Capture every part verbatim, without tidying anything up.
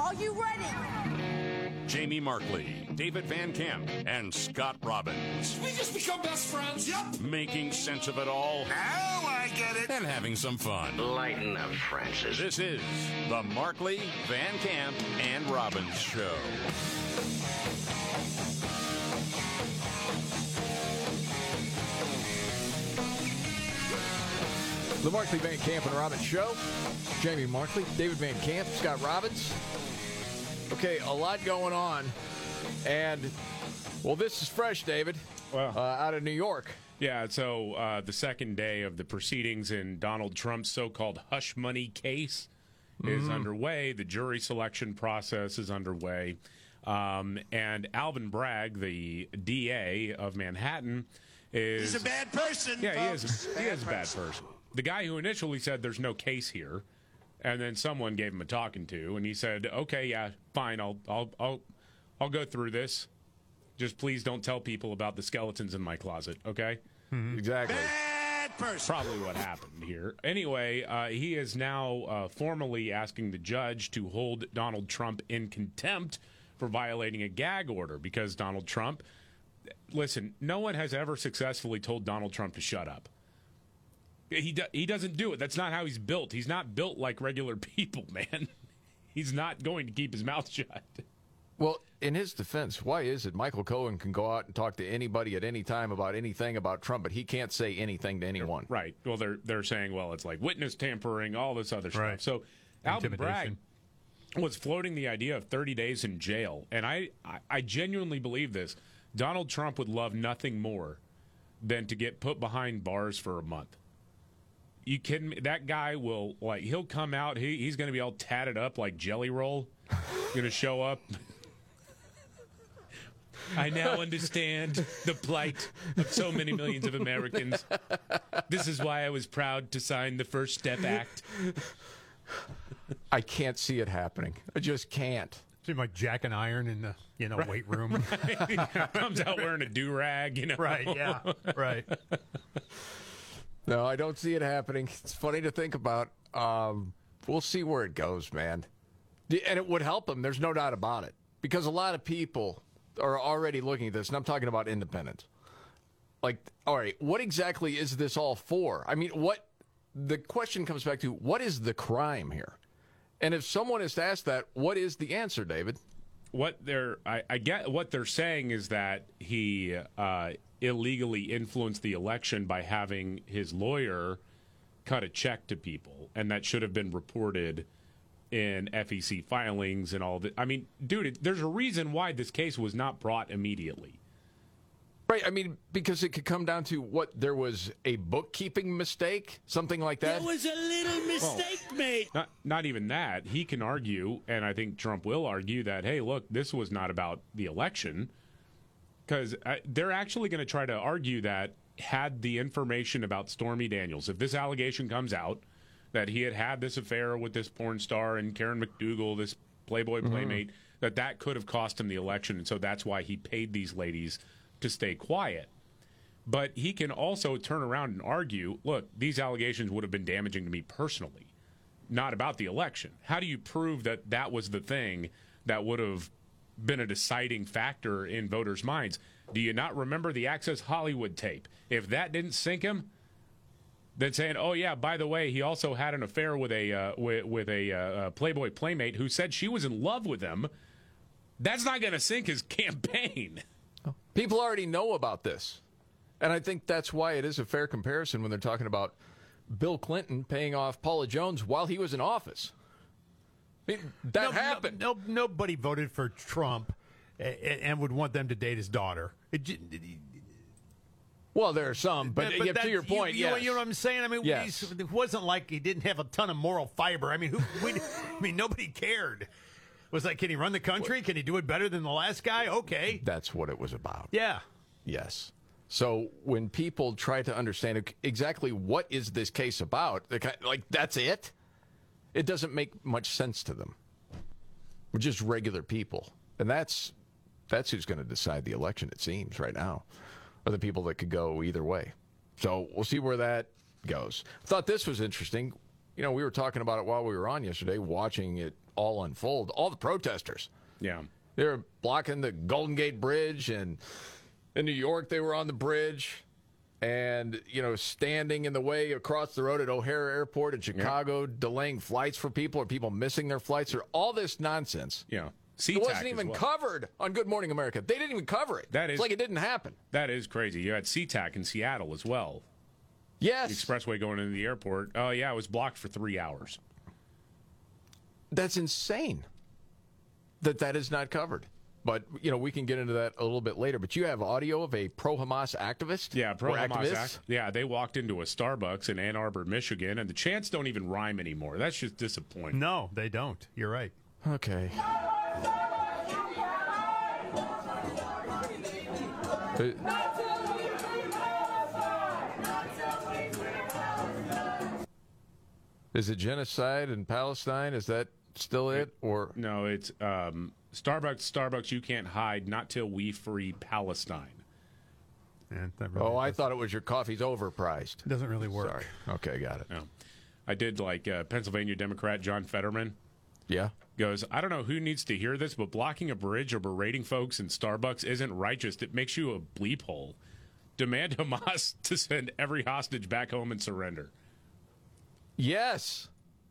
Are you ready? Jamie Markley, David Van Camp, and Scott Robbins. We just become best friends. Yep. Making sense of it all. Now I get it. And having some fun. Lighten up, Francis. This is the Markley, Van Camp, and Robbins Show. The Markley, Van Camp, and Robbins Show. Jamie Markley, David Van Camp, Scott Robbins. Okay, a lot going on. And, well, this is fresh, David, Well, uh, out of New York. yeah, so uh, the second day of the proceedings in Donald Trump's so-called hush money case is Mm-hmm. underway. The jury selection process is underway. Um, and Alvin Bragg, the D A of Manhattan, is... He's a bad person. Yeah, he folks. is, he is a bad person. The guy who initially said there's no case here, and then someone gave him a talking to, and he said, "Okay, yeah, fine, I'll, I'll, I'll, I'll go through this. Just please don't tell people about the skeletons in my closet, okay?" Exactly. Bad person. Probably what happened here. Anyway, uh, he is now uh, formally asking the judge to hold Donald Trump in contempt for violating a gag order because Donald Trump. Listen, no one has ever successfully told Donald Trump to shut up. He do, he doesn't do it. That's not how he's built. He's not built like regular people, man. He's not going to keep his mouth shut. Well, in his defense, why is it Michael Cohen can go out and talk to anybody at any time about anything about Trump, but he can't say anything to anyone? Right. Well, they're they're saying, well, it's like witness tampering, all this other stuff. Right. So Alvin Bragg Intimidation. was floating the idea of thirty days in jail, and I, I, I genuinely believe this. Donald Trump would love nothing more than to get put behind bars for a month. You kidding me? That guy will, like, he'll come out, he, he's going to be all tatted up like Jelly Roll. Going to show up. I now understand the plight of so many millions of Americans. This is why I was proud to sign the First Step Act. I can't see it happening. I just can't. Seemed like Jack and Iron in the you know weight room. Comes out wearing a do-rag, you know. Right, yeah, right. No, I don't see it happening. It's funny to think about. Um, we'll see where it goes, man. The- And it would help him. There's no doubt about it. Because a lot of people are already looking at this, and I'm talking about independents. Like, all right, what exactly is this all for? I mean, what the question comes back to, what is the crime here? And if someone is to ask that, what is the answer, David? What they're, I, I get what they're saying is that he uh, illegally influenced the election by having his lawyer cut a check to people, and that should have been reported in F E C filings and all that. I mean, dude, it, there's a reason why this case was not brought immediately. Right, I mean, because it could come down to what, there was a bookkeeping mistake, something like that? There was a little mistake made. Not, not even that. He can argue, and I think Trump will argue that, hey, look, this was not about the election, because they're actually going to try to argue that had the information about Stormy Daniels, if this allegation comes out, that he had had this affair with this porn star and Karen McDougal, this Playboy playmate, mm-hmm. that that could have cost him the election, and so that's why he paid these ladies to stay quiet. But he can also turn around and argue, look, these allegations would have been damaging to me personally, not about the election. How do you prove that that was the thing that would have been a deciding factor in voters' minds? Do you not remember the Access Hollywood tape? If that didn't sink him, then saying, oh, yeah, by the way, he also had an affair with a uh, with, with a uh, Playboy playmate who said she was in love with him, that's not going to sink his campaign. People already know about this. And I think that's why it is a fair comparison when they're talking about Bill Clinton paying off Paula Jones while he was in office. I mean, that no, happened. No, no, nobody voted for Trump and, and would want them to date his daughter. It, it, well, there are some, but, but yeah, to your point, you, yes. you know what I'm saying? I mean, yes. it wasn't like he didn't have a ton of moral fiber. I mean, who? we, I mean, nobody cared. It was like, can he run the country? Can he do it better than the last guy? Okay. That's what it was about. Yeah. Yes. So when people try to understand exactly what is this case about, like, that's it? It doesn't make much sense to them. We're just regular people. And that's that's who's going to decide the election, it seems, right now, are the people that could go either way. So we'll see where that goes. Thought this was interesting. You know, we were talking about it while we were on yesterday, watching it all unfold. All the protesters. Yeah. They were blocking the Golden Gate Bridge, and in New York they were on the bridge and, you know, standing in the way across the road at O'Hare Airport in Chicago, yeah. delaying flights for people or people missing their flights or all this nonsense. Yeah. It wasn't even well. covered on Good Morning America. They didn't even cover it. That is, it's like it didn't happen. That is crazy. You had SeaTac in Seattle as well. Yes. The expressway going into the airport. Oh, yeah, it was blocked for three hours. That's insane that that is not covered. But, you know, we can get into that a little bit later. But you have audio of a pro-Hamas activist? Yeah, pro-Hamas act. Yeah, they walked into a Starbucks in Ann Arbor, Michigan, and the chants don't even rhyme anymore. That's just disappointing. No, they don't. You're right. Okay. Uh, Is it genocide in Palestine? Is that still it? Or no, it's um, Starbucks, Starbucks, you can't hide, not till we free Palestine. Yeah, that really oh, I thought it was your coffee's overpriced. It doesn't really work. Sorry. Okay, got it. No. I did like uh, Pennsylvania Democrat John Fetterman. Yeah. Goes, I don't know who needs to hear this, but blocking a bridge or berating folks in Starbucks isn't righteous. It makes you a bleep hole. Demand Hamas to send every hostage back home and surrender. Yes.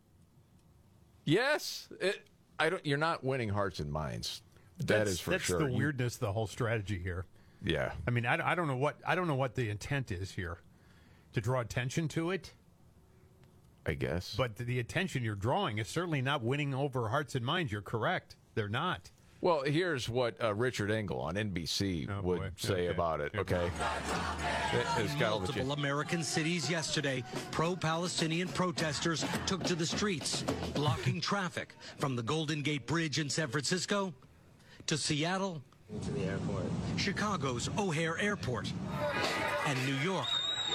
Yes. It, I don't. You're not winning hearts and minds. That that's, is for that's sure. That's the You, weirdness of the whole strategy here. Yeah. I mean, I, I don't know what I don't know what the intent is here. To draw attention to it? I guess. But the attention you're drawing is certainly not winning over hearts and minds. You're correct. They're not. Well, here's what uh, Richard Engel on N B C oh, would boy. say okay. about it, okay? In multiple American cities yesterday, pro-Palestinian protesters took to the streets, blocking traffic from the Golden Gate Bridge in San Francisco to Seattle, to the airport, Chicago's O'Hare Airport, and New York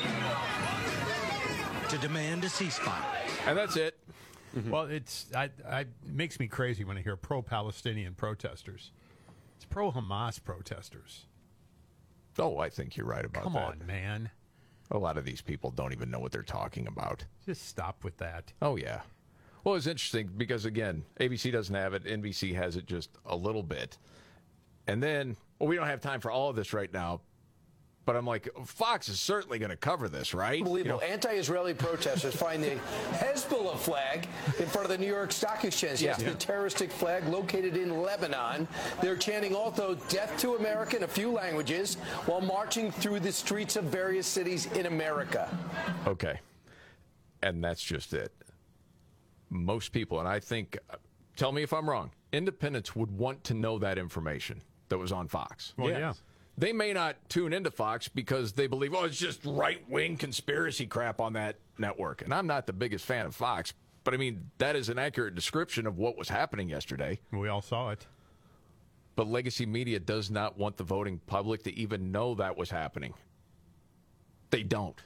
to demand a ceasefire. And that's it. Mm-hmm. Well, it's I, I it makes me crazy when I hear pro-Palestinian protesters. It's pro-Hamas protesters. Oh, I think you're right about Come that. on, man. A lot of these people don't even know what they're talking about. Just stop with that. Oh, yeah. Well, it's interesting because, again, A B C doesn't have it. N B C has it just a little bit. And then, well, we don't have time for all of this right now. But I'm like, Fox is certainly going to cover this, right? Unbelievable. You know? Anti-Israeli protesters find the Hezbollah flag in front of the New York Stock Exchange. Yeah. It's the terroristic flag located in Lebanon. They're chanting also death to America in a few languages while marching through the streets of various cities in America. Okay. And that's just it. Most people, and I think, tell me if I'm wrong, independents would want to know that information that was on Fox. Well, yeah. yeah. They may not tune into Fox because they believe, oh, it's just right-wing conspiracy crap on that network. And I'm not the biggest fan of Fox, but I mean, that is an accurate description of what was happening yesterday. We all saw it. But legacy media does not want the voting public to even know that was happening. They don't.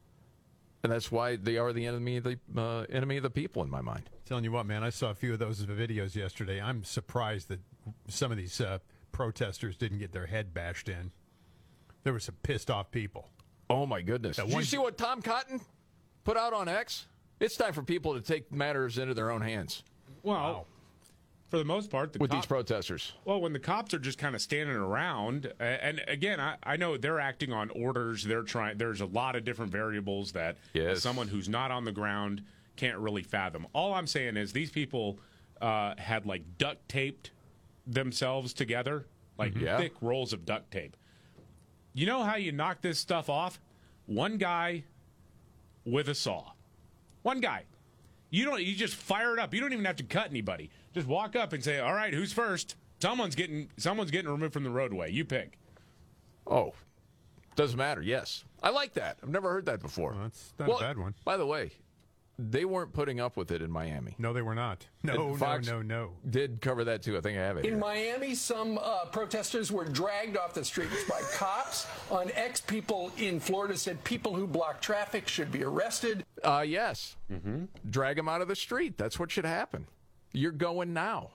And that's why they are the enemy of the uh, enemy of the people in my mind. Telling you what, man, I saw a few of those videos yesterday. I'm surprised that some of these uh, protesters didn't get their head bashed in. There were some pissed off people. Oh, my goodness. Did you see what Tom Cotton put out on X? It's time for people to take matters into their own hands. Well, wow. For the most part, the with cop- these protesters. Well, when the cops are just kind of standing around, uh, and again, I, I know they're acting on orders. They're trying. There's a lot of different variables that yes. someone who's not on the ground can't really fathom. All I'm saying is these people uh, had like duct taped themselves together, like mm-hmm. yeah. thick rolls of duct tape. You know how you knock this stuff off? One guy with a saw. One guy. You don't. You just fire it up. You don't even have to cut anybody. Just walk up and say, "All right, who's first?" Someone's getting. Someone's getting removed from the roadway. You pick. Oh, doesn't matter. Yes, I like that. I've never heard that before. Well, that's not well, a bad one. By the way, they weren't putting up with it in Miami. No, they were not. No, And Fox no, no, no. Did cover that too. I think I have it. In here. Miami, some uh, protesters were dragged off the streets by cops. On X, people in Florida said people who block traffic should be arrested. Uh, yes. Mm-hmm. Drag them out of the street. That's what should happen. You're going now.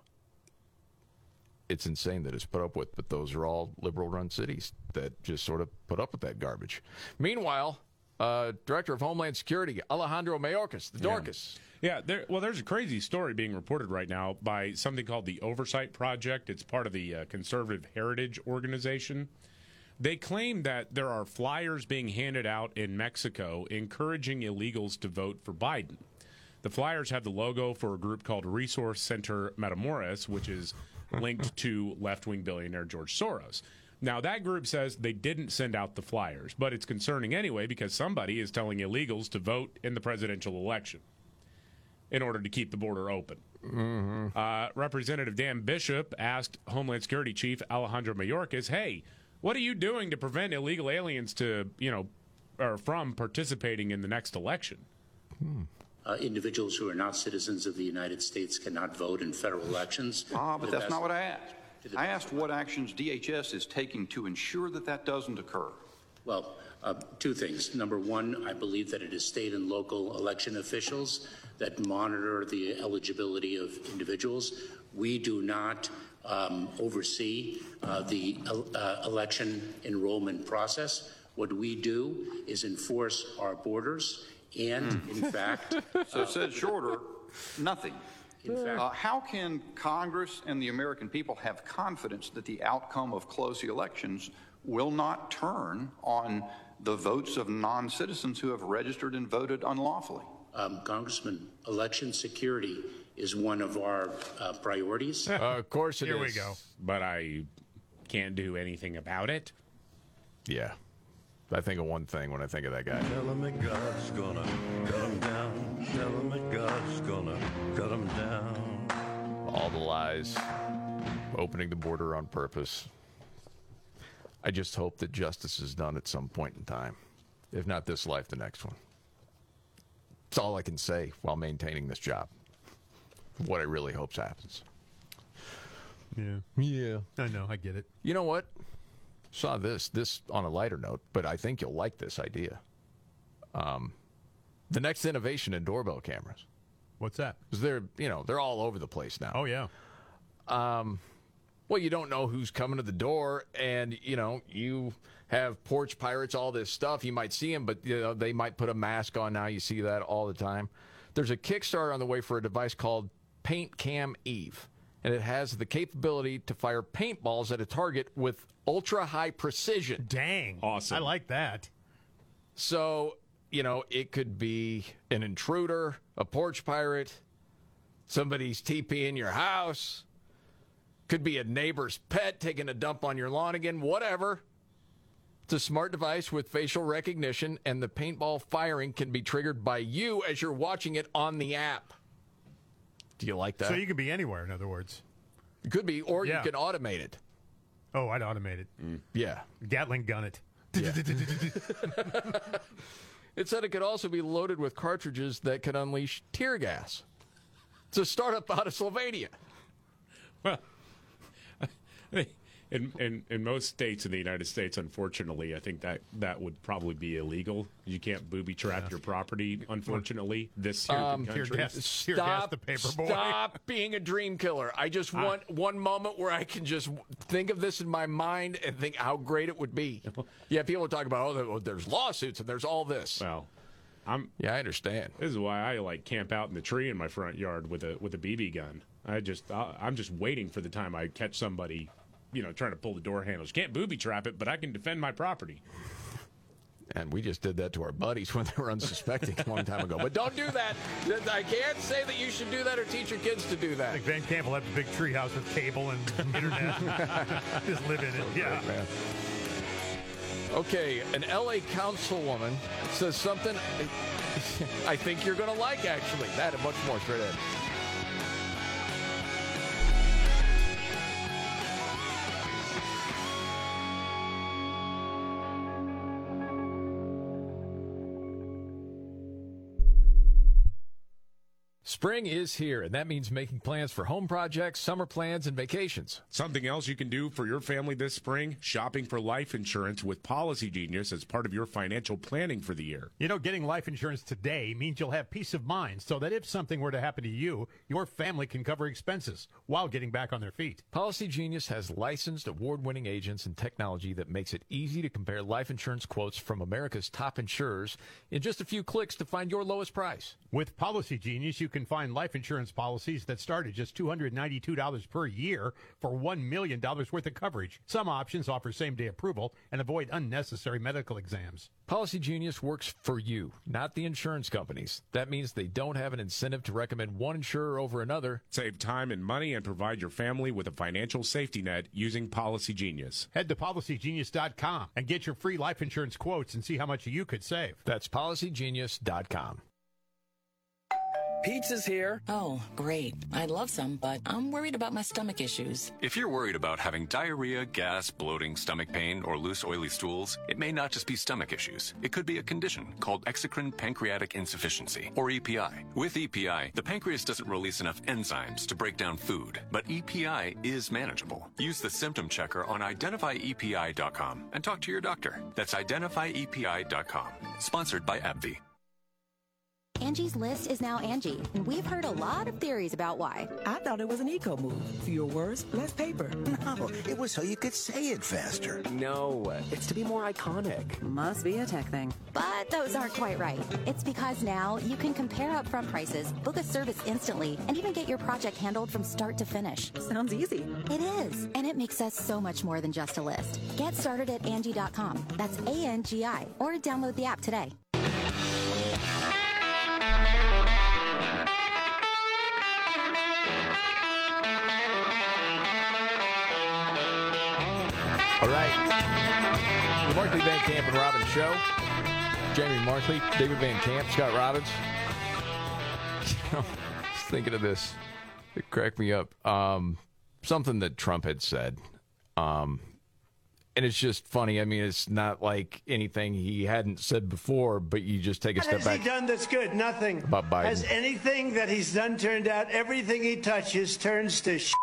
It's insane that it's put up with, but those are all liberal-run cities that just sort of put up with that garbage. Meanwhile, uh, Director of Homeland Security, Alejandro Mayorkas, the Dorcas. Yeah, there, well, there's a crazy story being reported right now by something called the Oversight Project. It's part of the uh, Conservative Heritage Organization. They claim that there are flyers being handed out in Mexico encouraging illegals to vote for Biden. The flyers have the logo for a group called Resource Center Matamoros, which is linked to left-wing billionaire George Soros. Now, that group says they didn't send out the flyers, but it's concerning anyway because somebody is telling illegals to vote in the presidential election in order to keep the border open. Mm-hmm. Uh, Representative Dan Bishop asked Homeland Security Chief Alejandro Mayorkas, hey, what are you doing to prevent illegal aliens to, you know, or from participating in the next election? Hmm. Uh, individuals who are not citizens of the United States cannot vote in federal elections. Ah, but that's not what I asked. I asked what actions D H S is taking to ensure that that doesn't occur. Well, uh, two things. Number one, I believe that it is state and local election officials that monitor the eligibility of individuals. We do not um, oversee uh, the uh, election enrollment process. What we do is enforce our borders and, in fact... So said shorter, nothing. In fact, uh, how can Congress and the American people have confidence that the outcome of close elections will not turn on the votes of non-citizens who have registered and voted unlawfully? Um, Congressman, election security is one of our uh, priorities. Uh, of course it Here is. we go. But I can't do anything about it. Yeah. I think of one thing when I think of that guy. Tell him that God's gonna cut him down. Tell him that God's gonna cut him down. All the lies. Opening the border on purpose. I just hope that justice is done at some point in time. If not this life, the next one. It's all I can say while maintaining this job. What I really hope happens. Yeah. Yeah. I know. I get it. You know what? Saw this, this on a lighter note, but I think you'll like this idea. Um, the next innovation in doorbell cameras. What's that? Because they're, you know, they're all over the place now. Oh, yeah. Um, well, you don't know who's coming to the door, and, you know, you have porch pirates, all this stuff. You might see them, but, you know, they might put a mask on now. You see that all the time. There's a Kickstarter on the way for a device called Paint Cam Eve, and it has the capability to fire paintballs at a target with ultra-high precision. Dang. Awesome. I like that. So, you know, it could be an intruder, a porch pirate, somebody's TPing your house, could be a neighbor's pet taking a dump on your lawn again, whatever. It's a smart device with facial recognition, and the paintball firing can be triggered by you as you're watching it on the app. Do you like that? So you can be anywhere, in other words. It could be, or Yeah. you can automate it. Oh, I'd automate it. Mm. Yeah. Gatling gun it. Yeah. It said it could also be loaded with cartridges that could unleash tear gas. It's a startup out of Slovenia. Well, in, in in most states in the United States, unfortunately, I think that that would probably be illegal. You can't booby trap yeah. your property, unfortunately, this here um, country. Tear gas, tear stop, gas the paper boy. Stop being a dream killer. I just ah. want one moment where I can just think of this in my mind and think how great it would be. Yeah, people talk about, oh, there's lawsuits and there's all this. Well, I'm. Yeah, I understand. This is why I like camp out in the tree in my front yard with a with a B B gun. I just I'm just waiting for the time I catch somebody, you know, trying to pull the door handles. Can't booby trap it, but I can defend my property. And we just did that to our buddies when they were unsuspecting a long time ago. But don't do that. I can't say that you should do that or teach your kids to do that. I think Van Camp will have a big tree house with cable and internet. Just live in it. Yeah. Man. Okay, an L A councilwoman says something I think you're going to like, actually. That and much more straight ahead. Spring is here, and that means making plans for home projects, summer plans, and vacations. Something else you can do for your family this spring? Shopping for life insurance with Policy Genius as part of your financial planning for the year. You know, getting life insurance today means you'll have peace of mind so that if something were to happen to you, your family can cover expenses while getting back on their feet. Policy Genius has licensed, award-winning agents and technology that makes it easy to compare life insurance quotes from America's top insurers in just a few clicks to find your lowest price. With Policy Genius, you can find life insurance policies that start at just two hundred ninety-two dollars per year for one million dollars worth of coverage. Some options offer same-day approval and avoid unnecessary medical exams. Policy Genius works for you, not the insurance companies. That means they don't have an incentive to recommend one insurer over another. Save time and money and provide your family with a financial safety net using Policy Genius. Head to policy genius dot com and get your free life insurance quotes and see how much you could save. That's policy genius dot com. Pizza's here. Oh, great. I'd love some, but I'm worried about my stomach issues. If you're worried about having diarrhea, gas, bloating, stomach pain, or loose, oily stools, it may not just be stomach issues. It could be a condition called exocrine pancreatic insufficiency, or E P I. With E P I, the pancreas doesn't release enough enzymes to break down food, but E P I is manageable. Use the symptom checker on identify E P I dot com and talk to your doctor. That's identify E P I dot com. Sponsored by AbbVie. Angie's List is now Angie, and we've heard a lot of theories about why. I thought it was an eco move. Fewer words, less paper. No, it was so you could say it faster. No, it's to be more iconic. Must be a tech thing. But those aren't quite right. It's because now you can compare upfront prices, book a service instantly, and even get your project handled from start to finish. Sounds easy. It is, and it makes us so much more than just a list. Get started at Angie dot com. That's A N G I, or download the app today. All right. The Markley, Van Camp, and Robbins Show. Jamie Markley, David Van Camp, Scott Robbins. You know, just thinking of this. It cracked me up. Um, something that Trump had said. Um, and it's just funny. I mean, it's not like anything he hadn't said before, but you just take a What step has back. he done that's good? Nothing. About Biden. Has anything that he's done turned out? Everything he touches turns to sh**.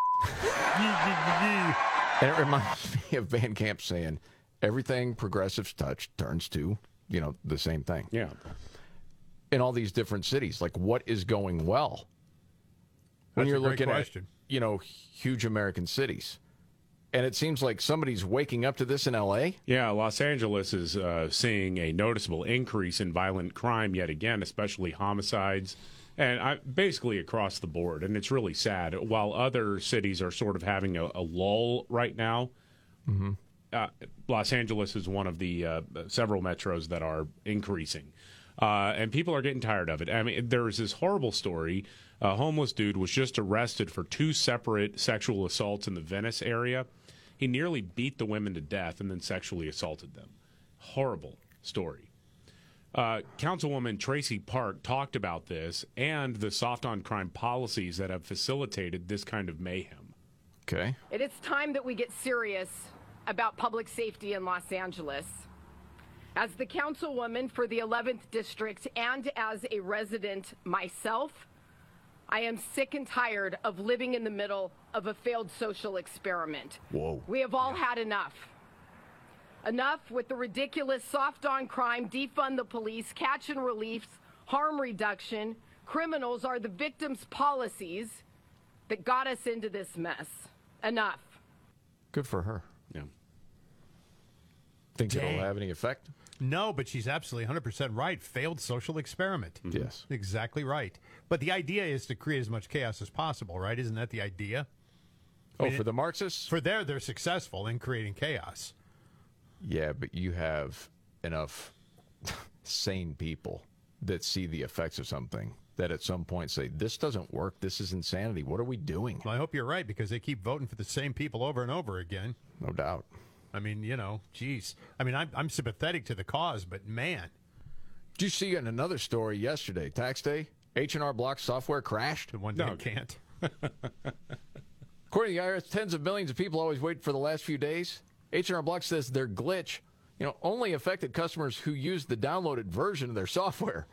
And it reminds me of Van Camp saying, everything progressives touch turns to, you know, the same thing. Yeah. In all these different cities, like what is going well? When That's you're a great looking question. at, you know, huge American cities. And it seems like somebody's waking up to this in L A. Yeah, Los Angeles is uh, seeing a noticeable increase in violent crime yet again, especially homicides. And I, basically across the board, and it's really sad. While other cities are sort of having a, a lull right now, mm-hmm. uh, Los Angeles is one of the uh, several metros that are increasing. Uh, and people are getting tired of it. I mean, there was this horrible story. A homeless dude was just arrested for two separate sexual assaults in the Venice area. He nearly beat the women to death and then sexually assaulted them. Horrible story. Uh, Councilwoman Tracy Park talked about this and the soft on crime policies that have facilitated this kind of mayhem. Okay. It is time that we get serious about public safety in Los Angeles. As the councilwoman for the eleventh district and as a resident myself, I am sick and tired of living in the middle of a failed social experiment. Whoa. We have all had enough. Enough with the ridiculous soft on crime, defund the police, catch and release, harm reduction. Criminals are the victims' policies that got us into this mess. Enough. Good for her. Yeah. Think Dang. it'll have any effect? No, but she's absolutely one hundred percent right. Failed social experiment. Mm-hmm. Yes. Exactly right. But the idea is to create as much chaos as possible, right? Isn't that the idea? Oh, I mean, for the Marxists? For there, they're successful in creating chaos. Yeah, but you have enough sane people that see the effects of something that at some point say, this doesn't work, this is insanity, what are we doing? Well, I hope you're right, because they keep voting for the same people over and over again. No doubt. I mean, you know, geez. I mean, I'm, I'm sympathetic to the cause, but man. Did you see in another story yesterday, tax day, H and R Block software crashed? The one No. that can't. According to the I R S, tens of millions of people always wait for the last few days. H and R Block says their glitch, you know, only affected customers who used the downloaded version of their software. Oh, God.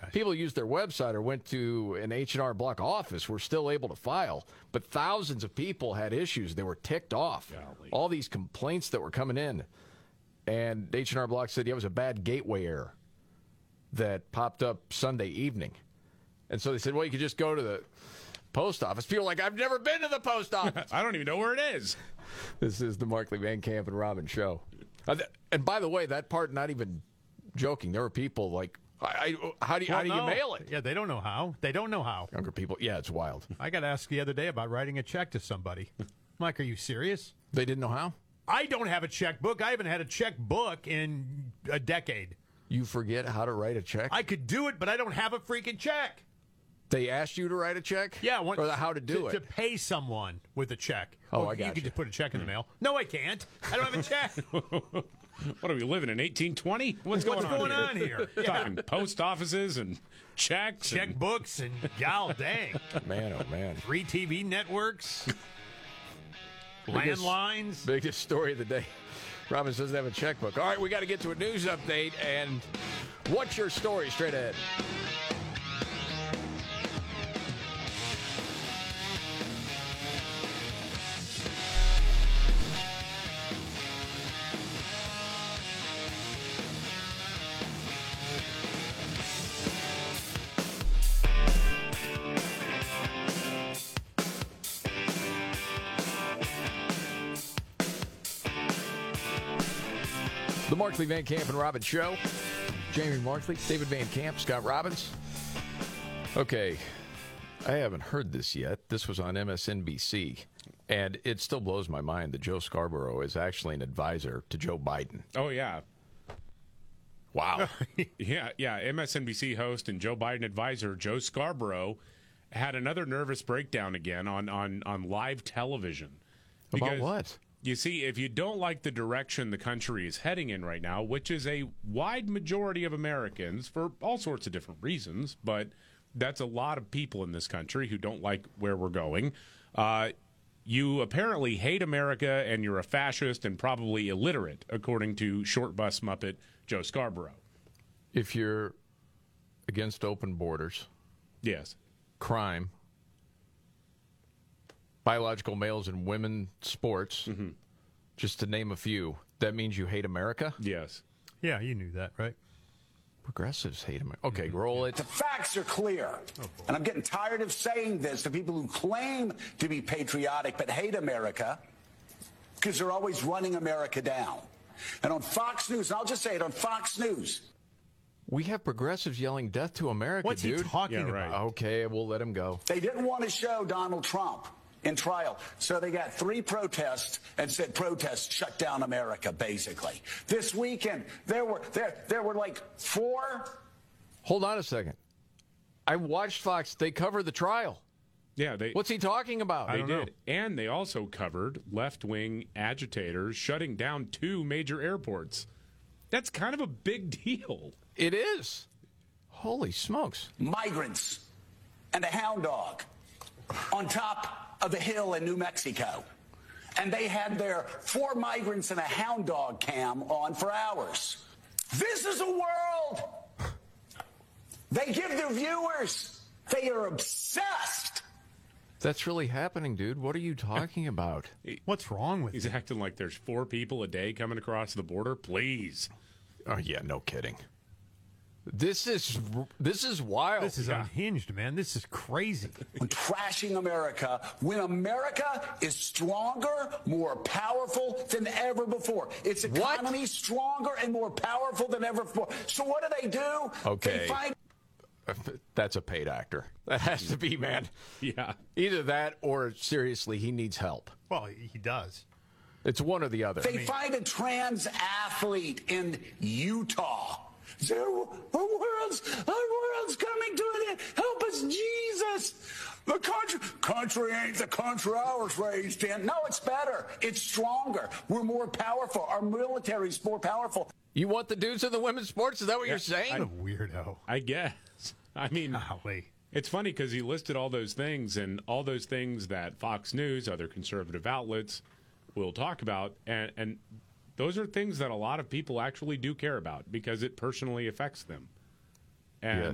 People used their website or went to an H and R Block office were still able to file, but thousands of people had issues. They were ticked off. Golly. All these complaints that were coming in. And H and R Block said, yeah, it was a bad gateway error that popped up Sunday evening. And so they said, well, you could just go to the post office. People are like, I've never been to the post office. I don't even know where it is. This is the Markley, Van Camp, and Robin show. Uh, th- and by the way, that part, not even joking. There were people like, I, I, how do you, Well, how do you no. mail it? Yeah, they don't know how. They don't know how. Younger people, yeah, it's wild. I got asked the other day about writing a check to somebody. I'm like, are you serious? They didn't know how? I don't have a checkbook. I haven't had a checkbook in a decade. You forget how to write a check? I could do it, but I don't have a freaking check. They asked you to write a check? Yeah, one, or the, how to do to, it? To pay someone with a check. Oh, Well, I got you. could you. just put a check in the mail. No, I can't. I don't have a check. What are we living in eighteen twenty? What's, What's going, going on, on here? We're talking post offices and checks, and Checkbooks and gal dang. Man, oh man. Free T V networks. Biggest- Landlines. Biggest story of the day. Robin doesn't have a checkbook. All right, we got to get to a news update. And what's your story? Straight ahead. The Markley, Van Camp, and Robbins Show. Jamie Markley, David Van Camp, Scott Robbins. Okay, I haven't heard this yet. This was on M S N B C, and it still blows my mind that Joe Scarborough is actually an advisor to Joe Biden. Oh, yeah. Wow. yeah, yeah. M S N B C host and Joe Biden advisor Joe Scarborough had another nervous breakdown again on, on, on live television. About Because, what? You see, if you don't like the direction the country is heading in right now, which is a wide majority of Americans for all sorts of different reasons, but that's a lot of people in this country who don't like where we're going. Uh, you apparently hate America and you're a fascist and probably illiterate, according to short bus Muppet Joe Scarborough. If you're against open borders, yes, crime, biological males and women sports, mm-hmm. just to name a few, that means you hate America? Yes. Yeah, you knew that, right? Progressives hate America. Okay, roll it. The facts are clear. And I'm getting tired of saying this to people who claim to be patriotic but hate America because they're always running America down. And on Fox News, and I'll just say it, on Fox News. We have progressives yelling death to America, What's he dude. talking Yeah, right. about? Okay, we'll let him go. They didn't want to show Donald Trump in trial. So they got three protests and said protests shut down America, basically. This weekend, there were there there were like four. Hold on a second. I watched Fox. They covered the trial. Yeah, they. What's he talking about? They did, and they also covered left-wing agitators shutting down two major airports. That's kind of a big deal. It is. Holy smokes! Migrants and a hound dog on top of a hill in New Mexico. And they had their four migrants and a hound dog cam on for hours. This is a world. They give their viewers, they are obsessed. That's really happening, dude. What are you talking about? What's wrong with He's you? acting like there's four people a day coming across the border. Please. Oh, yeah, no kidding. This is this is wild. This is unhinged, man. This is crazy. When trashing America, when America is stronger, more powerful than ever before. Its economy stronger and more powerful than ever before. So what do they do? Okay. They find That's a paid actor. That has to be, man. Yeah. Either that or, seriously, he needs help. Well, he does. It's one or the other. They find a trans athlete in Utah. Our world's, our world's coming to an end. Help us, Jesus. The country, country ain't the country I was raised in. No, it's better. It's stronger. We're more powerful. Our military's more powerful. You want the dudes in the women's sports? Is that what Yeah, you're saying? I- Weirdo. I guess. I mean, Golly. it's funny because he listed all those things and all those things that Fox News, other conservative outlets will talk about. And, and those are things that a lot of people actually do care about because it personally affects them. And Yes.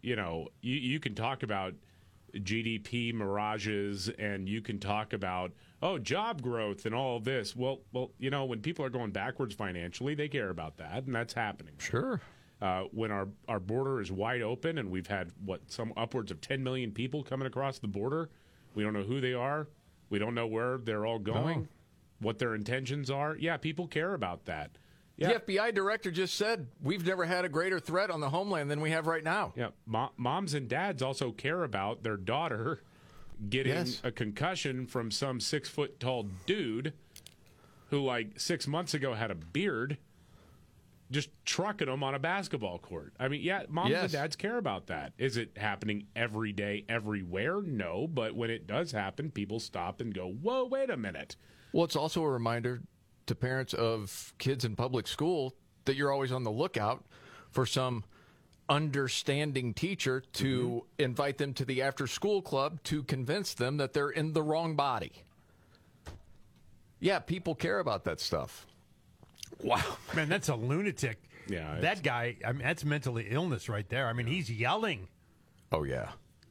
you know, you, you can talk about G D P mirages, and you can talk about, oh, job growth and all of this. Well, well, you know, when people are going backwards financially, they care about that, and that's happening. Sure. Uh, when our, our border is wide open and we've had, what, some upwards of ten million people coming across the border, we don't know who they are. We don't know where they're all going, no. what their intentions are. Yeah, people care about that. Yeah. The F B I director just said we've never had a greater threat on the homeland than we have right now. Yeah, Mo- moms and dads also care about their daughter getting yes. a concussion from some six-foot-tall dude who, like, six months ago had a beard, just trucking them on a basketball court. I mean, yeah, moms yes. and dads care about that. Is it happening every day, everywhere? No, but when it does happen, people stop and go, whoa, wait a minute. Well, it's also a reminder to parents of kids in public school that you're always on the lookout for some understanding teacher to mm-hmm. invite them to the after-school club to convince them that they're in the wrong body. Yeah, people care about that stuff. Wow. Man, that's a lunatic. Yeah, that guy, I mean, that's mentally illness right there. I mean, he's yelling. Oh, yeah.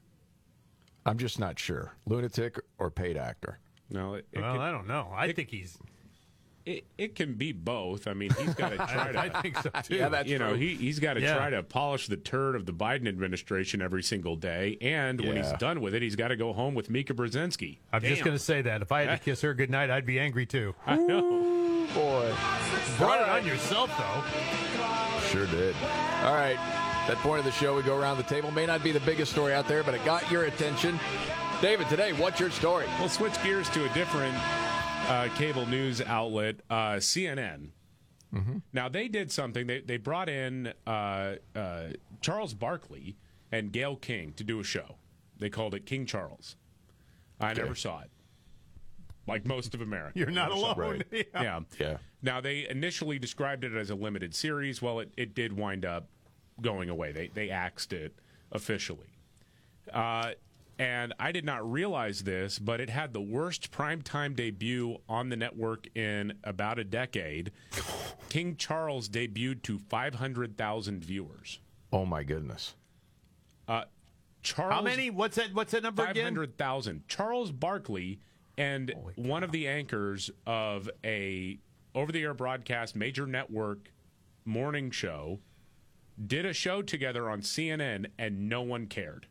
I'm just not sure. Lunatic or paid actor? No, it, it well, could, I don't know. I it, think he's... It, it can be both. I mean, he's got to try to... I think so, too. Yeah, that's you true. know, he, he's got to yeah. try to polish the turd of the Biden administration every single day. And yeah. when he's done with it, he's got to go home with Mika Brzezinski. I'm Damn. just going to say that. If I had to kiss her goodnight, I'd be angry, too. I know. Boy. Brought it on yourself, though. Sure did. All right. That point of the show, we go around the table. May not be the biggest story out there, but it got your attention. David, today, what's your story? We'll switch gears to a different uh, cable news outlet, uh, C N N. Mm-hmm. Now, they did something. They, they brought in uh, uh, Charles Barkley and Gayle King to do a show. They called it King Charles. I Okay. never saw it. Like most of America. You're not alone. Right. yeah. Yeah. Yeah. Now, they initially described it as a limited series. Well, it, it did wind up going away. They, they axed it officially. Uh, and I did not realize this, but it had the worst primetime debut on the network in about a decade. King Charles debuted to five hundred thousand viewers. Oh, my goodness. Uh, Charles, How many? What's that? What's that number again? five hundred thousand. Charles Barkley and one of the anchors of a over-the-air broadcast major network morning show did a show together on C N N, and no one cared.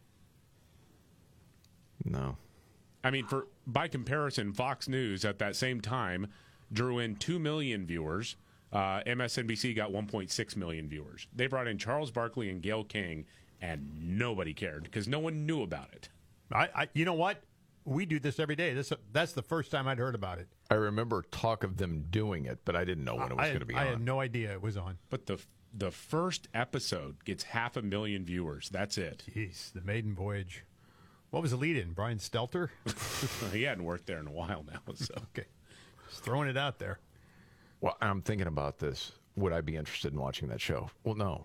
No. I mean, for by comparison, Fox News at that same time drew in two million viewers. Uh, M S N B C got one point six million viewers. They brought in Charles Barkley and Gayle King, and nobody cared because no one knew about it. I, I, you know what? We do this every day. This That's the first time I'd heard about it. I remember talk of them doing it, but I didn't know when it was going to be I on. had no idea it was on. But the the first episode gets half a million viewers. That's it. Jeez, the maiden voyage. What was the lead in? Brian Stelter? He hadn't worked there in a while now. So okay, just throwing it out there. Well, I'm thinking about this. Would I be interested in watching that show? Well, no.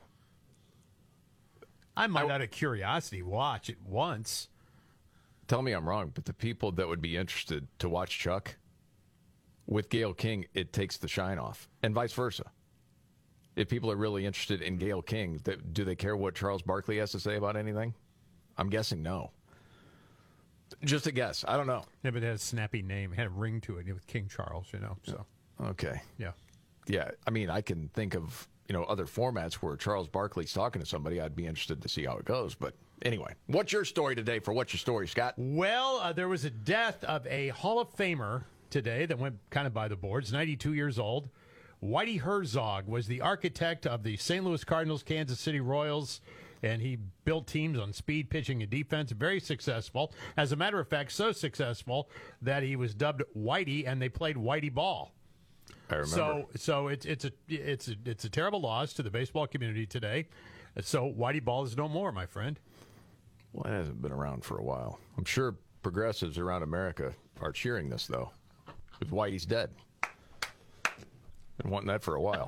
I might, I, out of curiosity, watch it once. Tell me I'm wrong, but the people that would be interested to watch Chuck with Gayle King, it takes the shine off, and vice versa. If people are really interested in Gayle King, do they care what Charles Barkley has to say about anything? I'm guessing no. Just a guess. I don't know. Yeah, but it had a snappy name. It had a ring to it. It was King Charles, you know. So okay. Yeah. Yeah. I mean, I can think of, you know, other formats where Charles Barkley's talking to somebody. I'd be interested to see how it goes. But anyway, what's your story today for What's Your Story, Scott? Well, uh, there was a death of a Hall of Famer today that went kind of by the boards, ninety-two years old. Whitey Herzog was the architect of the Saint Louis Cardinals, Kansas City Royals, and he built teams on speed, pitching, and defense. Very successful. As a matter of fact, so successful that he was dubbed Whitey, and they played Whitey ball. I remember. So, so it's it's a it's a, it's a terrible loss to the baseball community today. So Whitey ball is no more, my friend. Well, it hasn't been around for a while. I'm sure progressives around America are cheering this, though, because Whitey's dead. Been wanting that for a while.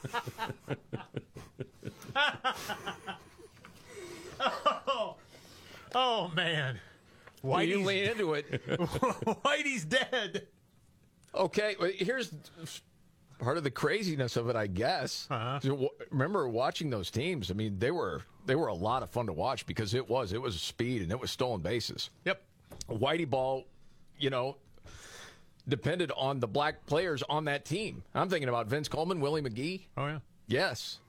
oh, oh, man. Whitey's, you lean into it. Whitey's dead. Okay, well, here's part of the craziness of it, I guess. Uh-huh. So, w- remember watching those teams? I mean, they were they were a lot of fun to watch because it was it was speed and it was stolen bases. Yep. Whitey ball, you know, depended on the black players on that team. I'm thinking about Vince Coleman, Willie McGee. Oh yeah. Yes.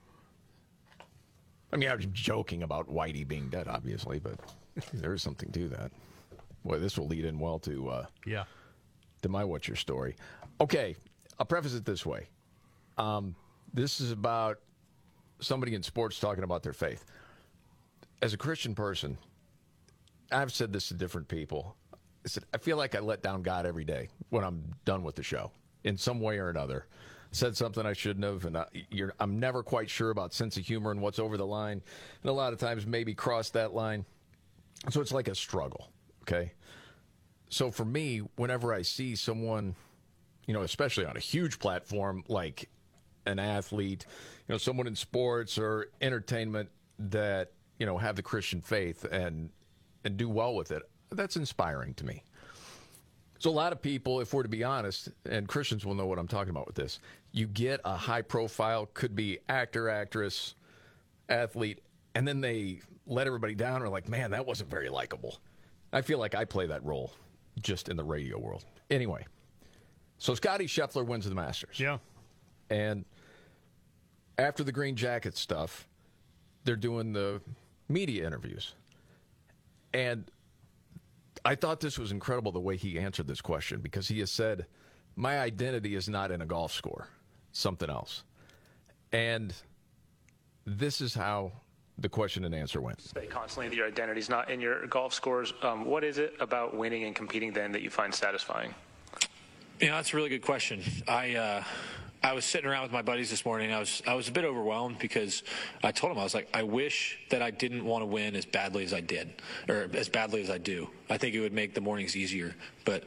I mean, I was joking about Whitey being dead, obviously, but there is something to that. Boy, this will lead in well to uh, yeah to my What's Your Story. Okay, I'll preface it this way. Um, this is about somebody in sports talking about their faith. As a Christian person, I've said this to different people. I said, I feel like I let down God every day when I'm done with the show in some way or another. Said something I shouldn't have, and I, you're, I'm never quite sure about sense of humor and what's over the line, and a lot of times maybe cross that line. So it's like a struggle, okay? So for me, whenever I see someone, you know, especially on a huge platform like an athlete, you know, someone in sports or entertainment that, you know, have the Christian faith and and do well with it, that's inspiring to me. So a lot of people, if we're to be honest, and Christians will know what I'm talking about with this, you get a high profile, could be actor, actress, athlete, and then they let everybody down or like, man, that wasn't very likable. I feel like I play that role just in the radio world. Anyway, so Scotty Scheffler wins the Masters. Yeah. And after the Green Jacket stuff, they're doing the media interviews. And I thought this was incredible the way he answered this question, because he has said, my identity is not in a golf score, something else. And this is how the question and answer went. Say constantly that your identity is not in your golf scores. Um, what is it about winning and competing then that you find satisfying? Yeah, that's a really good question. I uh, I was sitting around with my buddies this morning. I was I was a bit overwhelmed because I told them, I was like, I wish that I didn't want to win as badly as I did, or as badly as I do. I think it would make the mornings easier. But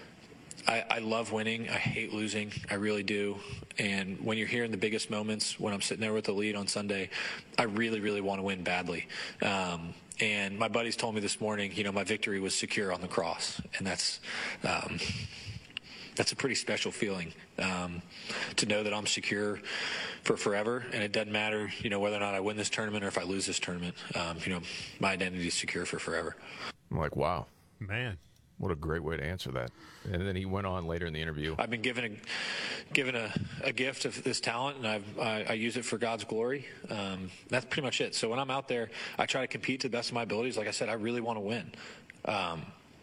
I, I love winning. I hate losing. I really do. And when you're here in the biggest moments, when I'm sitting there with the lead on Sunday, I really, really want to win badly. Um, and my buddies told me this morning, you know, my victory was secure on the cross, and that's. Um, That's a pretty special feeling, um, to know that I'm secure for forever, and it doesn't matter, you know, whether or not I win this tournament or if I lose this tournament. Um, you know, my identity is secure for forever. I'm like, wow, man, what a great way to answer that. And then he went on later in the interview. I've been given a given a, a gift of this talent, and I've, I, I use it for God's glory. Um, that's pretty much it. So when I'm out there, I try to compete to the best of my abilities. Like I said, I really want to win. Um,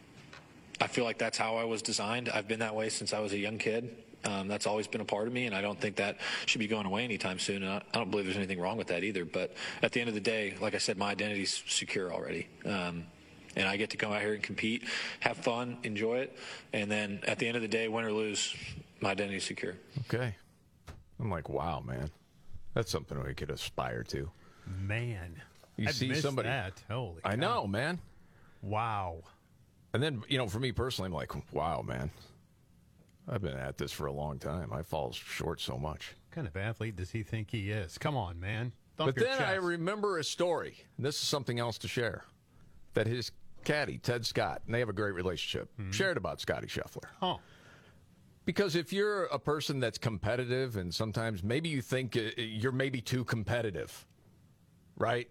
I feel like that's how I was designed. I've been that way since I was a young kid. Um, that's always been a part of me, and I don't think that should be going away anytime soon. And I, I don't believe there's anything wrong with that either. But at the end of the day, like I said, my identity's secure already. Um, and I get to come out here and compete, have fun, enjoy it. And then at the end of the day, win or lose, my identity's secure. Okay. I'm like, wow, man. That's something we could aspire to. Man. You I've see missed somebody. that. Holy I cow. know, man. Wow. And then, you know, for me personally, I'm like, wow, man. I've been at this for a long time. I fall short so much. What kind of athlete does he think he is? Come on, man. Thump But your then chest. I remember a story, and this is something else to share, that his caddy, Ted Scott, and they have a great relationship, Mm-hmm. shared about Scotty Scheffler. Oh. Because if you're a person that's competitive, and sometimes maybe you think uh, you're maybe too competitive, right?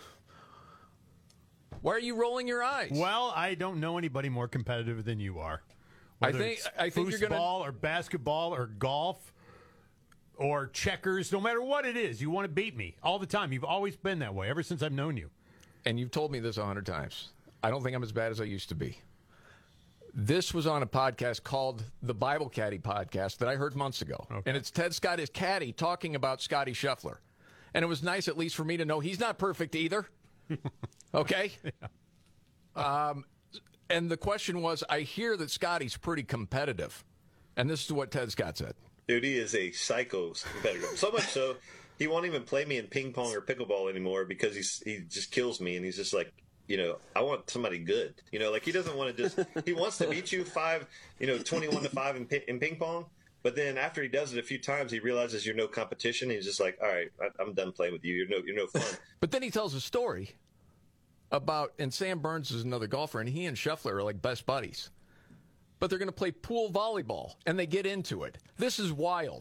Why are you rolling your eyes? Well, I don't know anybody more competitive than you are. I Whether think- it's I think you're gonna- foosball or basketball or golf or checkers, no matter what it is, you want to beat me all the time. You've always been that way ever since I've known you. And you've told me this a hundred times. I don't think I'm as bad as I used to be. This was on a podcast called the Bible Caddy Podcast that I heard months ago. Okay. And it's Ted Scott, his caddy, talking about Scotty Scheffler. And it was nice, at least for me, to know he's not perfect either. Okay? Yeah. Um, and the question was, I hear that Scotty's pretty competitive. And this is what Ted Scott said. Dude, he is a psycho competitor. So much so, he won't even play me in ping pong or pickleball anymore because he's he just kills me. And he's just like, you know, I want somebody good. You know, like he doesn't want to just, he wants to beat you five, you know, twenty-one to five in, in ping pong. But then after he does it a few times, he realizes you're no competition. He's just like, all right, I, I'm done playing with you. You're no, you're no fun. But then he tells a story about, and Sam Burns is another golfer, and he and Scheffler are like best buddies. But they're going to play pool volleyball, and they get into it. This is wild.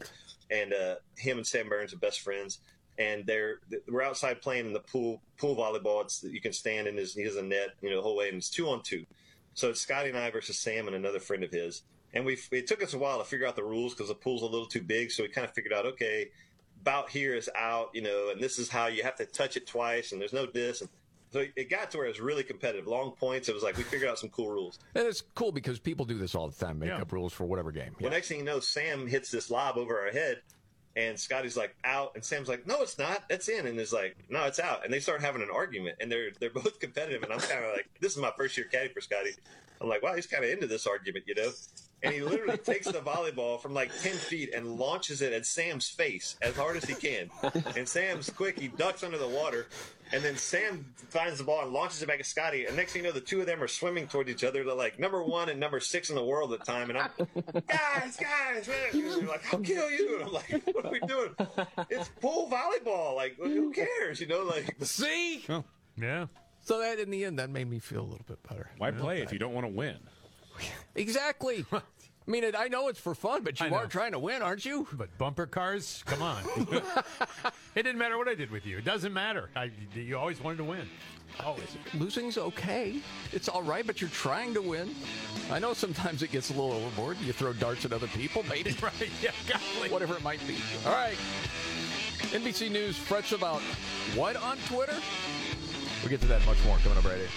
and uh, him and Sam Burns are best friends. And they're we're outside playing in the pool pool volleyball. It's you can stand in his he has a net, you know, the whole way, and it's two on two. So it's Scotty and I versus Sam and another friend of his. And we it took us a while to figure out the rules because the pool's a little too big. So we kind of figured out, okay, about here is out, you know, and this is how you have to touch it twice, and there's no this. And so it got to where it was really competitive, long points. It was like we figured out some cool rules. And it's cool because people do this all the time, make Yeah. up rules for whatever game. Well, next thing you know, Sam hits this lob over our head. And Scotty's like, out. And Sam's like, no, it's not. That's in. And it's like, no, it's out. And they start having an argument. And they're they're both competitive. And I'm kind of like, this is my first year caddy for Scotty. I'm like, wow, he's kind of into this argument, you know? And he literally takes the volleyball from like ten feet and launches it at Sam's face as hard as he can. And Sam's quick. He ducks under the water. And then Sam finds the ball and launches it back at Scotty. And next thing you know, the two of them are swimming toward each other. They're like number one and number six in the world at the time. And I'm, guys, guys, man. They're like, I'll kill you. And I'm like, what are we doing? It's pool volleyball. Like, who cares? You know, like. See? Oh, yeah. So that in the end, that made me feel a little bit better. Why play if you don't want to win? Exactly. I mean, it, I know it's for fun, but you are trying to win, aren't you? But bumper cars, come on. It didn't matter what I did with you. It doesn't matter. I, you always wanted to win. Always. Losing's okay. It's all right, but you're trying to win. I know sometimes it gets a little overboard. You throw darts at other people, maybe. Right, yeah, golly. Whatever it might be. All right. N B C News frets about what on Twitter? We'll get to that much more coming up right here.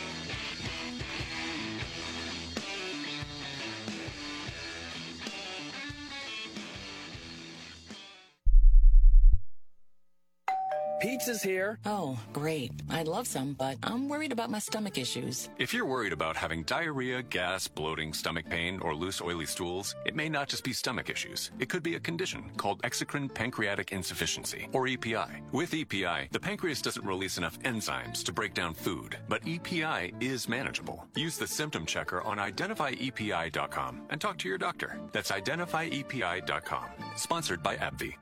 Pizza's here. Oh, great. I'd love some, but I'm worried about my stomach issues. If you're worried about having diarrhea, gas, bloating, stomach pain, or loose, oily stools, it may not just be stomach issues. It could be a condition called exocrine pancreatic insufficiency, or E P I. With E P I, the pancreas doesn't release enough enzymes to break down food, but E P I is manageable. Use the symptom checker on identify E P I dot com and talk to your doctor. That's identify E P I dot com. Sponsored by AbbVie.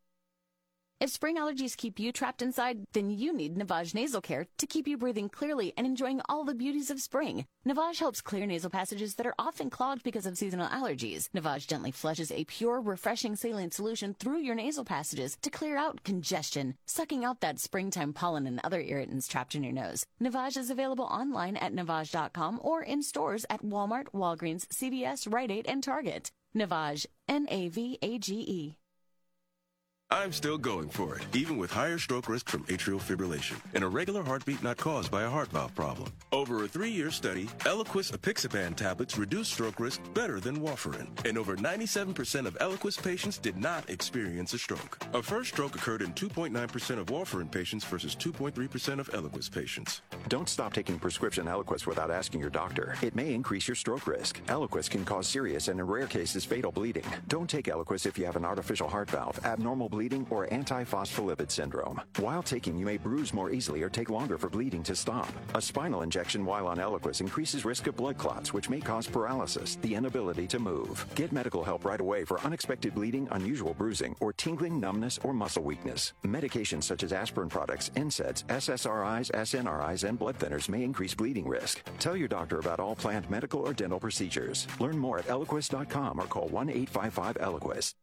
If spring allergies keep you trapped inside, then you need Navage Nasal Care to keep you breathing clearly and enjoying all the beauties of spring. Navage helps clear nasal passages that are often clogged because of seasonal allergies. Navage gently flushes a pure, refreshing saline solution through your nasal passages to clear out congestion, sucking out that springtime pollen and other irritants trapped in your nose. Navage is available online at navage dot com or in stores at Walmart, Walgreens, C V S, Rite Aid, and Target. Navage, N A V A G E. I'm still going for it, even with higher stroke risk from atrial fibrillation, an irregular heartbeat not caused by a heart valve problem. Over a three-year study, Eliquis apixaban tablets reduced stroke risk better than warfarin, and over ninety-seven percent of Eliquis patients did not experience a stroke. A first stroke occurred in two point nine percent of warfarin patients versus two point three percent of Eliquis patients. Don't stop taking prescription Eliquis without asking your doctor. It may increase your stroke risk. Eliquis can cause serious and in rare cases fatal bleeding. Don't take Eliquis if you have an artificial heart valve, abnormal bleeding, or antiphospholipid syndrome. While taking, you may bruise more easily or take longer for bleeding to stop. A spinal injection while on Eliquis increases risk of blood clots, which may cause paralysis, the inability to move. Get medical help right away for unexpected bleeding, unusual bruising, or tingling, numbness, or muscle weakness. Medications such as aspirin products, N SAIDs, S S R Is, S N R Is, and blood thinners may increase bleeding risk. Tell your doctor about all planned medical or dental procedures. Learn more at eliquis dot com or call one eight five five Eliquis.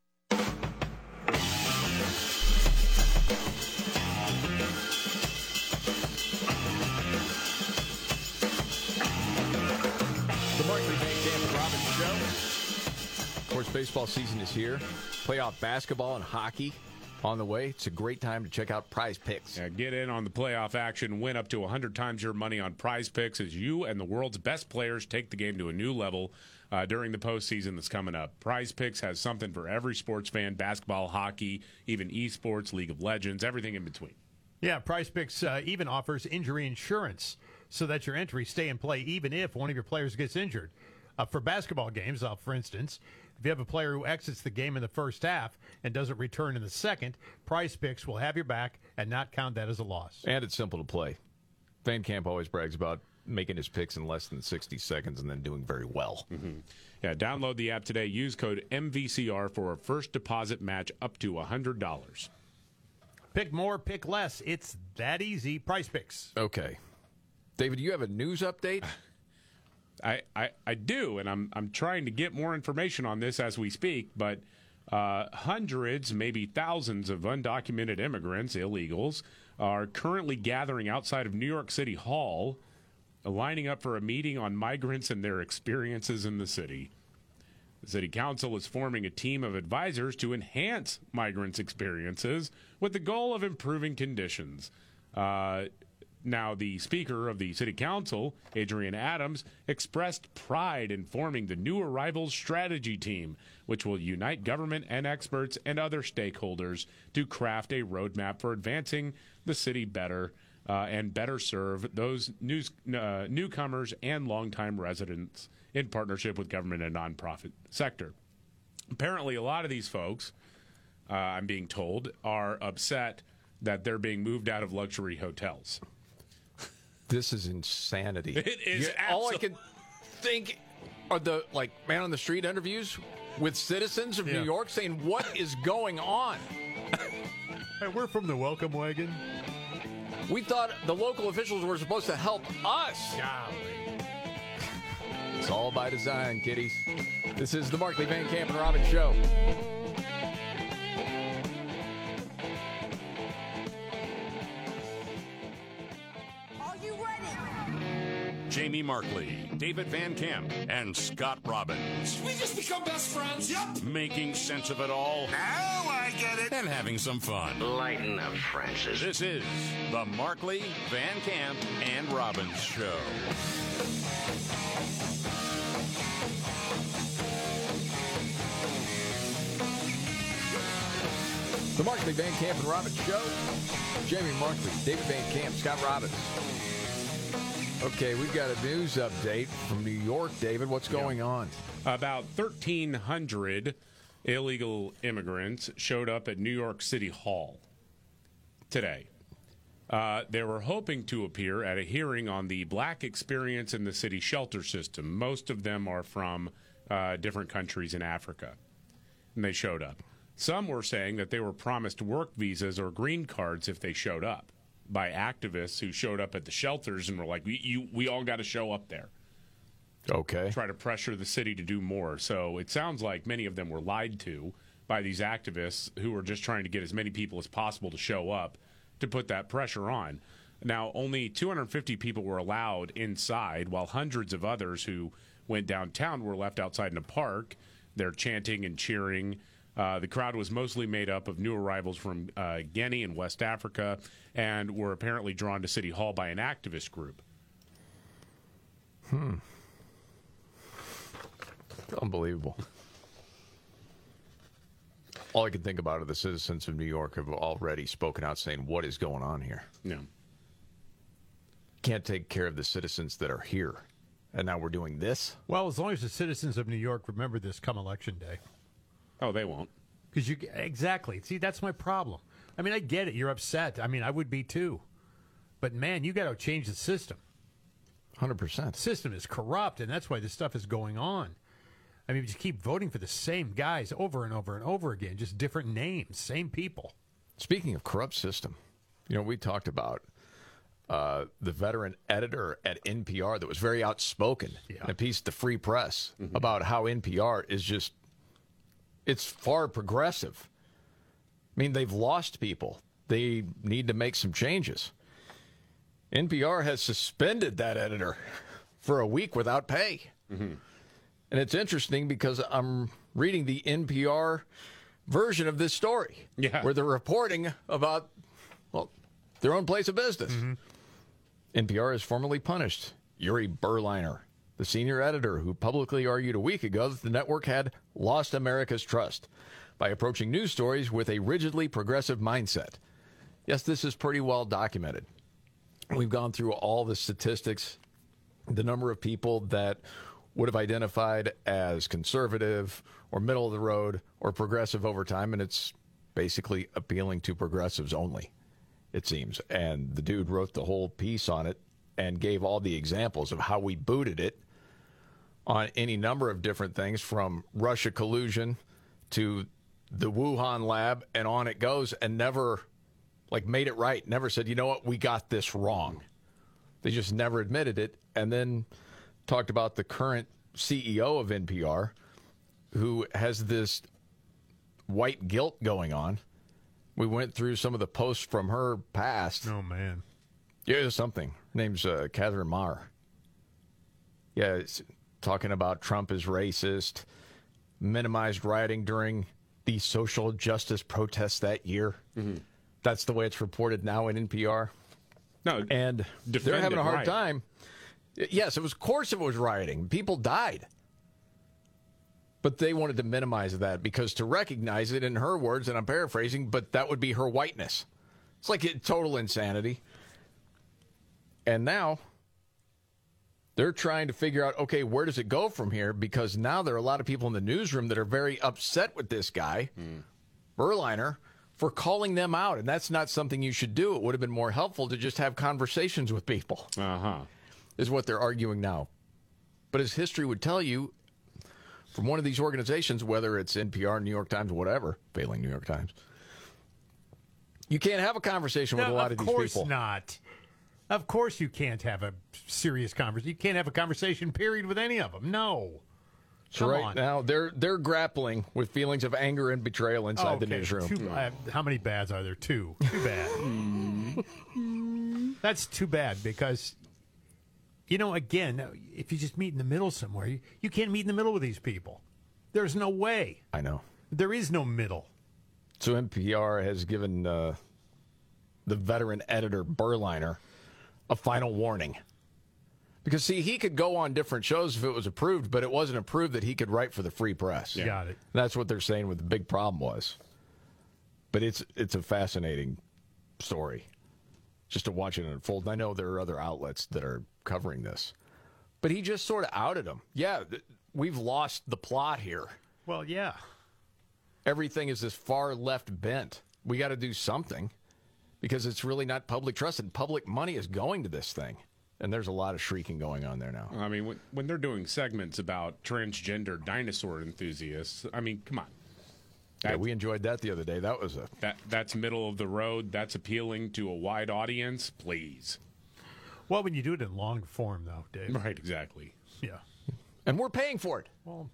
Of course, baseball season is here. Playoff basketball and hockey on the way. It's a great time to check out Prize Picks. Yeah, get in on the playoff action. Win up to one hundred times your money on Prize Picks as you and the world's best players take the game to a new level uh, during the postseason that's coming up. Prize Picks has something for every sports fan: basketball, hockey, even esports, League of Legends, everything in between. Yeah, Prize Picks uh, even offers injury insurance so that your entries stay in play even if one of your players gets injured. Uh, for basketball games, uh, for instance, if you have a player who exits the game in the first half and doesn't return in the second, Prize Picks will have your back and not count that as a loss. And it's simple to play. Van Camp always brags about making his picks in less than sixty seconds and then doing very well. Mm-hmm. Yeah, download the app today. Use code M V C R for a first deposit match up to one hundred dollars. Pick more, pick less. It's that easy. Prize Picks. Okay. David, you have a news update? I, I, I do, and I'm I'm trying to get more information on this as we speak, but Uh, hundreds, maybe thousands of undocumented immigrants, illegals, are currently gathering outside of New York City Hall, lining up for a meeting on migrants and their experiences in the city. The city council is forming a team of advisors to enhance migrants' experiences with the goal of improving conditions. Uh, now, the speaker of the city council, Adrian Adams, expressed pride in forming the new arrivals strategy team, which will unite government and experts and other stakeholders to craft a roadmap for advancing the city better uh, and better serve those news, uh, newcomers and longtime residents in partnership with government and nonprofit sector. Apparently, a lot of these folks, uh, I'm being told, are upset that they're being moved out of luxury hotels. This is insanity. It is. Yeah, all I can think are the like man on the street interviews with citizens of Yeah. New York saying, "What is going on?" Hey, we're from the welcome wagon. We thought the local officials were supposed to help us. Golly. It's all by design, kiddies. This is the Markley, Van Camp, and Robbins Show. Jamie Markley, David Van Camp, and Scott Robbins. We just become best friends. Yep. Making sense of it all. Now I get it. And having some fun. Lighten up, Francis. This is the Markley, Van Camp, and Robbins Show. The Markley, Van Camp, and Robbins Show. Jamie Markley, David Van Camp, Scott Robbins. Okay, we've got a news update from New York. David, what's going Yeah. on? About thirteen hundred illegal immigrants showed up at New York City Hall today. Uh, they were hoping to appear at a hearing on the black experience in the city shelter system. Most of them are from uh, different countries in Africa, and they showed up. Some were saying that they were promised work visas or green cards if they showed up by activists who showed up at the shelters and were like, we, you, we all got to show up there. Okay. Try to pressure the city to do more. So it sounds like many of them were lied to by these activists who were just trying to get as many people as possible to show up to put that pressure on. Now, only two hundred fifty people were allowed inside, while hundreds of others who went downtown were left outside in a park. They're chanting and cheering. Uh, the crowd was mostly made up of new arrivals from uh, Guinea and West Africa and were apparently drawn to City Hall by an activist group. Hmm. Unbelievable. All I can think about are the citizens of New York have already spoken out saying, what is going on here? Yeah. Can't take care of the citizens that are here. And now we're doing this? Well, as long as the citizens of New York remember this come election day. Oh, they won't. Because you exactly. See, that's my problem. I mean, I get it. You're upset. I mean, I would be too. But, man, you got to change the system. one hundred percent. The system is corrupt, and that's why this stuff is going on. I mean, we just keep voting for the same guys over and over and over again, just different names, same people. Speaking of corrupt system, you know, we talked about uh, the veteran editor at N P R that was very outspoken Yeah. in a piece to Free Press about how N P R is just, it's far progressive. I mean, they've lost people. They need to make some changes. N P R has suspended that editor for a week without pay. Mm-hmm. And it's interesting because I'm reading the N P R version of this story, Yeah. where they're reporting about, well, their own place of business. Mm-hmm. N P R has formally punished Yuri Berliner, the senior editor who publicly argued a week ago that the network had lost America's trust by approaching news stories with a rigidly progressive mindset. Yes, this is pretty well documented. We've gone through all the statistics, the number of people that would have identified as conservative or middle of the road or progressive over time, and it's basically appealing to progressives only, it seems. And the dude wrote the whole piece on it and gave all the examples of how we booted it on any number of different things, from Russia collusion to the Wuhan lab, and on it goes, and never like made it right, never said, you know what, we got this wrong. They just never admitted it. And then talked about the current C E O of N P R, who has this white guilt going on. We went through some of the posts from her past. Oh, man. Yeah, there's something. Her name's uh, Catherine Maher. Yeah, it's talking about Trump is racist, minimized rioting during the social justice protests that year. Mm-hmm. That's the way it's reported now in N P R. No, and they're having a hard riot. time. Yes, it was. Of course, it was rioting. People died, but they wanted to minimize that because to recognize it, in her words, and I'm paraphrasing, but that would be her whiteness. It's like a total insanity. And now they're trying to figure out, okay, where does it go from here? Because now there are a lot of people in the newsroom that are very upset with this guy, mm. Berliner, for calling them out. And that's not something you should do. It would have been more helpful to just have conversations with people, uh-huh. is what they're arguing now. But as history would tell you, from one of these organizations, whether it's N P R, New York Times, whatever, failing New York Times, you can't have a conversation with no, a lot of, of these course people. not. Of course you can't have a serious conversation. You can't have a conversation, period, with any of them. No. So Come right on. now, they're they're grappling with feelings of anger and betrayal inside okay. the newsroom. Two, uh, how many bads are there? Two. Too bad. That's too bad because, you know, again, if you just meet in the middle somewhere, you, you can't meet in the middle with these people. There's no way. I know. There is no middle. So N P R has given uh, the veteran editor Berliner a final warning. Because, see, he could go on different shows if it was approved, but it wasn't approved that he could write for the Free Press. Yeah. Got it. That's what they're saying what the big problem was. But it's it's a fascinating story just to watch it unfold. And I know there are other outlets that are covering this. But he just sort of outed him. Yeah, th- we've lost the plot here. Well, yeah. Everything is this far left bent. We got to do something because it's really not public trust, and public money is going to this thing. And there's a lot of shrieking going on there now. I mean, when, when they're doing segments about transgender dinosaur enthusiasts, I mean, come on. That, yeah, we enjoyed that the other day. That was a that that's middle of the road. That's appealing to a wide audience. Please. Well, when you do it in long form, though, Dave. Right, exactly. Yeah. And we're paying for it. Well,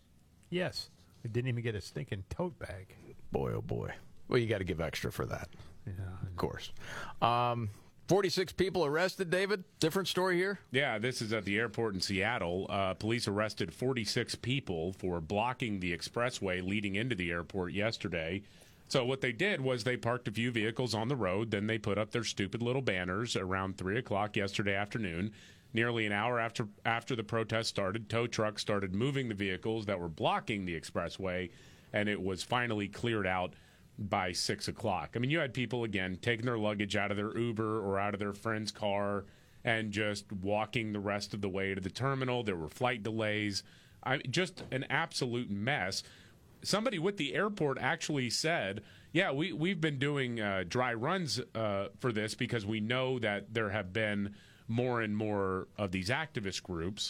yes. We didn't even get a stinking tote bag. Boy, oh boy. Well, you got to give extra for that. Yeah. Of course. Um, forty-six people arrested, David. Different story here? Yeah, this is at the airport in Seattle. Uh, police arrested forty-six people for blocking the expressway leading into the airport yesterday. So what they did was they parked a few vehicles on the road. Then they put up their stupid little banners around three o'clock yesterday afternoon. Nearly an hour after after the protest started, tow trucks started moving the vehicles that were blocking the expressway, and it was finally cleared out by six o'clock. I mean, you had people, again, taking their luggage out of their Uber or out of their friend's car and just walking the rest of the way to the terminal. There were flight delays. I, just an absolute mess. Somebody with the airport actually said, yeah, we, we've been doing uh, dry runs uh, for this because we know that there have been more and more of these activist groups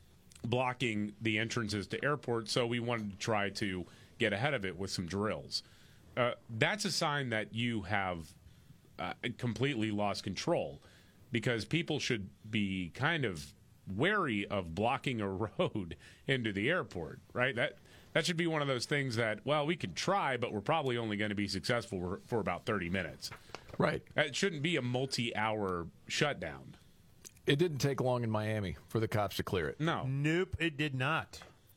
blocking the entrances to airports, so we wanted to try to get ahead of it with some drills. Uh, that's a sign that you have uh, completely lost control, because people should be kind of wary of blocking a road into the airport, right? That that should be one of those things that, well, we could try, but we're probably only going to be successful for, for about thirty minutes. Right. It shouldn't be a multi-hour shutdown. It didn't take long in Miami for the cops to clear it. No. Nope, it did not.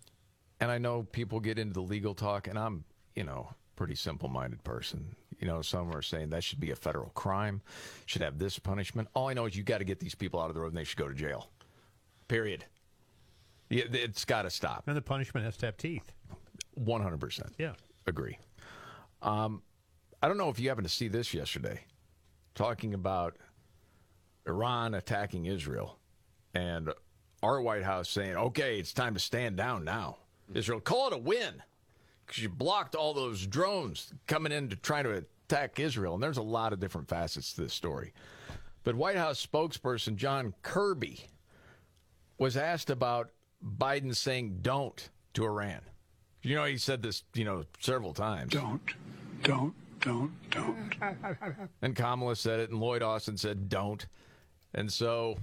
And I know people get into the legal talk, and I'm, you know, pretty simple-minded person. You know, some are saying that should be a federal crime, should have this punishment. All I know is you got to get these people out of the road, and they should go to jail. Period. Yeah, it's got to stop. And the punishment has to have teeth. one hundred percent. Yeah. Agree. Um, I don't know if you happened to see this yesterday, talking about Iran attacking Israel, and our White House saying, okay, it's time to stand down now. Israel, call it a win, because you blocked all those drones coming in to try to attack Israel. And there's a lot of different facets to this story. But White House spokesperson John Kirby was asked about Biden saying don't to Iran. You know, he said this, you know, several times. Don't, don't, don't, don't. And Kamala said it, and Lloyd Austin said don't. And so,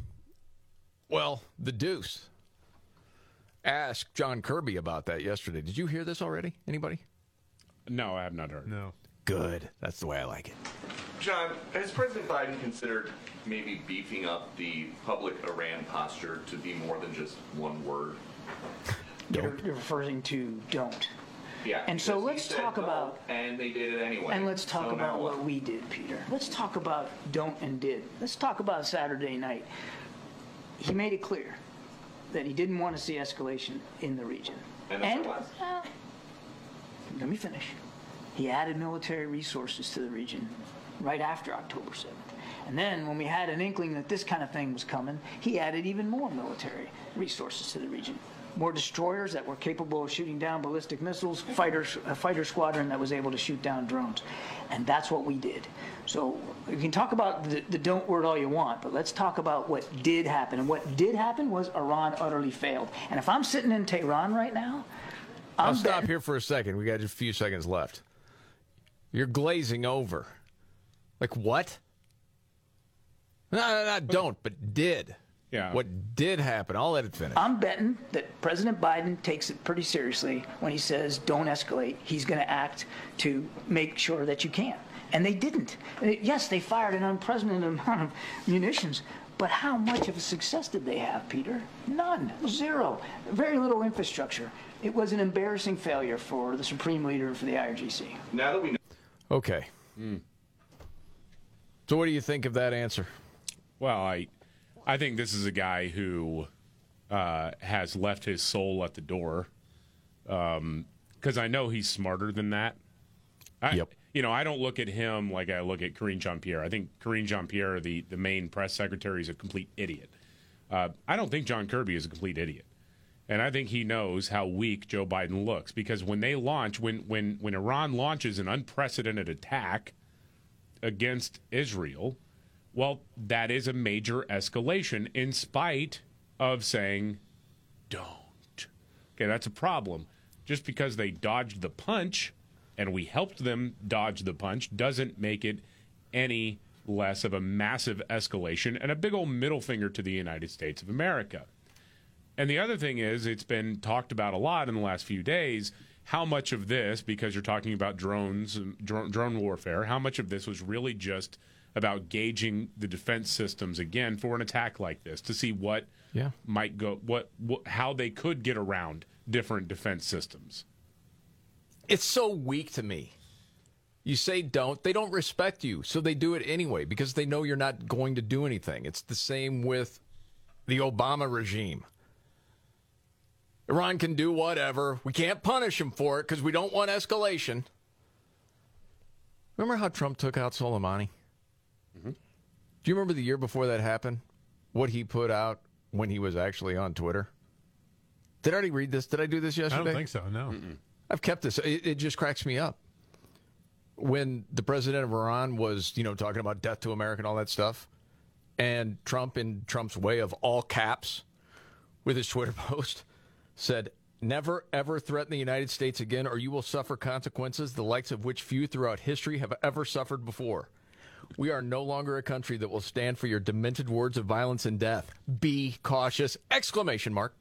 well, the Deuce asked John Kirby about that yesterday. Did you hear this already? Anybody? No, I have not heard. No. Good. That's the way I like it. John, has President Biden considered maybe beefing up the public Iran posture to be more than just one word? You're, you're referring to don't. Yeah. And so because he let's said talk don't, about. And they did it anyway. And let's talk So now about what we did, Peter. Let's talk about don't and did. Let's talk about Saturday night. He made it clear that he didn't want to see escalation in the region. And that's what it was. uh, let me finish. He added military resources to the region right after October seventh. And then when we had an inkling that this kind of thing was coming, he added even more military resources to the region. More destroyers that were capable of shooting down ballistic missiles, fighters, a fighter squadron that was able to shoot down drones. And that's what we did. So you can talk about the, the don't word all you want, but let's talk about what did happen. And what did happen was Iran utterly failed. And if I'm sitting in Tehran right now, I'm I'll stop betting- here for a second. We got just a few seconds left. You're glazing over. Like what? No, no, no, don't, but did. Yeah. What did happen? I'll let it finish. I'm betting that President Biden takes it pretty seriously when he says don't escalate. He's going to act to make sure that you can't. And they didn't. Yes, they fired an unprecedented amount of munitions, but how much of a success did they have, Peter? None. Zero. Very little infrastructure. It was an embarrassing failure for the supreme leader for the I R G C. Now that we know. Okay. Mm. So what do you think of that answer? Well, I I think this is a guy who uh, has left his soul at the door, because um, I know he's smarter than that. I, yep. You know, I don't look at him like I look at Karine Jean-Pierre. I think Karine Jean-Pierre, the, the main press secretary, is a complete idiot. Uh, I don't think John Kirby is a complete idiot. And I think he knows how weak Joe Biden looks, because when they launch, when when, when Iran launches an unprecedented attack against Israel, well, that is a major escalation in spite of saying, don't. Okay, that's a problem. Just because they dodged the punch and we helped them dodge the punch doesn't make it any less of a massive escalation and a big old middle finger to the United States of America. And the other thing is, it's been talked about a lot in the last few days, how much of this, because you're talking about drones, drone, drone warfare, how much of this was really just about gauging the defense systems again for an attack like this, to see what yeah. might go, what, what, how they could get around different defense systems. It's so weak to me. You say don't, they don't respect you, so they do it anyway because they know you're not going to do anything. It's the same with the Obama regime. Iran can do whatever. We can't punish them for it because we don't want escalation. Remember how Trump took out Soleimani? Mm-hmm. Do you remember the year before that happened? What he put out when he was actually on Twitter? Did I already read this? Did I do this yesterday? I don't think so, no. Mm-mm. I've kept this. It, it just cracks me up. When the president of Iran was, you know, talking about death to America and all that stuff, and Trump, in Trump's way of all caps, with his Twitter post, said, "Never, ever threaten the United States again, or you will suffer consequences the likes of which few throughout history have ever suffered before. We are no longer a country that will stand for your demented words of violence and death. Be cautious!" Exclamation mark.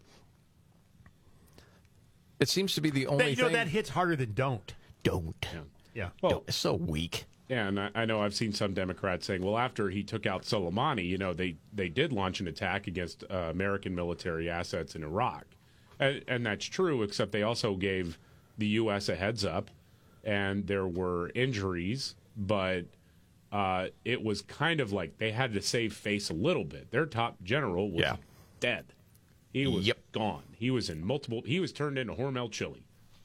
It seems to be the only that, you know, thing. that hits harder than don't. Don't. Yeah. Yeah. Well, Don't. It's so weak. Yeah, and I, I know I've seen some Democrats saying, well, after he took out Soleimani, you know, they, they did launch an attack against uh, American military assets in Iraq. And, and that's true, except they also gave the U S a heads up, and there were injuries, but uh, it was kind of like they had to save face a little bit. Their top general was yeah. dead. He was yep. gone. He was in multiple, he was turned into Hormel chili.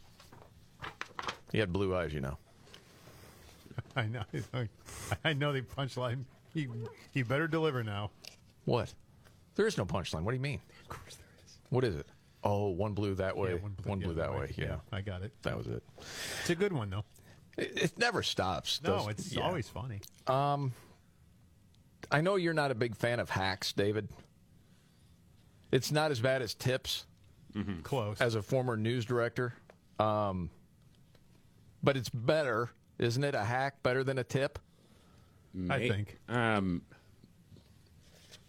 He had blue eyes, you know. I know. I know the punchline. He, he better deliver now. What? There is no punchline. What do you mean? Of course there is. What is it? Oh, one blew that way. Yeah, one blew, one blew that way. way. Yeah. yeah, I got it. That was it. It's a good one, though. It, it never stops. No, does, it's yeah. always funny. Um, I know you're not a big fan of hacks, David. It's not as bad as tips. Mm-hmm. Close. As a former news director. Um, but it's better, isn't it? A hack better than a tip? I May- think. Um,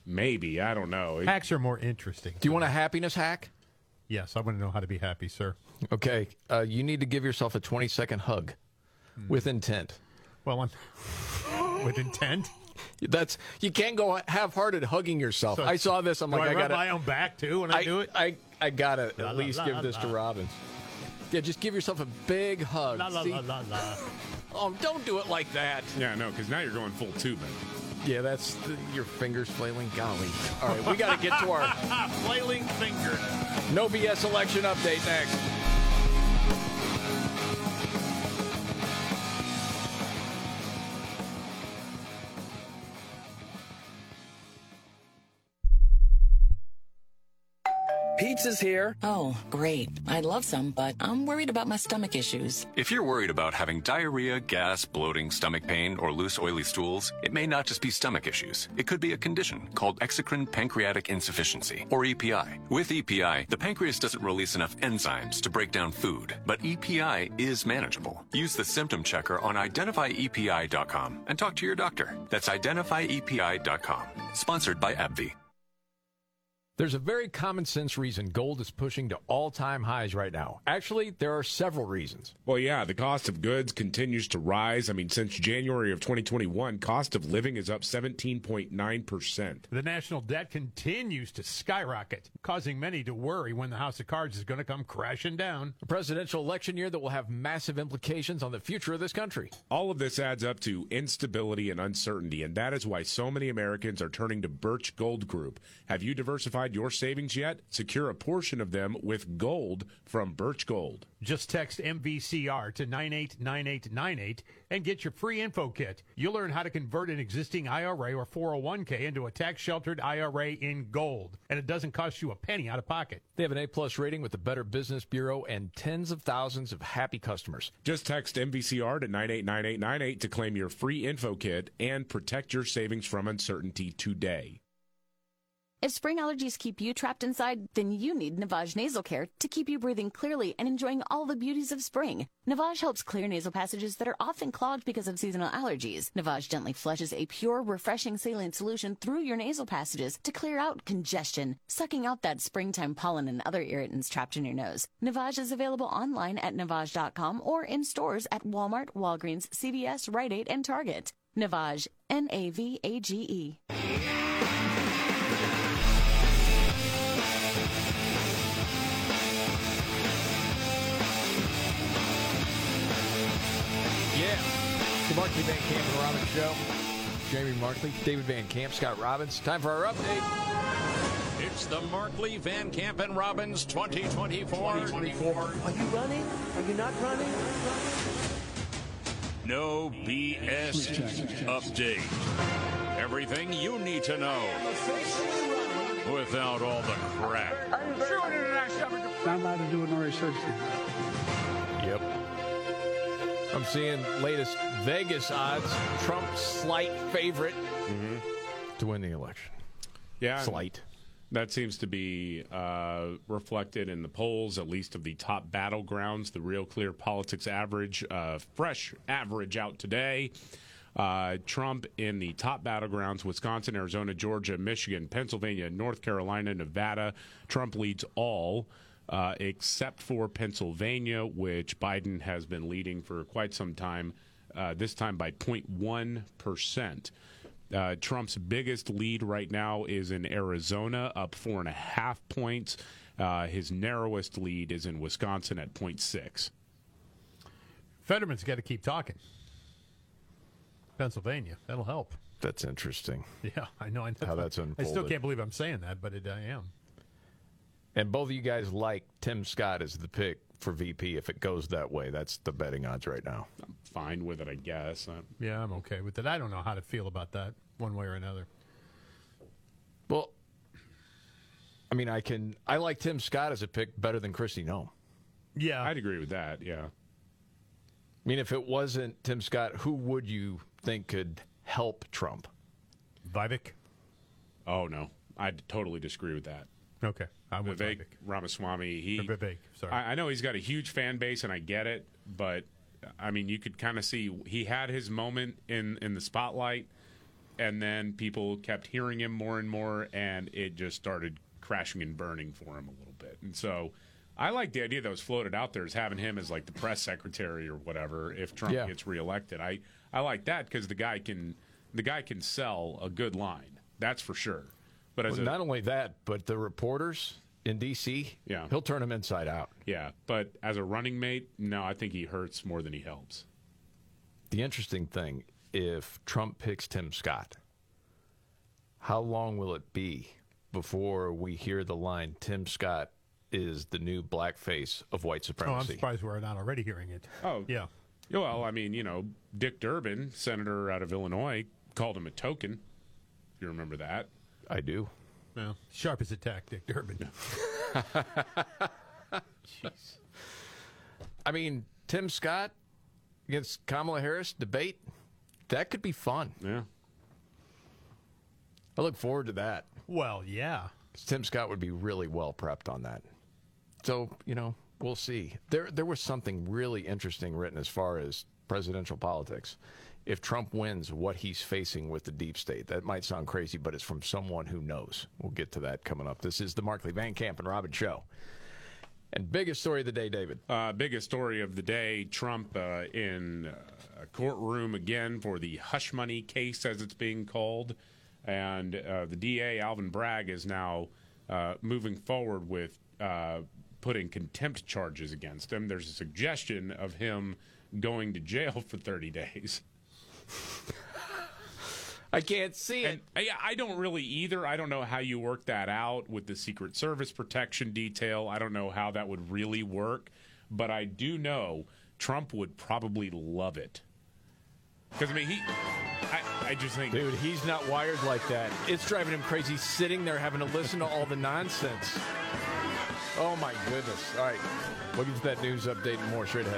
maybe. I don't know. Hacks are more interesting. Do you want a happiness hack? Yes, I want to know how to be happy, sir. Okay, uh, you need to give yourself a twenty-second hug with intent. Well, I'm with intent. That's you can't go half-hearted hugging yourself. So I saw this. I'm do like, I, I rub gotta. my own back too when I, I do it. I I gotta La, at la, least la, give this la. to Robbins. Yeah, just give yourself a big hug. La, la, See? la, la, la. Oh, don't do it like that. Yeah, no, because now you're going full tubing. Yeah, that's the, your fingers flailing. Golly. All right, we got to get to our flailing finger. No B S election update next. Pizza's here. Oh, great. I'd love some, but I'm worried about my stomach issues. If you're worried about having diarrhea, gas, bloating, stomach pain, or loose, oily stools, it may not just be stomach issues. It could be a condition called exocrine pancreatic insufficiency, or E P I. With E P I, the pancreas doesn't release enough enzymes to break down food, but E P I is manageable. Use the symptom checker on identify E P I dot com and talk to your doctor. That's identify E P I dot com. Sponsored by AbbVie. There's a very common sense reason gold is pushing to all-time highs right now. Actually, there are several reasons. Well, yeah, the cost of goods continues to rise. I mean, since January of twenty twenty-one, cost of living is up seventeen point nine percent. The national debt continues to skyrocket, causing many to worry when the House of Cards is going to come crashing down. A presidential election year that will have massive implications on the future of this country. All of this adds up to instability and uncertainty, and that is why so many Americans are turning to Birch Gold Group. Have you diversified your savings yet? Secure a portion of them with gold from Birch Gold. Just text M V C R to nine eight nine eight nine eight and get your free info kit. You'll learn how to convert an existing I R A or four oh one k into a tax-sheltered I R A in gold, and it doesn't cost you a penny out of pocket. They have an A-plus rating with the Better Business Bureau and tens of thousands of happy customers. Just text M V C R to nine eight nine eight nine eight to claim your free info kit and protect your savings from uncertainty today. If spring allergies keep you trapped inside, then you need Navage Nasal Care to keep you breathing clearly and enjoying all the beauties of spring. Navage helps clear nasal passages that are often clogged because of seasonal allergies. Navage gently flushes a pure, refreshing saline solution through your nasal passages to clear out congestion, sucking out that springtime pollen and other irritants trapped in your nose. Navage is available online at navage dot com or in stores at Walmart, Walgreens, C V S, Rite Aid, and Target. Navage, N A V A G E. Yeah. The Markley, Van Camp, and Robbins Show. Jamie Markley, David Van Camp, Scott Robbins. Time for our update. It's the Markley, Van Camp, and Robbins twenty twenty-four. Are you running? Are you not running? No B S update. Everything you need to know without all the crap. Not allowed to do an research. Yep. I'm seeing latest Vegas odds. Trump slight favorite mm-hmm. to win the election. Yeah. Slight. That seems to be uh, reflected in the polls, at least of the top battlegrounds. The Real Clear Politics average, uh, fresh average out today. Uh, Trump in the top battlegrounds, Wisconsin, Arizona, Georgia, Michigan, Pennsylvania, North Carolina, Nevada. Trump leads all. Uh, except for Pennsylvania, which Biden has been leading for quite some time, uh, this time by zero point one percent. Uh, Trump's biggest lead right now is in Arizona, up four and a half points. Uh, his narrowest lead is in Wisconsin at zero point six. Fetterman's got to keep talking. Pennsylvania, that'll help. That's interesting. Yeah, I know. I know. How that's unfolded. I still can't believe I'm saying that, but it, I am. And both of you guys like Tim Scott as the pick for V P if it goes that way. That's the betting odds right now. I'm fine with it, I guess. I'm... Yeah, I'm okay with it. I don't know how to feel about that one way or another. Well, I mean, I can. I like Tim Scott as a pick better than Kristi Noem. Yeah. I'd agree with that, yeah. I mean, if it wasn't Tim Scott, who would you think could help Trump? Vivek? Oh, no. I totally disagree with that. Okay. I'm with Vivek Vivek. Ramaswamy. He, Vivek, sorry. I, I know he's got a huge fan base, and I get it, but, I mean, you could kind of see he had his moment in, in the spotlight, and then people kept hearing him more and more, and it just started crashing and burning for him a little bit. And so I like the idea that was floated out there as having him as like the press secretary or whatever if Trump Yeah. gets reelected. I, I like that because the guy can the guy can sell a good line. That's for sure. But as Well, a, not only that, but the reporters in D C, Yeah. he'll turn them inside out. yeah, but as a running mate, no, I think he hurts more than he helps. The interesting thing, if Trump picks Tim Scott, how long will it be before we hear the line, Tim Scott is the new blackface of white Oh, I'm supremacy? surprised we're not already hearing it. Oh, yeah. Well, I mean, you know, Dick Durbin, senator out of Illinois, called him a token. If you remember that. I do. Well, sharp as a tack, Dick Durbin. Jeez. I mean, Tim Scott against Kamala Harris debate, that could be fun. Yeah. I look forward to that. Well, yeah. Tim Scott would be really well prepped on that. So, you know, we'll see. There there was something really interesting written as far as presidential politics. If Trump wins, what he's facing with the deep state. That might sound crazy, but it's from someone who knows. We'll get to that coming up. This is the Markley, Van Camp, and Robin Show. And biggest story of the day, David. Uh, biggest story of the day, Trump uh, in uh, a courtroom again for the hush money case, as it's being called. And uh, the D A, Alvin Bragg, is now uh, moving forward with uh, putting contempt charges against him. There's a suggestion of him going to jail for thirty days. I can't see it. And I, I don't really either. I don't know how you work that out with the Secret Service protection detail. I don't know how that would really work. But I do know Trump would probably love it. Because, I mean, he... I, I just think... Dude, he's not wired like that. It's driving him crazy sitting there having to listen to all the nonsense. Oh, my goodness. All right. We'll get to that news update and more straight ahead.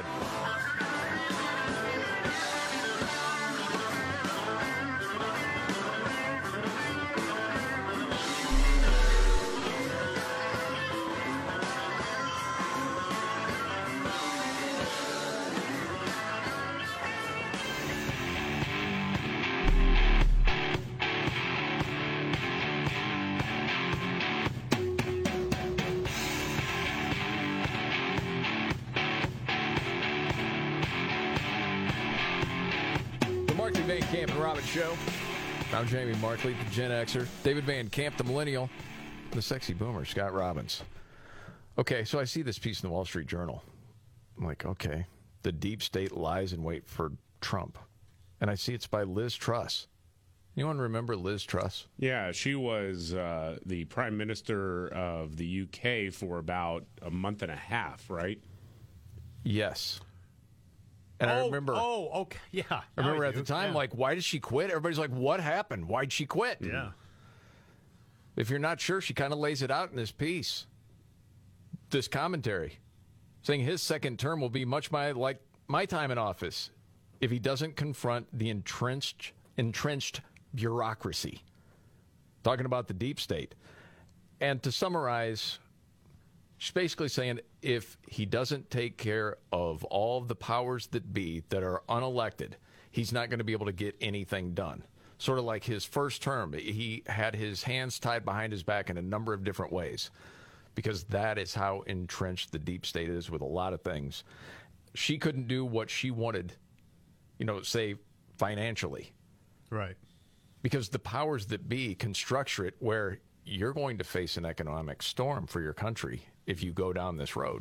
Van Camp and Robin Show. I'm Jamie Markley, the Gen Xer. David Van Camp, the Millennial. The sexy boomer, Scott Robbins. Okay, so I see this piece in the Wall Street Journal. I'm like, okay, the deep state lies in wait for Trump. And I see it's by Liz Truss. Anyone remember Liz Truss? Yeah, she was uh, the Prime Minister of the U K for about a month and a half, right? Yes. And oh, I remember, oh, okay, yeah. I remember I at the do. time, yeah. like, why did she quit? Everybody's like, what happened? Why'd she quit? Yeah. If you're not sure, she kind of lays it out in this piece, this commentary, saying his second term will be much my, like my time in office if he doesn't confront the entrenched, entrenched bureaucracy. Talking about the deep state. And to summarize, she's basically saying if he doesn't take care of all of the powers that be that are unelected, he's not going to be able to get anything done. Sort of like his first term, he had his hands tied behind his back in a number of different ways because that is how entrenched the deep state is with a lot of things. She couldn't do what she wanted, you know, say financially. Right. Because the powers that be can structure it where you're going to face an economic storm for your country if you go down this road.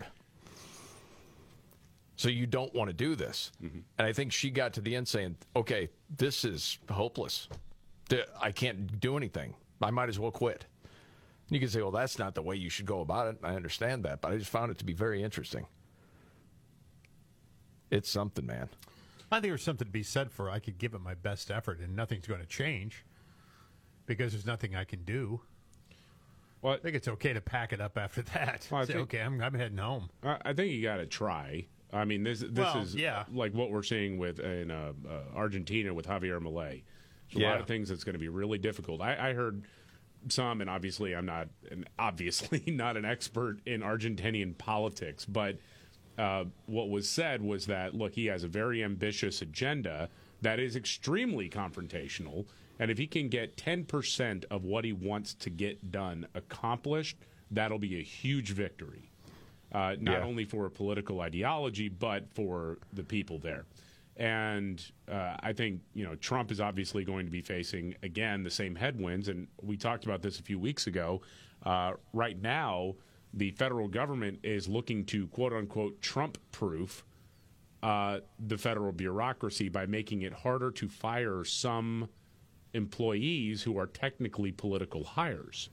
So you don't want to do this. Mm-hmm. And I think she got to the end saying, okay, this is hopeless. I can't do anything. I might as well quit. You can say, well, that's not the way you should go about it. I understand that, but I just found it to be very interesting. It's something, man. I think there's something to be said for I could give it my best effort and nothing's going to change because there's nothing I can do. Well, I think it's okay to pack it up after that. Well, I Say, think, okay, I'm, I'm heading home. I, I think you got to try. I mean, this this well, is yeah. like what we're seeing with in uh, uh, Argentina with Javier Milei. There's a yeah. lot of things that's going to be really difficult. I, I heard some, and obviously I'm not, an, obviously not an expert in Argentinian politics, but uh, what was said was that, look, he has a very ambitious agenda that is extremely confrontational, and if he can get ten percent of what he wants to get done accomplished, that'll be a huge victory. uh, not Yeah. only for a political ideology, but for the people there. And uh, I think, you know, Trump is obviously going to be facing, again, the same headwinds. And we talked about this a few weeks ago. Uh, right now, the federal government is looking to, quote unquote, Trump-proof uh, the federal bureaucracy by making it harder to fire some employees who are technically political hires.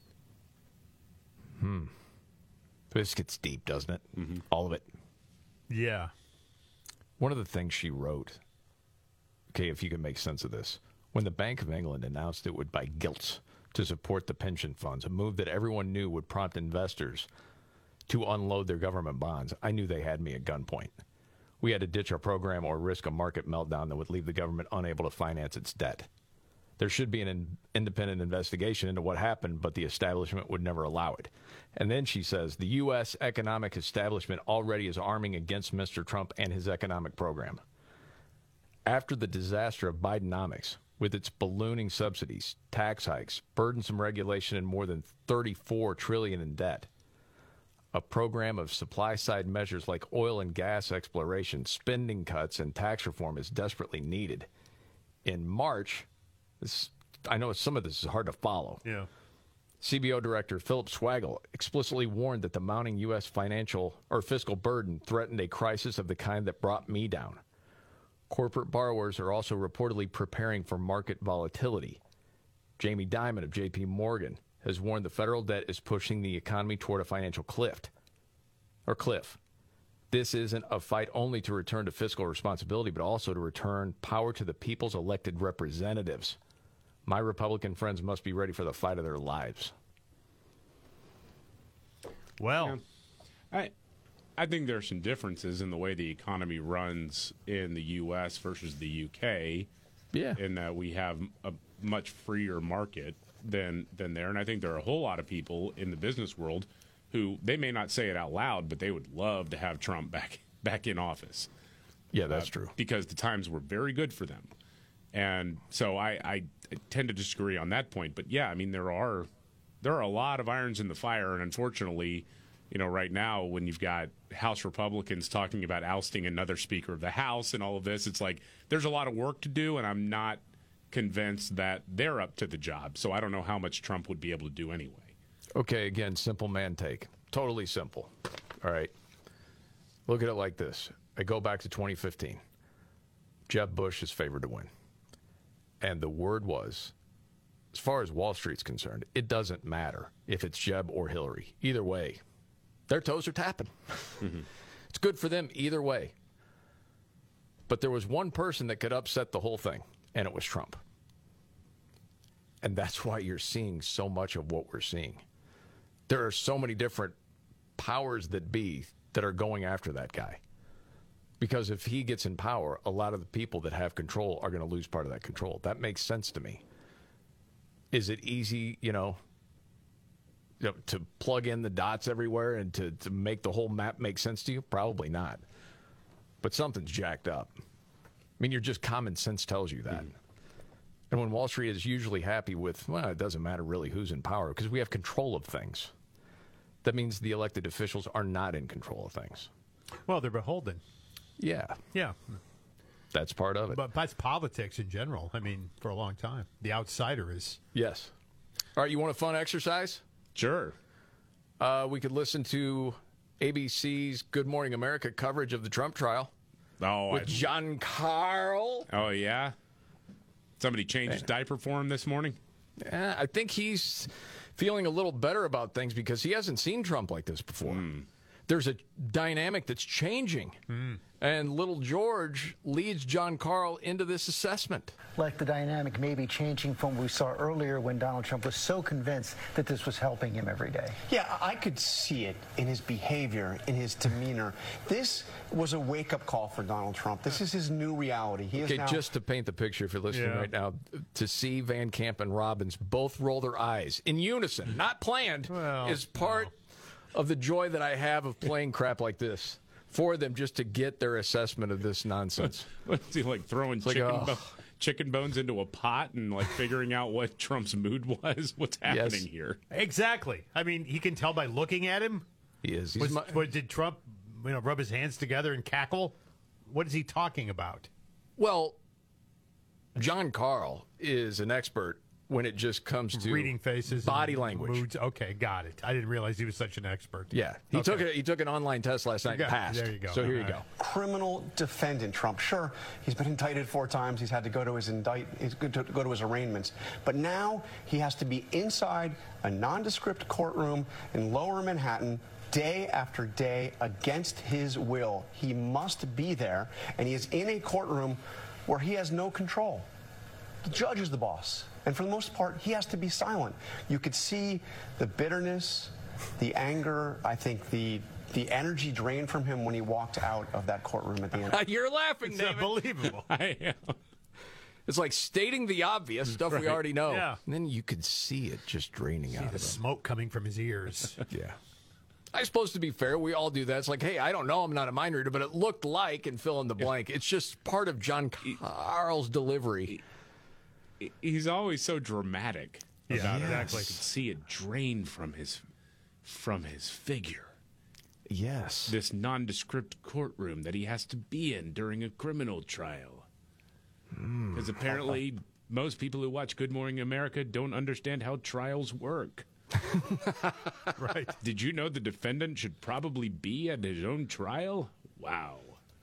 Hmm. This gets deep, doesn't it? Mm-hmm. All of it. Yeah. One of the things she wrote, okay, if you can make sense of this, when the Bank of England announced it would buy gilts to support the pension funds, a move that everyone knew would prompt investors to unload their government bonds, I knew they had me at gunpoint. We had to ditch our program or risk a market meltdown that would leave the government unable to finance its debt. There should be an in- independent investigation into what happened, but the establishment would never allow it. And then she says, the U S economic establishment already is arming against Mister Trump and his economic program. After the disaster of Bidenomics, with its ballooning subsidies, tax hikes, burdensome regulation, and more than thirty-four trillion dollars in debt, a program of supply-side measures like oil and gas exploration, spending cuts, and tax reform is desperately needed. In March, this, I know some of this is hard to follow. Yeah. C B O Director Philip Swagel explicitly warned that the mounting U S financial or fiscal burden threatened a crisis of the kind that brought me down. Corporate borrowers are also reportedly preparing for market volatility. Jamie Dimon of J P Morgan has warned the federal debt is pushing the economy toward a financial cliff. Or cliff. This isn't a fight only to return to fiscal responsibility, but also to return power to the people's elected representatives. My Republican friends must be ready for the fight of their lives. Well, yeah. I I think there are some differences in the way the economy runs in the U S versus the U K. Yeah. In that we have a much freer market than than there, and I think there are a whole lot of people in the business world who they may not say it out loud, but they would love to have Trump back back in office. Yeah, that's uh, true. Because the times were very good for them. And so I, I tend to disagree on that point. But, yeah, I mean, there are there are a lot of irons in the fire. And unfortunately, you know, right now when you've got House Republicans talking about ousting another Speaker of the House and all of this, it's like there's a lot of work to do, and I'm not convinced that they're up to the job. So I don't know how much Trump would be able to do anyway. Okay, again, simple man take. Totally simple. All right. Look at it like this. I go back to twenty fifteen. Jeb Bush is favored to win. And the word was, as far as Wall Street's concerned, it doesn't matter if it's Jeb or Hillary. Either way, their toes are tapping. Mm-hmm. It's good for them either way. But there was one person that could upset the whole thing, and it was Trump. And that's why you're seeing so much of what we're seeing. There are so many different powers that be that are going after that guy. Because if he gets in power, a lot of the people that have control are going to lose part of that control. That makes sense to me. Is it easy, you know, you know to plug in the dots everywhere and to, to make the whole map make sense to you? Probably not. But something's jacked up. I mean, your just common sense tells you that. Mm. And when Wall Street is usually happy with, well, it doesn't matter really who's in power because we have control of things. That means the elected officials are not in control of things. Well, they're beholden. Yeah. Yeah. That's part of it. But that's politics in general. I mean, for a long time. The outsider is. Yes. All right, you want a fun exercise? Sure. Uh, we could listen to A B C's Good Morning America coverage of the Trump trial. Oh, with I... John Carl. Oh, yeah? Somebody changed his diaper for him this morning? Yeah, I think he's feeling a little better about things because he hasn't seen Trump like this before. Mm. There's a dynamic that's changing. Mm. And little George leads John Carl into this assessment. Like the dynamic may be changing from what we saw earlier when Donald Trump was so convinced that this was helping him every day. Yeah, I could see it in his behavior, in his demeanor. This was a wake-up call for Donald Trump. This is his new reality. He okay, is now... just to paint the picture, if you're listening yeah. right now, to see Van Camp and Robbins both roll their eyes in unison, not planned, well, is part... No. of the joy that I have of playing crap like this for them just to get their assessment of this nonsense. What's he like throwing chicken, like, oh. bo- chicken bones into a pot and like figuring out what Trump's mood was? What's happening yes. here? Exactly. I mean, he can tell by looking at him He is. He's Was, my, what, did Trump, you know, rub his hands together and cackle? What is he talking about? well, John Carl is an expert when it just comes to Reading faces, body and language. moods. Okay, got it. I didn't realize he was such an expert. Yeah, he Okay. took a, he took an online test last night and Yeah, passed. there you go. So here All you right. go. Criminal defendant Trump. Sure, he's been indicted four times. He's had to go to his indict, he's good to go to his arraignments. But now he has to be inside a nondescript courtroom in Lower Manhattan day after day against his will. He must be there, and he is in a courtroom where he has no control. The judge is the boss, and for the most part, he has to be silent. You could see the bitterness, the anger, I think the the energy drained from him when he walked out of that courtroom at the end. You're laughing, It's David. unbelievable. I am. It's like stating the obvious stuff we Right. already know. Yeah. And then you could see it just draining See out the of him. smoke coming from his ears. Yeah. I suppose to be fair, we all do that. It's like, hey, I don't know, I'm not a mind reader, but it looked like, and fill in the blank. It's just part of John Carl's delivery. He's always so dramatic Yeah, about it. exactly. I could see it drain from his from his figure. Yes. This nondescript courtroom that he has to be in during a criminal trial. Because apparently most people who watch Good Morning America don't understand how trials work. Right. Did you know the defendant should probably be at his own trial? Wow.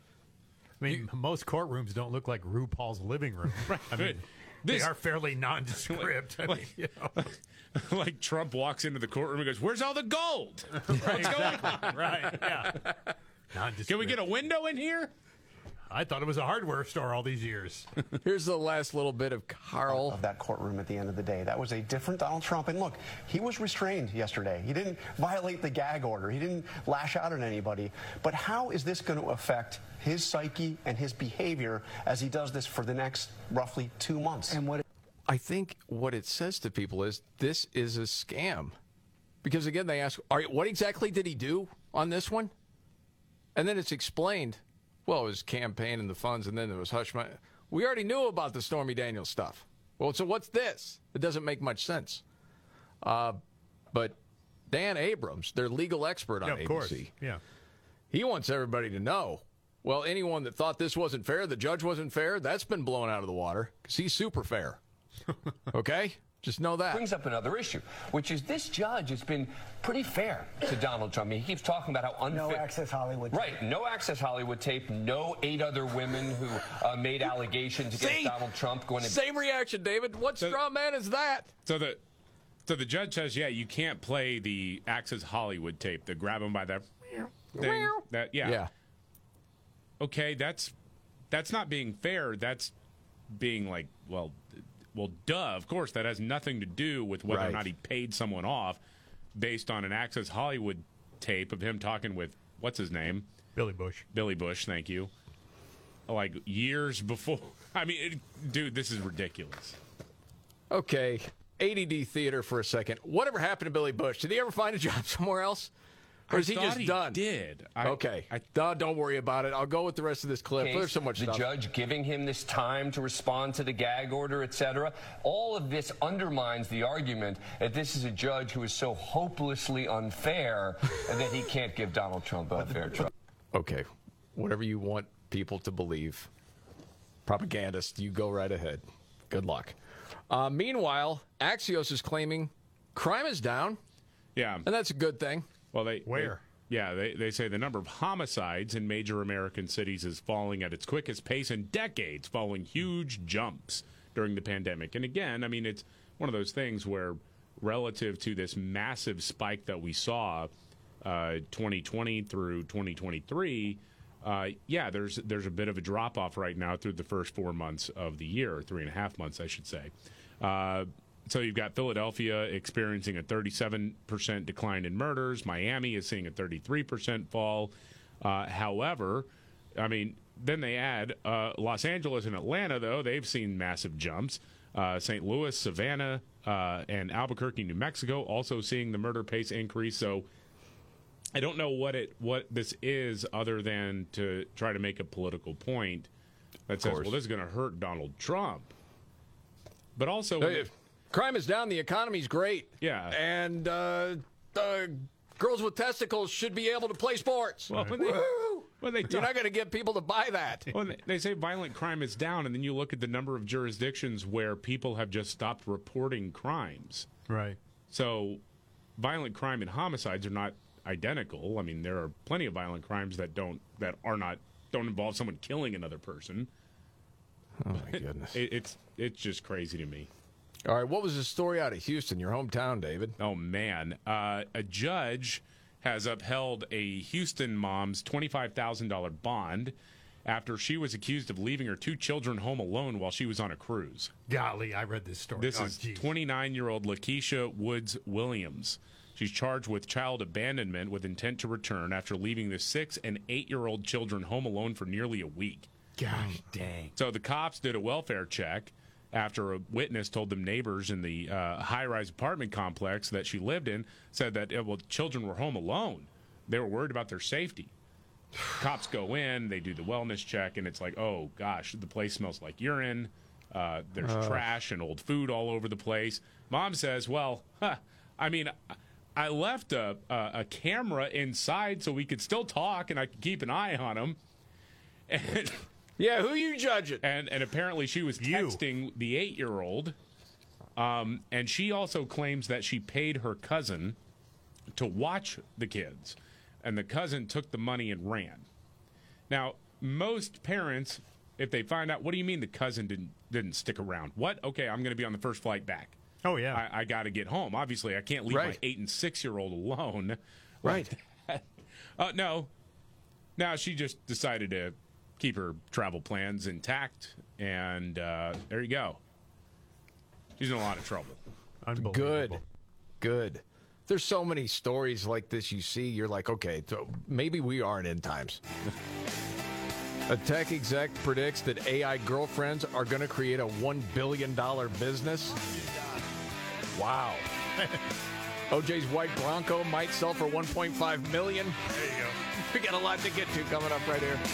I mean, most courtrooms don't look like RuPaul's living room. Right. I mean, This- they are fairly nondescript. I mean, you know. Like Trump walks into the courtroom and goes, "Where's all the gold? What's going on?" Right, yeah. Nondescript. Can we get a window in here? I thought it was a hardware store all these years. Here's the last little bit of Carl. Of that courtroom at the end of the day. That was a different Donald Trump. And look, he was restrained yesterday. He didn't violate the gag order. He didn't lash out at anybody. But how is this going to affect his psyche and his behavior as he does this for the next roughly two months? And what I think what it says to people is this is a scam. Because again, they ask, All right, what exactly did he do on this one? And then it's explained, well, it was campaign and the funds, and then there was hush money. We already knew about the Stormy Daniels stuff. Well, so what's this? It doesn't make much sense. Uh, but Dan Abrams, their legal expert on Yeah, of A B C, course. Yeah. he wants everybody to know, well, anyone that thought this wasn't fair, the judge wasn't fair, that's been blown out of the water because he's super fair. Okay? Just know that. Brings up another issue, which is this judge has been pretty fair to Donald Trump. He keeps talking about how unfair. No Access Hollywood tape. Right, no Access Hollywood tape, no eight other women who uh, made allegations against See? Donald Trump. Going to Same reaction, David. What straw man is that? So the so the judge says, yeah, you can't play the Access Hollywood tape, the grab him by the thing. That yeah. Yeah. Okay, that's that's not being fair. That's being like, well, well, duh. Of course, that has nothing to do with whether or Right. not he paid someone off based on an Access Hollywood tape of him talking with what's his name, Billy Bush. Billy Bush. Thank you. Like years before. I mean, it, dude, this is ridiculous. Okay, A D D theater for a second. Whatever happened to Billy Bush? Did he ever find a job somewhere else? Or is I he thought just he done? did. I- okay. Duh, don't worry about it. I'll go with the rest of this clip. case, There's so much the stuff. judge giving him this time to respond to the gag order, et cetera. All of this undermines the argument that this is a judge who is so hopelessly unfair and that he can't give Donald Trump a fair trial. Okay, whatever you want people to believe. Propagandist, you go right ahead. Good luck. Uh, meanwhile, Axios is claiming crime is down. Yeah. And that's a good thing. Well, they Where? They, yeah, they, they say the number of homicides in major American cities is falling at its quickest pace in decades, following huge jumps during the pandemic. And again, I mean, it's one of those things where relative to this massive spike that we saw uh, twenty twenty through twenty twenty-three, uh, yeah, there's there's a bit of a drop off right now through the first four months of the year, or three and a half months, I should say. Uh, So you've got Philadelphia experiencing a thirty-seven percent decline in murders. Miami is seeing a thirty-three percent fall. Uh, however, I mean, then they add uh, Los Angeles and Atlanta, though. They've seen massive jumps. Uh, Saint Louis, Savannah, uh, and Albuquerque, New Mexico also seeing the murder pace increase. So I don't know what it what this is other than to try to make a political point that says, well, this is going to hurt Donald Trump. But also... Hey, if crime is down, the economy's great. Yeah. And uh, uh, Girls with testicles should be able to play sports. Well, when they, well, they You're not going to get people to buy that. Well, they, they say violent crime is down, and then you look at the number of jurisdictions where people have just stopped reporting crimes. Right. So violent crime and homicides are not identical. I mean, there are plenty of violent crimes that don't that are not don't involve someone killing another person. Oh my goodness. It, it's it's just crazy to me. All right, what was the story out of Houston, your hometown, David? Oh, man. Uh, a judge has upheld a Houston mom's twenty-five thousand dollars bond after she was accused of leaving her two children home alone while she was on a cruise. Golly, I read this story. This oh, is geez. twenty-nine-year-old Lakeisha Woods Williams. She's charged with child abandonment with intent to return after leaving the six- and eight-year-old children home alone for nearly a week. Gosh dang. So the cops did a welfare check after a witness told them neighbors in the uh, high-rise apartment complex that she lived in said that, well, children were home alone. They were worried about their safety. Cops go in, they do the wellness check, and it's like, oh, gosh, the place smells like urine. Uh, there's Uh. trash and old food all over the place. Mom says, well, huh, I mean, I left a, a, a camera inside so we could still talk and I could keep an eye on him. And yeah, who you judging? And and apparently she was texting the eight-year-old, um, and she also claims that she paid her cousin to watch the kids, and the cousin took the money and ran. Now, most parents, if they find out, what do you mean the cousin didn't didn't stick around? What? Okay, I'm going to be on the first flight back. Oh, yeah. I, I got to get home. Obviously, I can't leave Right. my eight and six-year-old alone. Right. uh, no. Now, she just decided to keep her travel plans intact, and uh, there you go. She's in a lot of trouble. Good. Good. There's so many stories like this you see. You're like, okay, so maybe we are in end times. A tech exec predicts that A I girlfriends are going to create a one billion dollars business. Wow. O J's white Bronco might sell for one point five million dollars. There you go. We got a lot to get to coming up right here.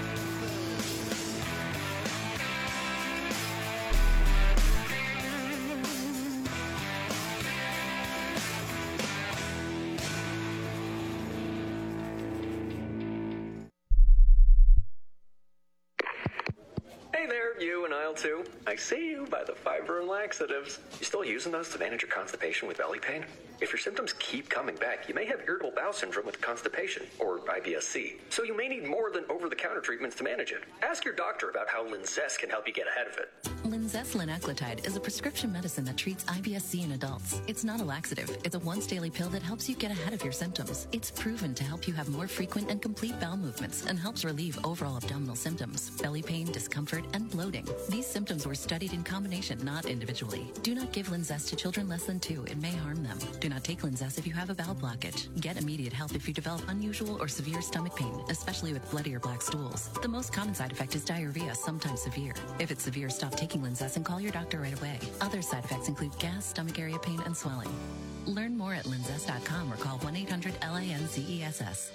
Hey there, you in aisle two. I see you by the fiber and laxatives. You still using those to manage your constipation with belly pain? If your symptoms keep coming back, you may have irritable bowel syndrome with constipation, or I B S C. So you may need more than over-the-counter treatments to manage it. Ask your doctor about how Linzess can help you get ahead of it. Linzess linaclotide is a prescription medicine that treats I B S C in adults. It's not a laxative. It's a once-daily pill that helps you get ahead of your symptoms. It's proven to help you have more frequent and complete bowel movements and helps relieve overall abdominal symptoms, belly pain, discomfort, and bloating. These symptoms were studied in combination, not individually. Do not give Linzess to children less than two. It may harm them. Do not take Linzess if you have a bowel blockage. Get immediate help if you develop unusual or severe stomach pain, especially with bloody or black stools. The most common side effect is diarrhea, sometimes severe. If it's severe, stop taking Linzess and call your doctor right away. Other side effects include gas, stomach area pain, and swelling. Learn more at linzess dot com or call one eight hundred L A N Z E S S.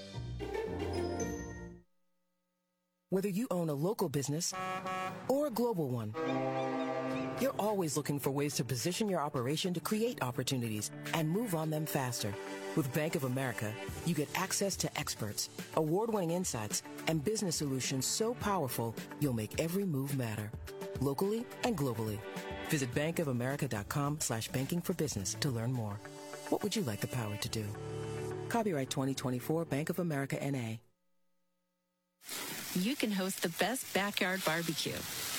Whether you own a local business or a global one, you're always looking for ways to position your operation to create opportunities and move on them faster. With Bank of America, you get access to experts, award-winning insights, and business solutions so powerful, you'll make every move matter, locally and globally. Visit bankofamerica.com slash banking for business to learn more. What would you like the power to do? Copyright twenty twenty-four Bank of America N A. You can host the best backyard barbecue.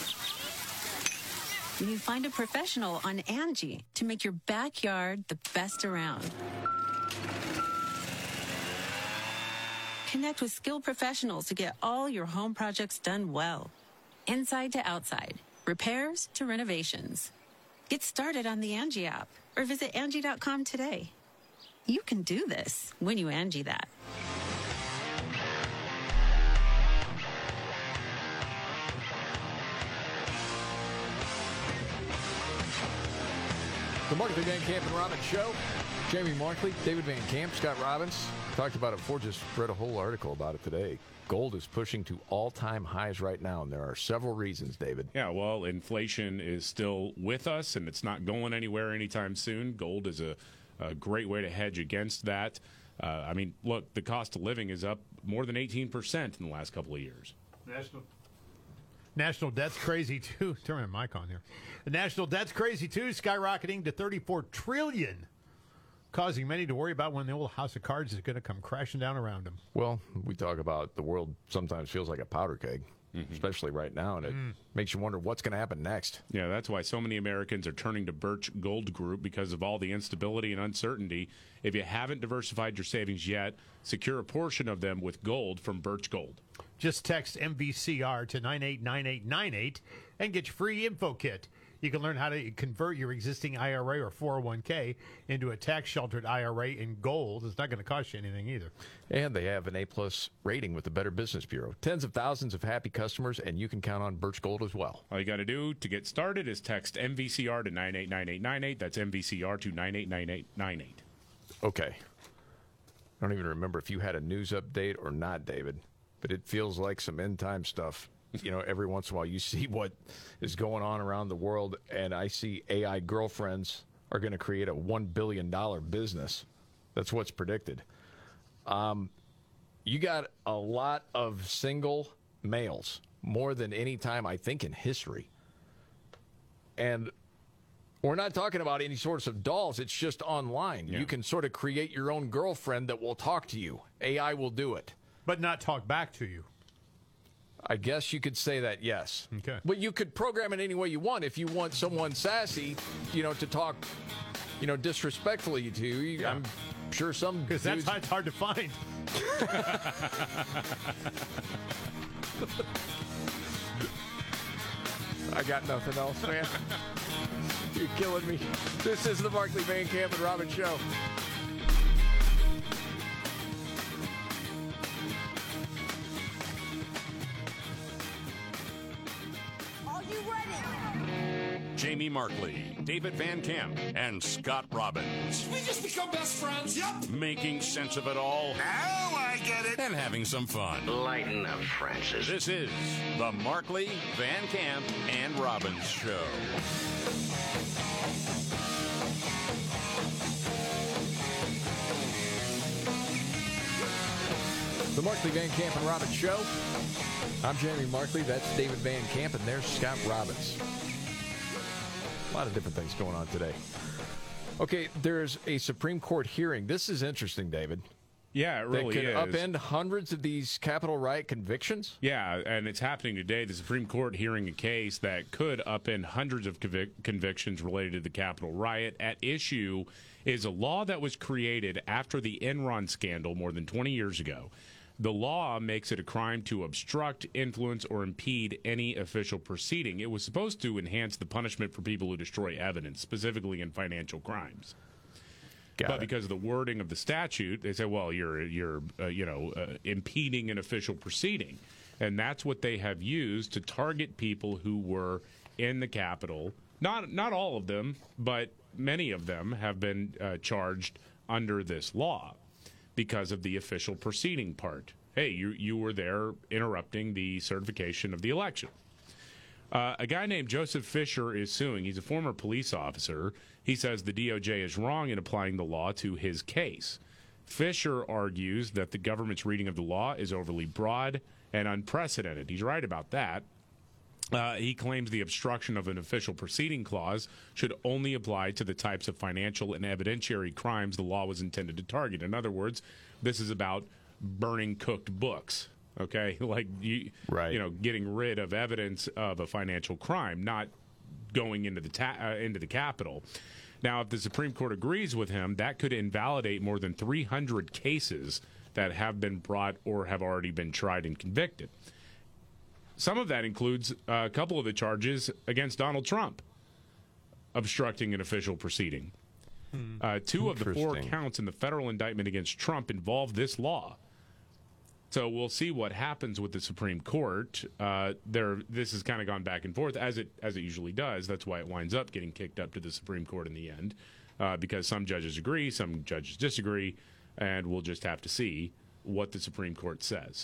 You find a professional on Angie to make your backyard the best around. Connect with skilled professionals to get all your home projects done well. Inside to outside, repairs to renovations. Get started on the Angie app or visit Angie dot com today. You can do this when you Angie that. The Markley, Van Camp, and Robbins Show. Jamie Markley, David Van Camp, Scott Robbins. Talked about it before, just read a whole article about it today. Gold is pushing to all-time highs right now, and there are several reasons, David. Yeah, well, inflation is still with us, and it's not going anywhere anytime soon. Gold is a, a great way to hedge against that. Uh, I mean, look, the cost of living is up more than eighteen percent in the last couple of years. National National debt's crazy, too. Turn my mic on here. The national debt's crazy, too, skyrocketing to thirty-four trillion dollars, causing many to worry about when the old house of cards is going to come crashing down around them. Well, we talk about the world sometimes feels like a powder keg, mm-hmm. especially right now, and it mm. makes you wonder what's going to happen next. Yeah, that's why so many Americans are turning to Birch Gold Group because of all the instability and uncertainty. If you haven't diversified your savings yet, secure a portion of them with gold from Birch Gold. Just text M V C R to nine eight nine eight nine eight and get your free info kit. You can learn how to convert your existing I R A or four oh one k into a tax-sheltered I R A in gold. It's not going to cost you anything either. And they have an A-plus rating with the Better Business Bureau. Tens of thousands of happy customers, and you can count on Birch Gold as well. All you got to do to get started is text M V C R to nine eight nine eight nine eight. That's M V C R to nine eight nine eight nine eight. Okay. I don't even remember if you had a news update or not, David, but it feels like some end-time stuff. You know, every once in a while you see what is going on around the world, and I see A I girlfriends are going to create a one billion dollars business. That's what's predicted. Um, you got a lot of single males, more than any time, I think, in history. And we're not talking about any sorts of dolls. It's just online. Yeah. You can sort of create your own girlfriend that will talk to you. A I will do it. But not talk back to you. I guess you could say that, yes. Okay. But you could program it any way you want. If you want someone sassy, you know, to talk, you know, disrespectfully to you, yeah. I'm sure some Because that's how it's hard to find. I got nothing else, man. You're killing me. This is the Markley, Van Camp, and Robbins Show. Jamie Markley, David Van Camp, and Scott Robbins. We just become best friends, yep. Making sense of it all. Now I get it. And having some fun. Lighten up, Francis. This is the Markley, Van Camp, and Robbins Show. The Markley, Van Camp, and Robbins Show. I'm Jamie Markley. That's David Van Camp, and there's Scott Robbins. A lot of different things going on today. Okay, there's a Supreme Court hearing. This is interesting, David. Yeah, it really that could is. upend hundreds of these Capitol riot convictions. Yeah, and it's happening today. The Supreme Court hearing a case that could upend hundreds of convic- convictions related to the Capitol riot. At issue is a law that was created after the Enron scandal more than twenty years ago. The law makes it a crime to obstruct, influence, or impede any official proceeding. It was supposed to enhance the punishment for people who destroy evidence, specifically in financial crimes. Got but it. Because of the wording of the statute, they say, well, you're you're uh, you know uh, impeding an official proceeding, and that's what they have used to target people who were in the Capitol. Not not all of them, but many of them have been uh, charged under this law because of the official proceeding part. Hey, you you were there interrupting the certification of the election. Uh, a guy named Joseph Fisher is suing. He's a former police officer. He says the D O J is wrong in applying the law to his case. Fisher argues that the government's reading of the law is overly broad and unprecedented. He's right about that. Uh, he claims the obstruction of an official proceeding clause should only apply to the types of financial and evidentiary crimes the law was intended to target. In other words, this is about burning cooked books, okay? Like, you, right. you know, getting rid of evidence of a financial crime, not going into the ta- uh, into the Capitol. Now, if the Supreme Court agrees with him, that could invalidate more than three hundred cases that have been brought or have already been tried and convicted. Some of that includes uh, a couple of the charges against Donald Trump, obstructing an official proceeding. Hmm. Uh, two of the four counts in the federal indictment against Trump involve this law. So we'll see what happens with the Supreme Court. Uh, there, this has kind of gone back and forth, as it as it usually does. That's why it winds up getting kicked up to the Supreme Court in the end, uh, because some judges agree, some judges disagree, and we'll just have to see what the Supreme Court says.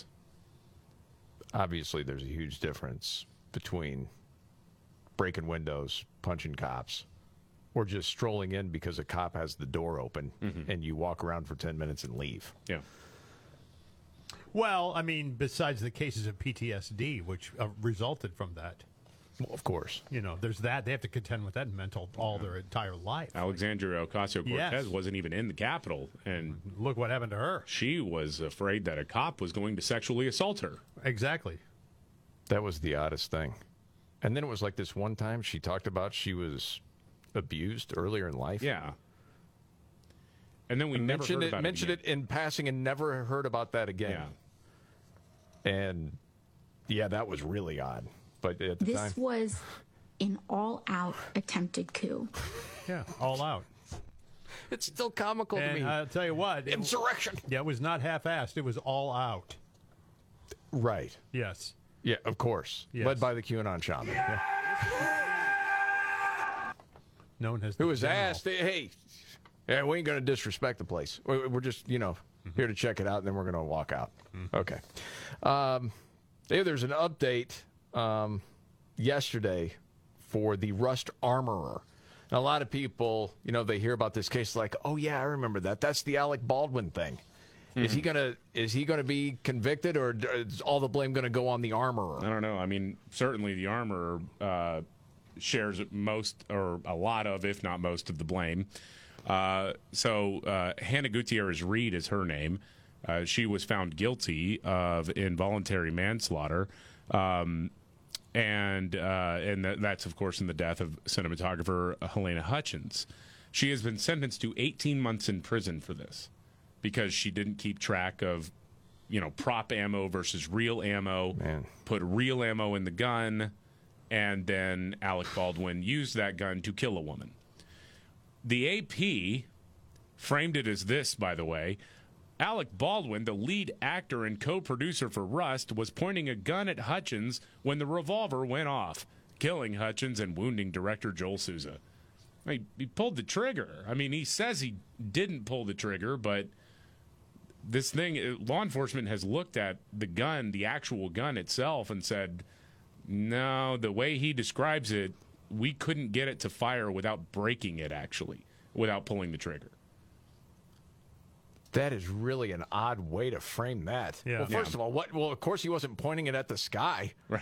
Obviously, there's a huge difference between breaking windows, punching cops, or just strolling in because a cop has the door open Mhm. and you walk around for ten minutes and leave. Yeah. Well, I mean, besides the cases of P T S D, which uh, resulted from that. Well, of course. You know, there's that. They have to contend with that mental all their entire life. Alexandria Ocasio-Cortez Yes. wasn't even in the Capitol, and look what happened to her. She was afraid that a cop was going to sexually assault her. Exactly. That was the oddest thing. And then it was like this one time she talked about she was abused earlier in life. Yeah. And then we And never mentioned heard it, about mentioned it, it in passing and never heard about that again. Yeah. And yeah, that was really odd. But at the This time, was an all-out attempted coup. Yeah, all out. It's still comical and to me. I'll tell you what. Insurrection. It, yeah, it was not half-assed. It was all out. Right. Yes. Yeah, of course. Yes. Led by the QAnon shaman. Yeah. Known as Who was asked, hey, yeah, we ain't going to disrespect the place. We- We're just, you know, Mm-hmm. here to check it out, and then we're going to walk out. Okay. Um, yeah, there's an update um, yesterday for the Rust Armorer. And a lot of people, you know, they hear about this case like, oh, yeah, I remember that. That's the Alec Baldwin thing. Is he gonna is he gonna be convicted, or is all the blame gonna go on the armorer? I don't know. I mean, certainly the armorer uh, shares most or a lot of, if not most, of the blame. Uh, so uh, Hannah Gutierrez Reed is her name. Uh, she was found guilty of involuntary manslaughter, um, and uh, and th- that's of course in the death of cinematographer Helena Hutchins. She has been sentenced to eighteen months in prison for this, because she didn't keep track of, you know, prop ammo versus real ammo, Man. put real ammo in the gun, and then Alec Baldwin used that gun to kill a woman. The A P framed it as this, by the way. Alec Baldwin, the lead actor and co-producer for Rust, was pointing a gun at Hutchins when the revolver went off, killing Hutchins and wounding director Joel Souza. He, he pulled the trigger. I mean, he says he didn't pull the trigger, but this thing, law enforcement has looked at the gun, the actual gun itself, and said, no, the way he describes it, we couldn't get it to fire without breaking it, actually, without pulling the trigger. That is really an odd way to frame that. Yeah. Well, first Yeah. of all, what? Well, of course he wasn't pointing it at the sky. Right.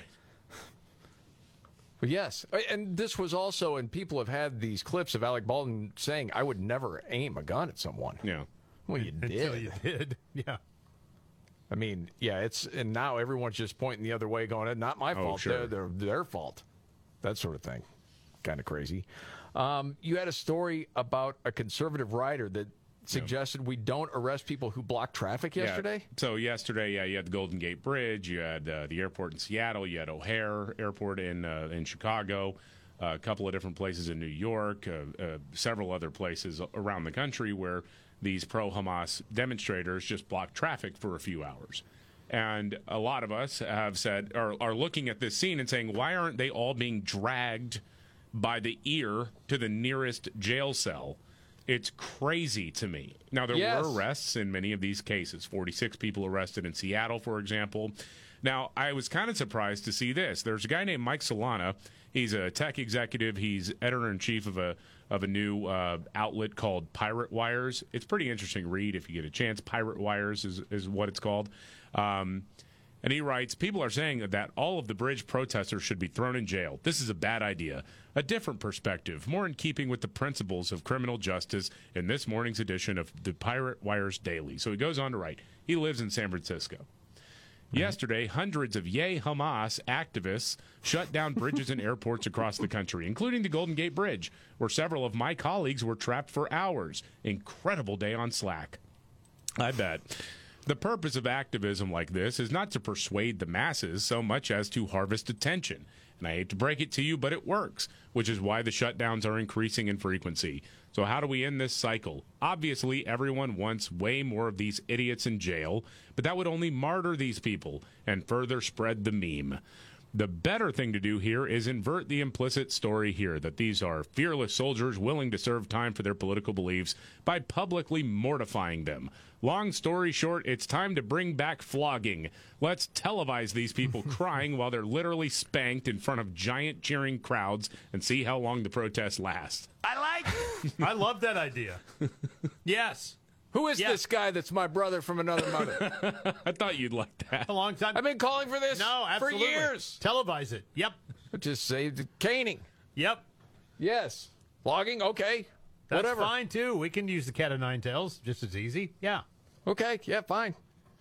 But yes, and this was also, and people have had these clips of Alec Baldwin saying, "I would never aim a gun at someone." Yeah. Well, you did. Until you did. Yeah. I mean, yeah, it's and now everyone's just pointing the other way, going, "Not my Oh, fault. sure. They're, they're their fault." That sort of thing. Kind of crazy. Um, you had a story about a conservative writer that suggested we don't arrest people who block traffic yesterday. Yeah. So yesterday, yeah, you had the Golden Gate Bridge, you had uh, the airport in Seattle, you had O'Hare Airport in uh, in Chicago, uh, a couple of different places in New York, uh, uh, several other places around the country where these pro-Hamas demonstrators just blocked traffic for a few hours. And a lot of us have said, are, are looking at this scene and saying, why aren't they all being dragged by the ear to the nearest jail cell? It's crazy to me. Now, there Yes. were arrests in many of these cases, forty-six people arrested in Seattle, for example. Now, I was kind of surprised to see this. There's a guy named Mike Solana. He's a tech executive. He's editor-in-chief of a of a new uh, outlet called Pirate Wires. It's pretty interesting read if you get a chance. Pirate Wires is, is what it's called. Um, and he writes, people are saying that all of the bridge protesters should be thrown in jail. This is a bad idea. A different perspective, more in keeping with the principles of criminal justice in this morning's edition of the Pirate Wires Daily. So he goes on to write, he lives in San Francisco. Yesterday, hundreds of Yay Hamas activists shut down bridges and airports across the country, including the Golden Gate Bridge, where several of my colleagues were trapped for hours. Incredible day on Slack. I bet. The purpose of activism like this is not to persuade the masses so much as to harvest attention. And I hate to break it to you, but it works, which is why the shutdowns are increasing in frequency. So how do we end this cycle? Obviously, everyone wants way more of these idiots in jail, but that would only martyr these people and further spread the meme. The better thing to do here is invert the implicit story here that these are fearless soldiers willing to serve time for their political beliefs by publicly mortifying them. Long story short, it's time to bring back flogging. Let's televise these people crying while they're literally spanked in front of giant cheering crowds and see how long the protest lasts. I like it. I love that idea. Yes. Who is Yeah. this guy that's my brother from another mother? I thought you'd like that. A long time. I've been calling for this No, absolutely. for years. Televise it. Yep. Just say the caning. Yep. Yes. Logging, okay. That's Whatever. fine, too. We can use the cat of nine tails just as easy. Yeah. Okay, yeah, fine.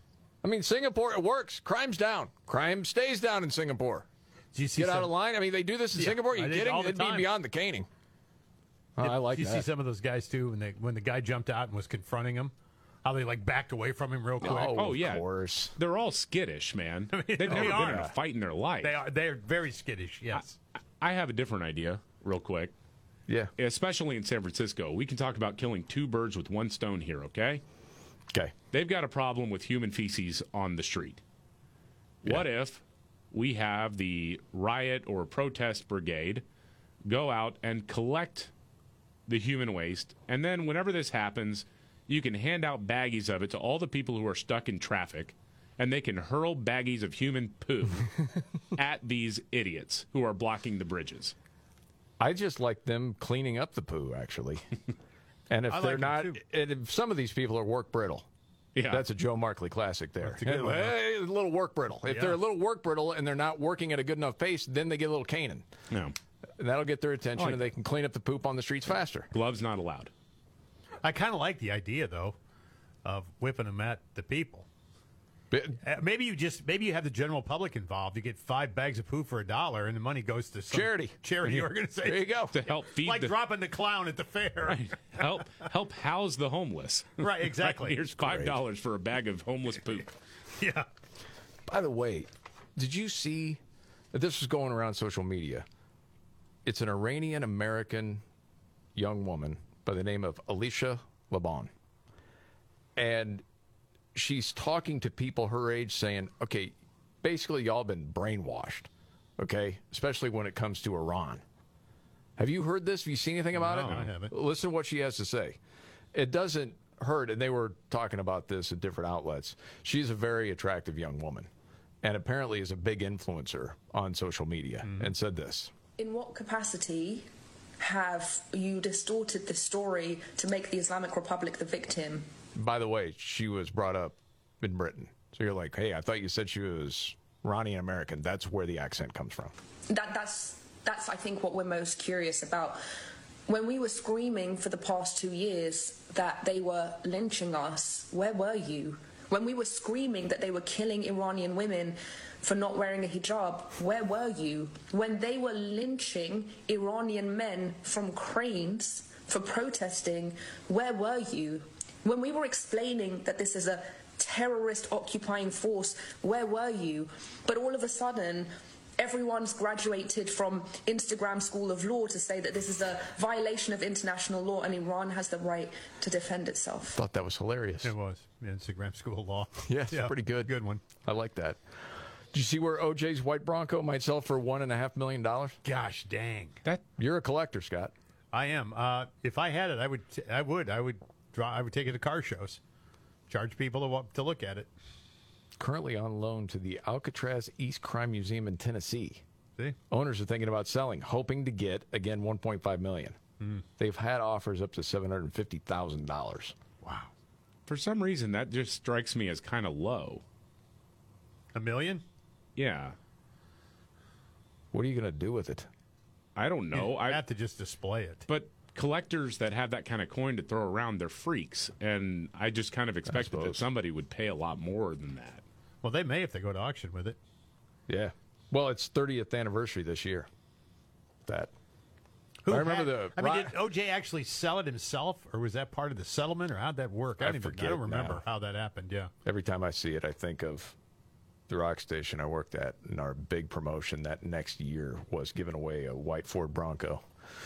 I mean, Singapore, it works. Crime's down. Crime stays down in Singapore. Do you see Get out some- of line. I mean, they do this in Yeah, Singapore. I You did kidding? all the It'd be time. beyond the caning. Oh, I like Did you that. see some of those guys, too, when they when the guy jumped out and was confronting him? How they, like, backed away from him real quick? Oh, Oh, of yeah. course. They're all skittish, man. I mean, They've they never been are. in a fight in their life. They are. They're very skittish, yes. I have a different idea, real quick. Yeah. Especially in San Francisco. We can talk about killing two birds with one stone here, okay? Okay. They've got a problem with human feces on the street. What if we have the riot or protest brigade go out and collect the human waste, and then whenever this happens, you can hand out baggies of it to all the people who are stuck in traffic, and they can hurl baggies of human poo at these idiots who are blocking the bridges. I just like them cleaning up the poo, actually. And if I they're like not, them, too. and if some of these people are work brittle. Yeah. That's a Joe Markley classic there. That's a good one, Hey, a little work brittle. If Yeah. they're a little work brittle and they're not working at a good enough pace, then they get a little caning. No. And that'll get their attention, Like- and they can clean up the poop on the streets faster. Gloves not allowed. I kind of like the idea, though, of whipping them at the people. But- Uh, maybe you just maybe you have the general public involved. You get five bags of poo for a dollar, and the money goes to some Charity. charity organization. There you go. To help feed Like the dropping the clown at the fair. Right. help help house the homeless. Right, exactly. Here's five dollars for a bag of homeless poop. Yeah. By the way, did you see that this was going around social media? It's an Iranian American young woman by the name of Alicia Laban. And she's talking to people her age saying, okay, basically y'all been brainwashed, okay, especially when it comes to Iran. Have you heard this? Have you seen anything about No, it? I haven't. Listen to what she has to say. It doesn't hurt, and they were talking about this at different outlets. She's a very attractive young woman and apparently is a big influencer on social media and said this. In what capacity have you distorted the story to make the Islamic Republic the victim? By the way, she was brought up in Britain. So you're like, hey, I thought you said she was Iranian American. That's where the accent comes from. That, that's, that's, I think, what we're most curious about. When we were screaming for the past two years that they were lynching us, where were you? When we were screaming that they were killing Iranian women for not wearing a hijab, where were you? When they were lynching Iranian men from cranes for protesting, where were you? When we were explaining that this is a terrorist occupying force, where were you? But all of a sudden, everyone's graduated from Instagram School of Law to say that this is a violation of international law and Iran has the right to defend itself. Thought that was hilarious. It was. Instagram School of Law. Yes, Yeah, pretty good. Good one. I like that. Did you see where O J's white Bronco might sell for one and a half million dollars? Gosh dang. That You're a collector, Scott. I am. Uh, if I had it, I would. T- I would. I would. Draw, I would take it to car shows. Charge people to, wa- to look at it. Currently on loan to the Alcatraz East Crime Museum in Tennessee. See? Owners are thinking about selling, hoping to get again one point five million dollars. Mm. They've had offers up to seven hundred fifty thousand dollars. Wow. For some reason, that just strikes me as kind of low. A million? Yeah. What are you going to do with it? I don't know. You I have to just display it. But collectors that have that kind of coin to throw around, they're freaks. And I just kind of expected that somebody would pay a lot more than that. Well, they may if they go to auction with it. Yeah. Well, it's thirtieth anniversary this year. That. Who I remember had- the. I mean, did O J actually sell it himself, or was that part of the settlement, or how'd that work? I, I don't, even, I forget don't remember now. how that happened. Yeah. Every time I see it, I think of the rock station I worked at, and our big promotion that next year was giving away a white Ford Bronco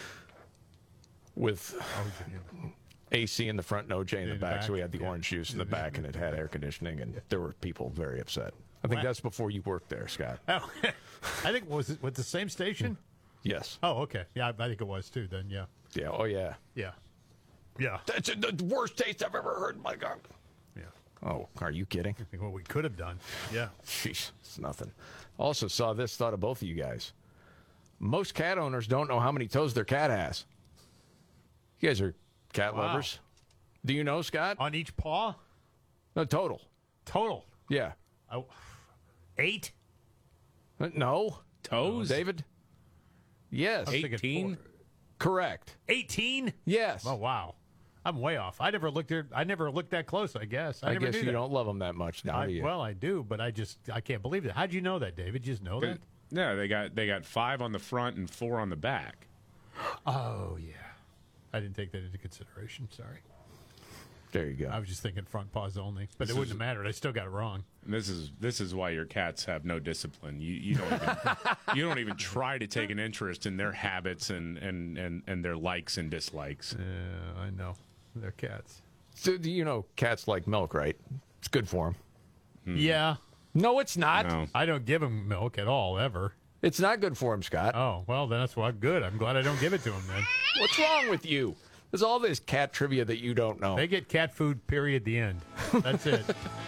with A C in the front and O J in the back. So we had the orange juice in the back, and it had air conditioning, and there were people very upset. I think What? that's before you worked there, Scott. Oh, I think was it with the same station? Yes. Oh, okay. Yeah, I think it was too. Then, yeah, Yeah. Oh, yeah. yeah, yeah. That's the worst taste I've ever heard in my God. Yeah. Oh, are you kidding? I think what we could have done. Yeah. Jeez, it's nothing. Also saw this, thought of both of you guys. Most cat owners don't know how many toes their cat has. You guys are cat Wow. lovers. Do you know, Scott? On each paw? No, total. Total. Yeah. Oh, eight? Uh, No. Toes? David? Yes. I was thinking eighteen? four. Correct. eighteen? Yes. Oh, wow. I'm way off. I never looked at, I never looked that close, I guess. I, I never guess knew you that. don't love them that much now, I, do you? well, I do, but I just, I can't believe that. How'd you know that, David? You just know that? Yeah, they got they got five on the front and four on the back. Oh, yeah. I didn't take that into consideration. Sorry. There you go. I was just thinking front paws only, but This it wouldn't is- have mattered. I still got it wrong. And this is this is why your cats have no discipline. You you don't even, you don't even try to take an interest in their habits and, and, and, and their likes and dislikes. Yeah, I know. They're cats. So, you know, cats like milk, right? It's good for them. Yeah. No, it's not. No. I don't give them milk at all, ever. It's not good for them, Scott. Oh, well, then that's why good. I'm glad I don't give it to them then. What's wrong with you? There's all this cat trivia that you don't know. They get cat food, period, the end. That's it.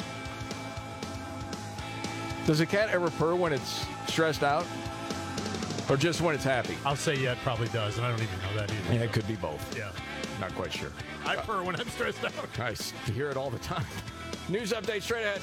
Does a cat ever purr when it's stressed out? Or just when it's happy? I'll say yeah, it probably does, and I don't even know that either. Yeah, it could be both. Yeah. Not quite sure. I purr when I'm stressed out. I s- hear it all the time. News update straight ahead.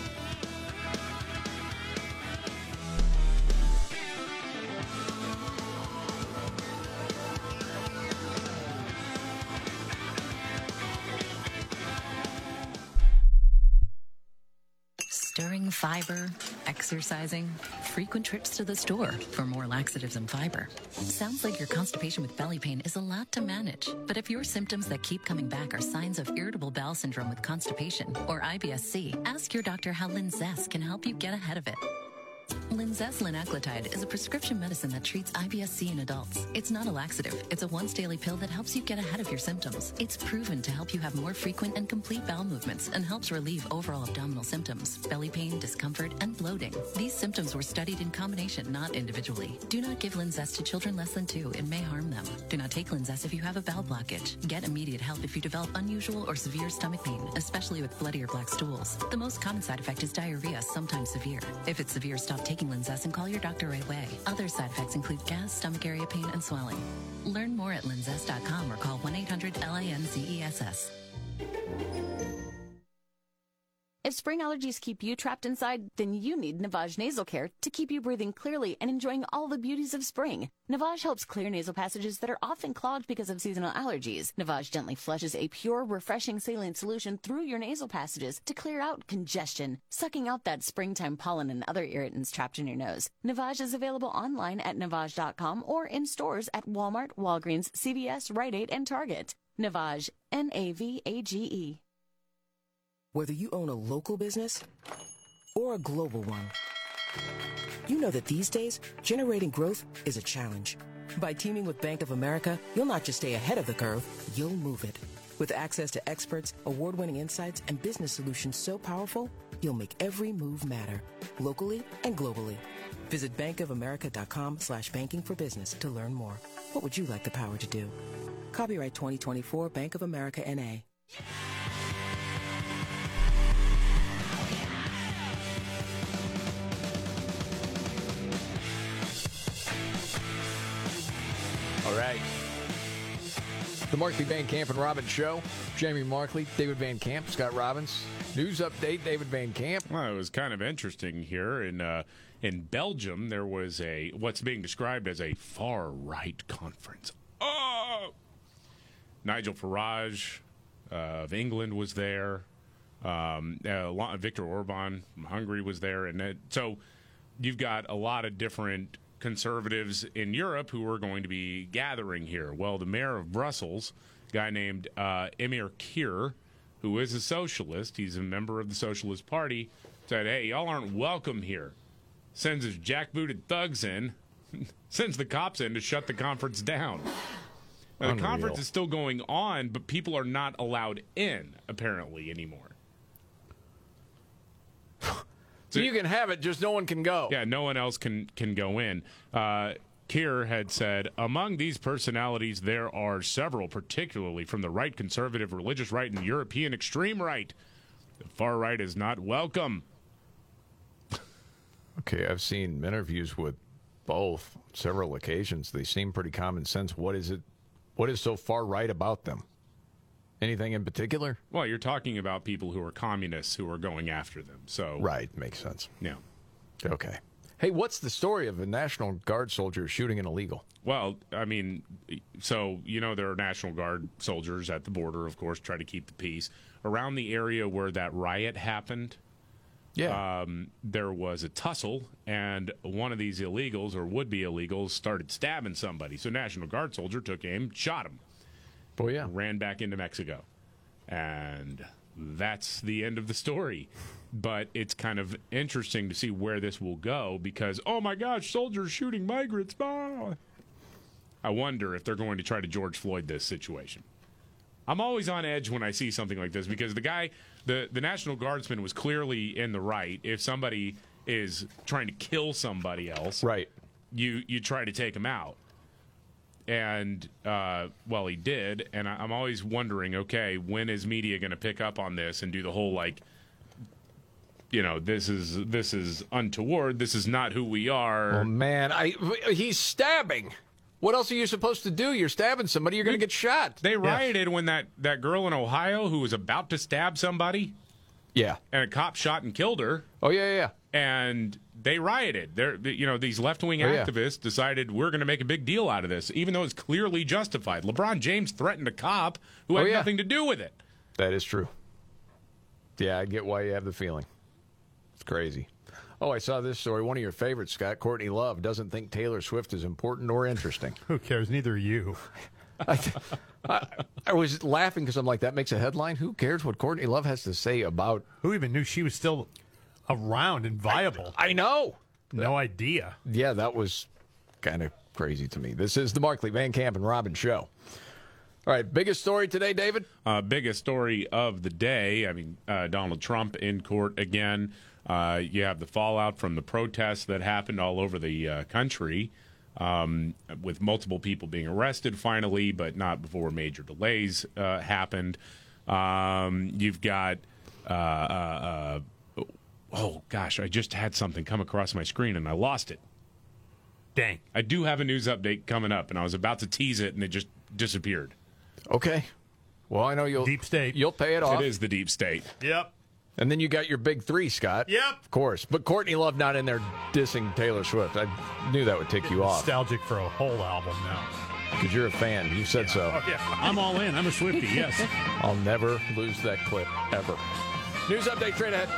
Stirring fiber, exercising, frequent trips to the store for more laxatives and fiber. Sounds like your constipation with belly pain is a lot to manage. But if your symptoms that keep coming back are signs of irritable bowel syndrome with constipation or I B S C, ask your doctor how Linzess can help you get ahead of it. Linzess linaclotide is a prescription medicine that treats I B S C in adults. It's not a laxative. It's a once-daily pill that helps you get ahead of your symptoms. It's proven to help you have more frequent and complete bowel movements and helps relieve overall abdominal symptoms, belly pain, discomfort, and bloating. These symptoms were studied in combination, not individually. Do not give Linzess to children less than two. It may harm them. Do not take Linzess if you have a bowel blockage. Get immediate help if you develop unusual or severe stomach pain, especially with bloody or black stools. The most common side effect is diarrhea, sometimes severe. If it's severe, stop taking Linzess and call your doctor right away. Other side effects include gas, stomach area pain, and swelling. Learn more at linzess dot com or call one eight hundred L I N Z E S S. If spring allergies keep you trapped inside, then you need Navage Nasal Care to keep you breathing clearly and enjoying all the beauties of spring. Navage helps clear nasal passages that are often clogged because of seasonal allergies. Navage gently flushes a pure, refreshing saline solution through your nasal passages to clear out congestion, sucking out that springtime pollen and other irritants trapped in your nose. Navage is available online at navage dot com or in stores at Walmart, Walgreens, C V S, Rite Aid, and Target. Navage, N A V A G E. Whether you own a local business or a global one, you know that these days, generating growth is a challenge. By teaming with Bank of America, you'll not just stay ahead of the curve, you'll move it. With access to experts, award-winning insights, and business solutions so powerful, you'll make every move matter, locally and globally. Visit bankofamerica.com slash banking for business to learn more. What would you like the power to do? Copyright twenty twenty-four Bank of America N A. All right. The Markley Van Camp and Robbins Show. Jamie Markley, David Van Camp, Scott Robbins. News update, David Van Camp. Well, it was kind of interesting here in uh, in Belgium. There was a what's being described as a far right conference. Oh, Nigel Farage uh, of England was there. Um, uh, Viktor Orban from Hungary was there, and it, so you've got a lot of different conservatives in Europe who are going to be gathering here. Well, the mayor of Brussels, a guy named uh, Emir Kir, who is a socialist, he's a member of the Socialist Party, said, hey, y'all aren't welcome here. Sends his jackbooted thugs in, sends the cops in to shut the conference down. Now, the Unreal. conference is still going on, but people are not allowed in, apparently, anymore. So you can have it, just no one can go. Yeah, no one else can can go in. Uh, Keir had said, among these personalities, there are several, particularly from the right, conservative, religious right, and European extreme right. The far right is not welcome. Okay, I've seen interviews with both on several occasions. They seem pretty common sense. What is it? What is so far right about them? Anything in particular? Well, you're talking about people who are communists who are going after them. So right, makes sense. Yeah. Okay. Hey, what's the story of a National Guard soldier shooting an illegal? Well, I mean, so, you know, there are National Guard soldiers at the border, of course, try to keep the peace. Around the area where that riot happened, yeah, um, there was a tussle, and one of these illegals, or would-be illegals, started stabbing somebody. So National Guard soldier took aim, shot him. Oh, yeah. Ran back into Mexico. And that's the end of the story. But it's kind of interesting to see where this will go because, oh, my gosh, soldiers shooting migrants. Ah. I wonder if they're going to try to George Floyd this situation. I'm always on edge when I see something like this because the guy, the, the National Guardsman was clearly in the right. If somebody is trying to kill somebody else, right, you, you try to take him out. And, uh, well, he did. And I, I'm always wondering, okay, when is media going to pick up on this and do the whole, like, you know, this is this is untoward. This is not who we are. Oh, man, I he's stabbing. What else are you supposed to do? You're stabbing somebody. You're going to get shot. They rioted when that, that girl in Ohio who was about to stab somebody. Yeah. And a cop shot and killed her. Oh, yeah, yeah. And they rioted. They're, you know, these left-wing oh, yeah. activists decided we're going to make a big deal out of this, even though it's clearly justified. LeBron James threatened a cop who oh, had yeah. nothing to do with it. That is true. Yeah, I get why you have the feeling. It's crazy. Oh, I saw this story. One of your favorites, Scott, Courtney Love, doesn't think Taylor Swift is important or interesting. Who cares? Neither are you. I, I, I was laughing because I'm like, that makes a headline. Who cares what Courtney Love has to say about... Who even knew she was still around and viable? I, I know. No idea. Yeah, that was kind of crazy to me. This is the Markley, Van Camp, and Robin Show. All right, biggest story today, David? Uh, biggest story of the day. I mean, uh, Donald Trump in court again. Uh, you have the fallout from the protests that happened all over the uh, country, um, with multiple people being arrested finally, but not before major delays uh, happened. Um, you've got, uh, uh, uh, oh gosh, I just had something come across my screen and I lost it. Dang. I do have a news update coming up, and I was about to tease it, and it just disappeared. Okay. Well, I know you'll deep state. You'll pay it off. It is the deep state. Yep. And then you got your big three, Scott. Yep. Of course. But Courtney Love not in there dissing Taylor Swift. I knew that would tick you off. Nostalgic for a whole album now. Because you're a fan. You said so. Oh, yeah. I'm all in. I'm a Swiftie, yes. I'll never lose that clip, ever. News update straight ahead.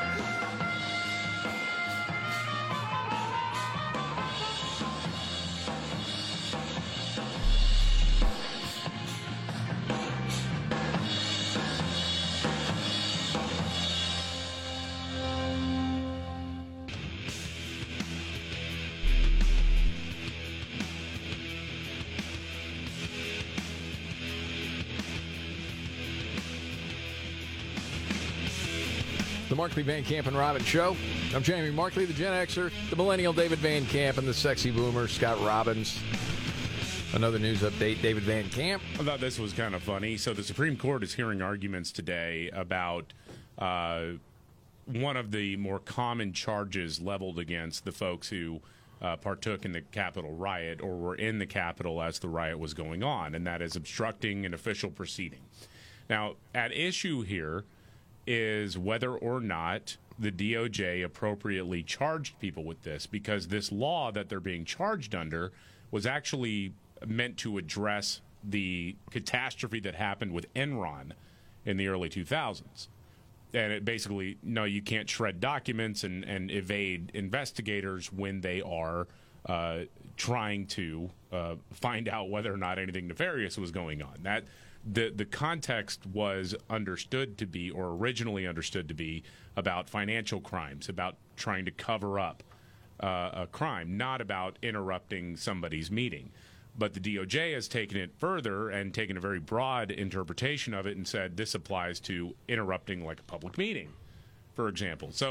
The Markley, Van Camp, and Robin Show. I'm Jamie Markley, the Gen Xer, the Millennial David Van Camp, and the Sexy Boomer Scott Robbins. Another news update, David Van Camp. I thought this was kind of funny. So the Supreme Court is hearing arguments today about uh, one of the more common charges leveled against the folks who uh, partook in the Capitol riot or were in the Capitol as the riot was going on, and that is obstructing an official proceeding. Now, at issue here is whether or not the D O J appropriately charged people with this, because this law that they're being charged under was actually meant to address the catastrophe that happened with Enron in the early two thousands. And it basically, no, you can't shred documents and, and evade investigators when they are uh, trying to uh, find out whether or not anything nefarious was going on. That The the context was understood to be, or originally understood to be, about financial crimes, about trying to cover up uh, a crime, not about interrupting somebody's meeting. But the D O J has taken it further and taken a very broad interpretation of it and said this applies to interrupting like a public meeting, for example. So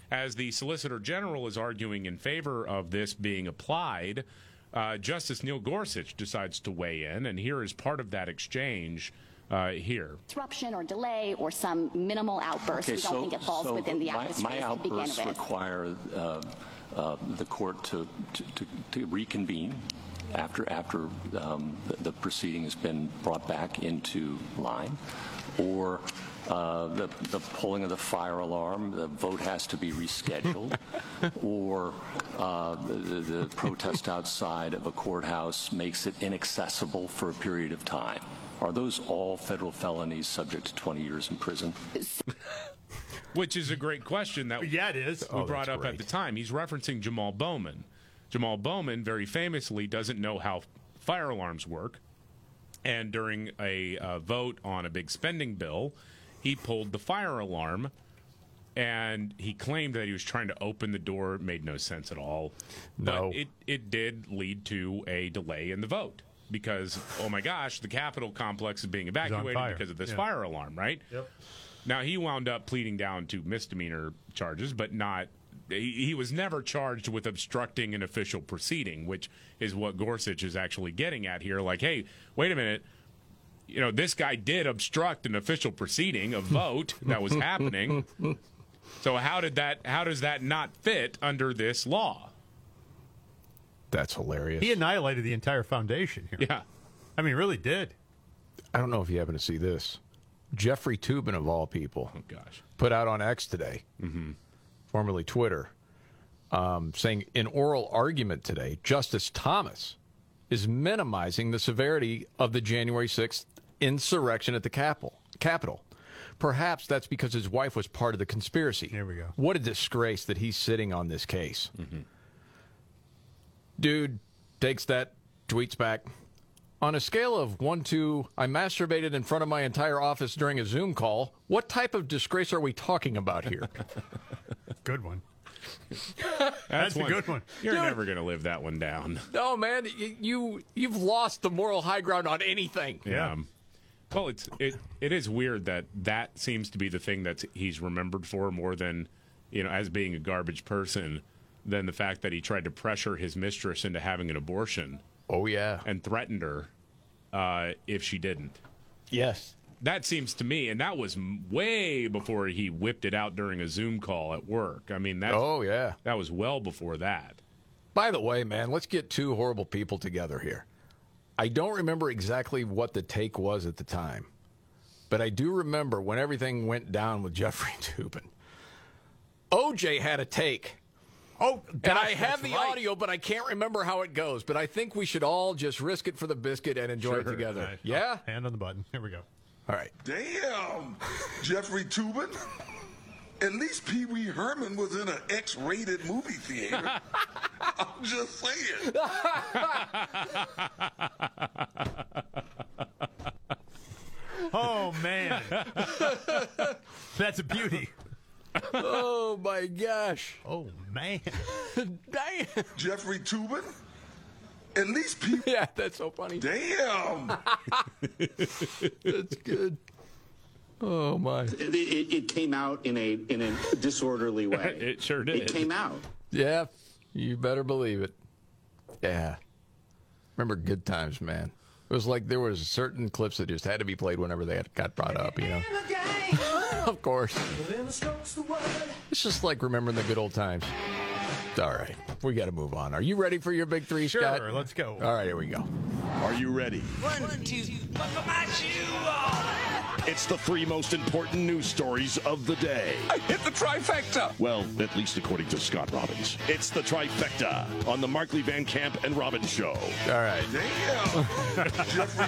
as the Solicitor General is arguing in favor of this being applied, uh, Justice Neil Gorsuch decides to weigh in, and here is part of that exchange uh, here. Disruption or delay or some minimal outburst. Okay, we don't so, think it falls so within the my, act's my space to begin outbursts with. require uh, uh, the court to, to, to, to reconvene after after um, the, the proceeding has been brought back into line, or uh, the, the pulling of the fire alarm, the vote has to be rescheduled, or uh, the, the protest outside of a courthouse makes it inaccessible for a period of time. Are those all federal felonies subject to twenty years in prison? Which is a great question that yeah, it is. we Oh, brought that's up great. at the time. He's referencing Jamal Bowman. Jamal Bowman, very famously, doesn't know how fire alarms work. And during a uh, vote on a big spending bill, he pulled the fire alarm, and he claimed that he was trying to open the door. It made no sense at all. No. But it, it did lead to a delay in the vote because, oh my gosh, the Capitol complex is being evacuated fire. because of this Yeah. fire alarm, right? Yep. Now, he wound up pleading down to misdemeanor charges, but not he, he was never charged with obstructing an official proceeding, which is what Gorsuch is actually getting at here. Like, hey, wait a minute. You know, this guy did obstruct an official proceeding, a vote that was happening. So how did that? How does that not fit under this law? That's hilarious. He annihilated the entire foundation here. Yeah. I mean, really did. I don't know if you happen to see this. Jeffrey Toobin, of all people, oh gosh, put out on X today, mm-hmm. formerly Twitter, um, saying in oral argument today, Justice Thomas is minimizing the severity of the January sixth insurrection at the Capitol. Capitol. Perhaps that's because his wife was part of the conspiracy. Here we go. What a disgrace that he's sitting on this case. Mm-hmm. Dude takes that, tweets back. On a scale of one to, I masturbated in front of my entire office during a Zoom call, what type of disgrace are we talking about here? Good one. That's, That's a one, good one. You're Dude. never going to live that one down. No, man, you, you, you've lost the moral high ground on anything. Yeah. Well, it's it it is weird that that seems to be the thing that he's remembered for more than, you know, as being a garbage person, than the fact that he tried to pressure his mistress into having an abortion. Oh, yeah. And threatened her uh, if she didn't. Yes. That seems to me, and that was m- way before he whipped it out during a Zoom call at work. I mean, that. Oh, yeah. That was well before that. By the way, man, let's get two horrible people together here. I don't remember exactly what the take was at the time, but I do remember when everything went down with Jeffrey Toobin. O J had a take. Oh, and I gosh, have that's the right. audio, but I can't remember how it goes. But I think we should all just risk it for the biscuit and enjoy it Sure. together. All right. Yeah? Oh, hand on the button. Here we go. All right. Damn, Jeffrey Toobin. At least Pee Wee Herman was in an X-rated movie theater. I'm just saying. Oh, man. That's a beauty. Oh, my gosh. Oh, man. Damn. Jeffrey Toobin. At least Pee Yeah, that's so funny. Damn. That's good. Oh, my. It, it, it came out in a in a disorderly way. It sure did. It came out. Yeah, you better believe it. Yeah. Remember good times, man. It was like there was certain clips that just had to be played whenever they had, got brought up, you know. Of course. It's just like remembering the good old times. All right. We got to move on. Are you ready for your big three, Sure, Scott? let's go. All right, here we go. Are you ready? One, two, buckle my shoe. It's the three most important news stories of the day. I hit the trifecta. Well, at least according to Scott Robbins. It's the trifecta on the Markley Van Camp and Robbins Show. All right. Damn. Jeffrey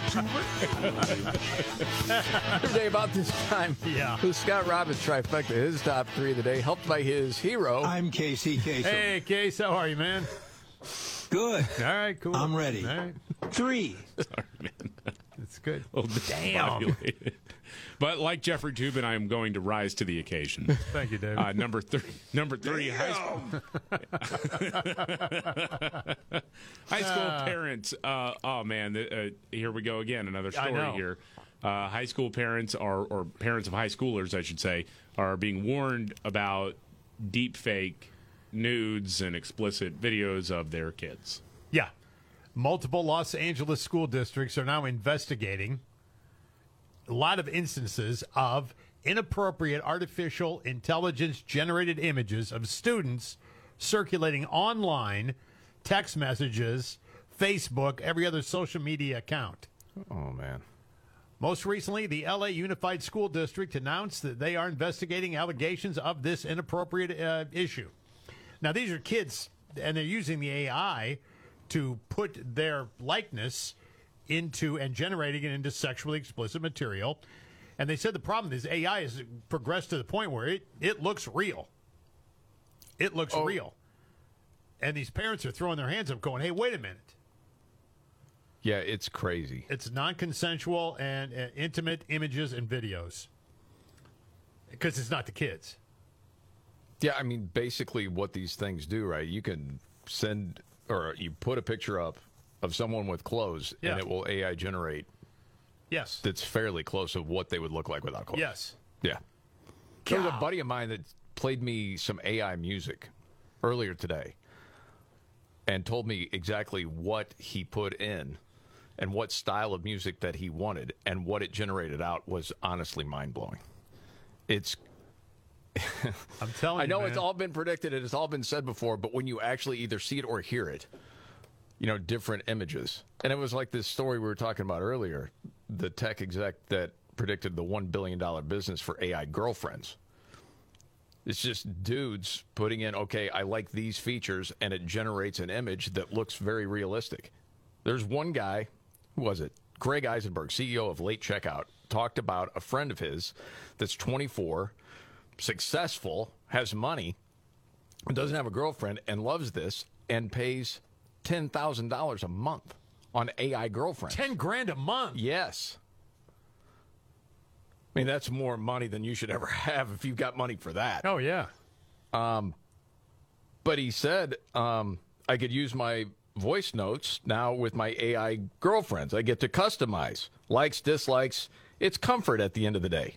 Toobin. Every day about this time, Yeah. the Scott Robbins trifecta, his top three of the day, helped by his hero. I'm Casey Kasem. Hey, Case, how are you, man? Good. All right, cool. I'm ready. All right. Three. Sorry, man. That's good. Well, Damn. discombobulated. But like Jeffrey Toobin, I am going to rise to the occasion. Thank you, Dave. Uh, number three, number three, high school, high school Uh. parents. Uh, oh man, the, uh, here we go again. Another I story know. here. Uh, high school parents are, or parents of high schoolers, I should say, are being warned about deep fake nudes and explicit videos of their kids. Yeah. Multiple Los Angeles school districts are now investigating a lot of instances of inappropriate artificial intelligence generated images of students circulating online, text messages, Facebook, every other social media account. Oh, man. Most recently, the L A Unified School District announced that they are investigating allegations of this inappropriate uh, issue. Now, these are kids, and they're using the A I to put their likeness into and generating it into sexually explicit material. And they said the problem is A I has progressed to the point where it, it looks real. It looks Oh. real. And these parents are throwing their hands up going, hey, wait a minute. Yeah, it's crazy. It's non-consensual and uh, intimate images and videos. Because it's not the kids. Yeah, I mean, basically what these things do, right? You can send, or you put a picture up of someone with clothes, Yeah. and it will A I generate. Yes. That's fairly close of what they would look like without clothes. Yes. Yeah. There was a buddy of mine that played me some A I music earlier today and told me exactly what he put in and what style of music that he wanted, and what it generated out was honestly mind-blowing. It's I'm telling I know you, it's man. all been predicted and it's all been said before, but when you actually either see it or hear it, you know, different images. And it was like this story we were talking about earlier, the tech exec that predicted the one billion dollars business for A I girlfriends. It's just dudes putting in, okay, I like these features, and it generates an image that looks very realistic. There's one guy, who was it? Greg Eisenberg, C E O of Late Checkout, talked about a friend of his that's twenty-four, successful, has money, and doesn't have a girlfriend, and loves this, and pays ten thousand dollars a month on A I girlfriends. Ten grand a month? Yes. I mean, that's more money than you should ever have if you've got money for that. Oh, yeah. Um, but he said, um, I could use my voice notes now with my A I girlfriends. I get to customize likes, dislikes. It's comfort at the end of the day.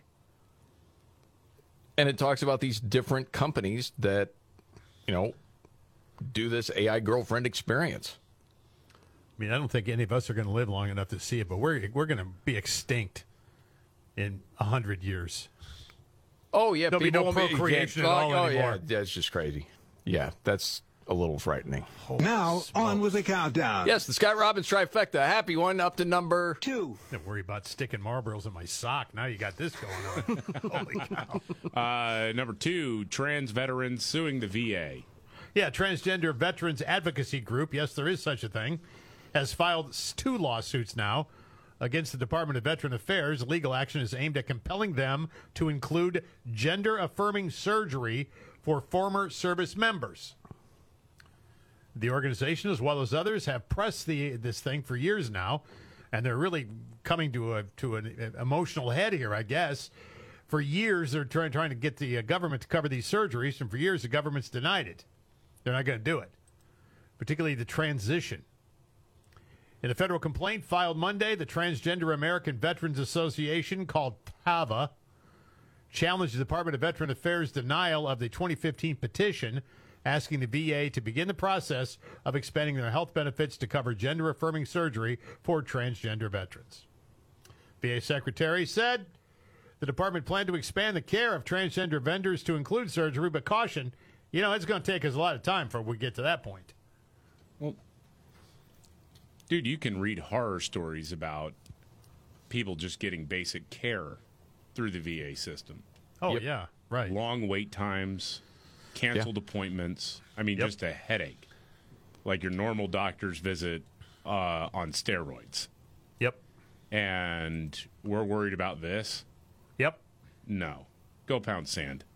And it talks about these different companies that, you know, do this A I girlfriend experience. I mean, I don't think any of us are going to live long enough to see it, but we're we're going to be extinct in a hundred years. Oh, yeah. There'll be no won't procreation yeah, at all oh, anymore. Yeah, that's just crazy. Yeah, that's a little frightening. Now, on with the countdown. Yes, the Scott Robbins trifecta. Happy one up to number two. Don't worry about sticking Marlboros in my sock. Now you got this going on. Holy cow. Uh, number two, trans veterans suing the V A. Yeah, Transgender Veterans Advocacy Group, yes, there is such a thing, has filed two lawsuits now against the Department of Veteran Affairs. Legal action is aimed at compelling them to include gender-affirming surgery for former service members. The organization, as well as others, have pressed the this thing for years now, and they're really coming to a to an emotional head here, I guess. For years, they're trying trying to get the uh, government to cover these surgeries, and for years, the government's denied it. They're not going to do it, particularly the transition. In a federal complaint filed Monday, the Transgender American Veterans Association, called PAVA, challenged the Department of Veteran Affairs' denial of the twenty fifteen petition asking the V A to begin the process of expanding their health benefits to cover gender-affirming surgery for transgender veterans. V A Secretary said the department planned to expand the care of transgender vendors to include surgery, but caution, you know, it's going to take us a lot of time before we get to that point. Well, dude, you can read horror stories about people just getting basic care through the V A system. Oh, yep. Yeah, right. Long wait times, canceled Yeah. appointments. I mean, Yep. just a headache. Like your normal doctor's visit uh, on steroids. Yep. And we're worried about this? Yep. No. Go pound sand.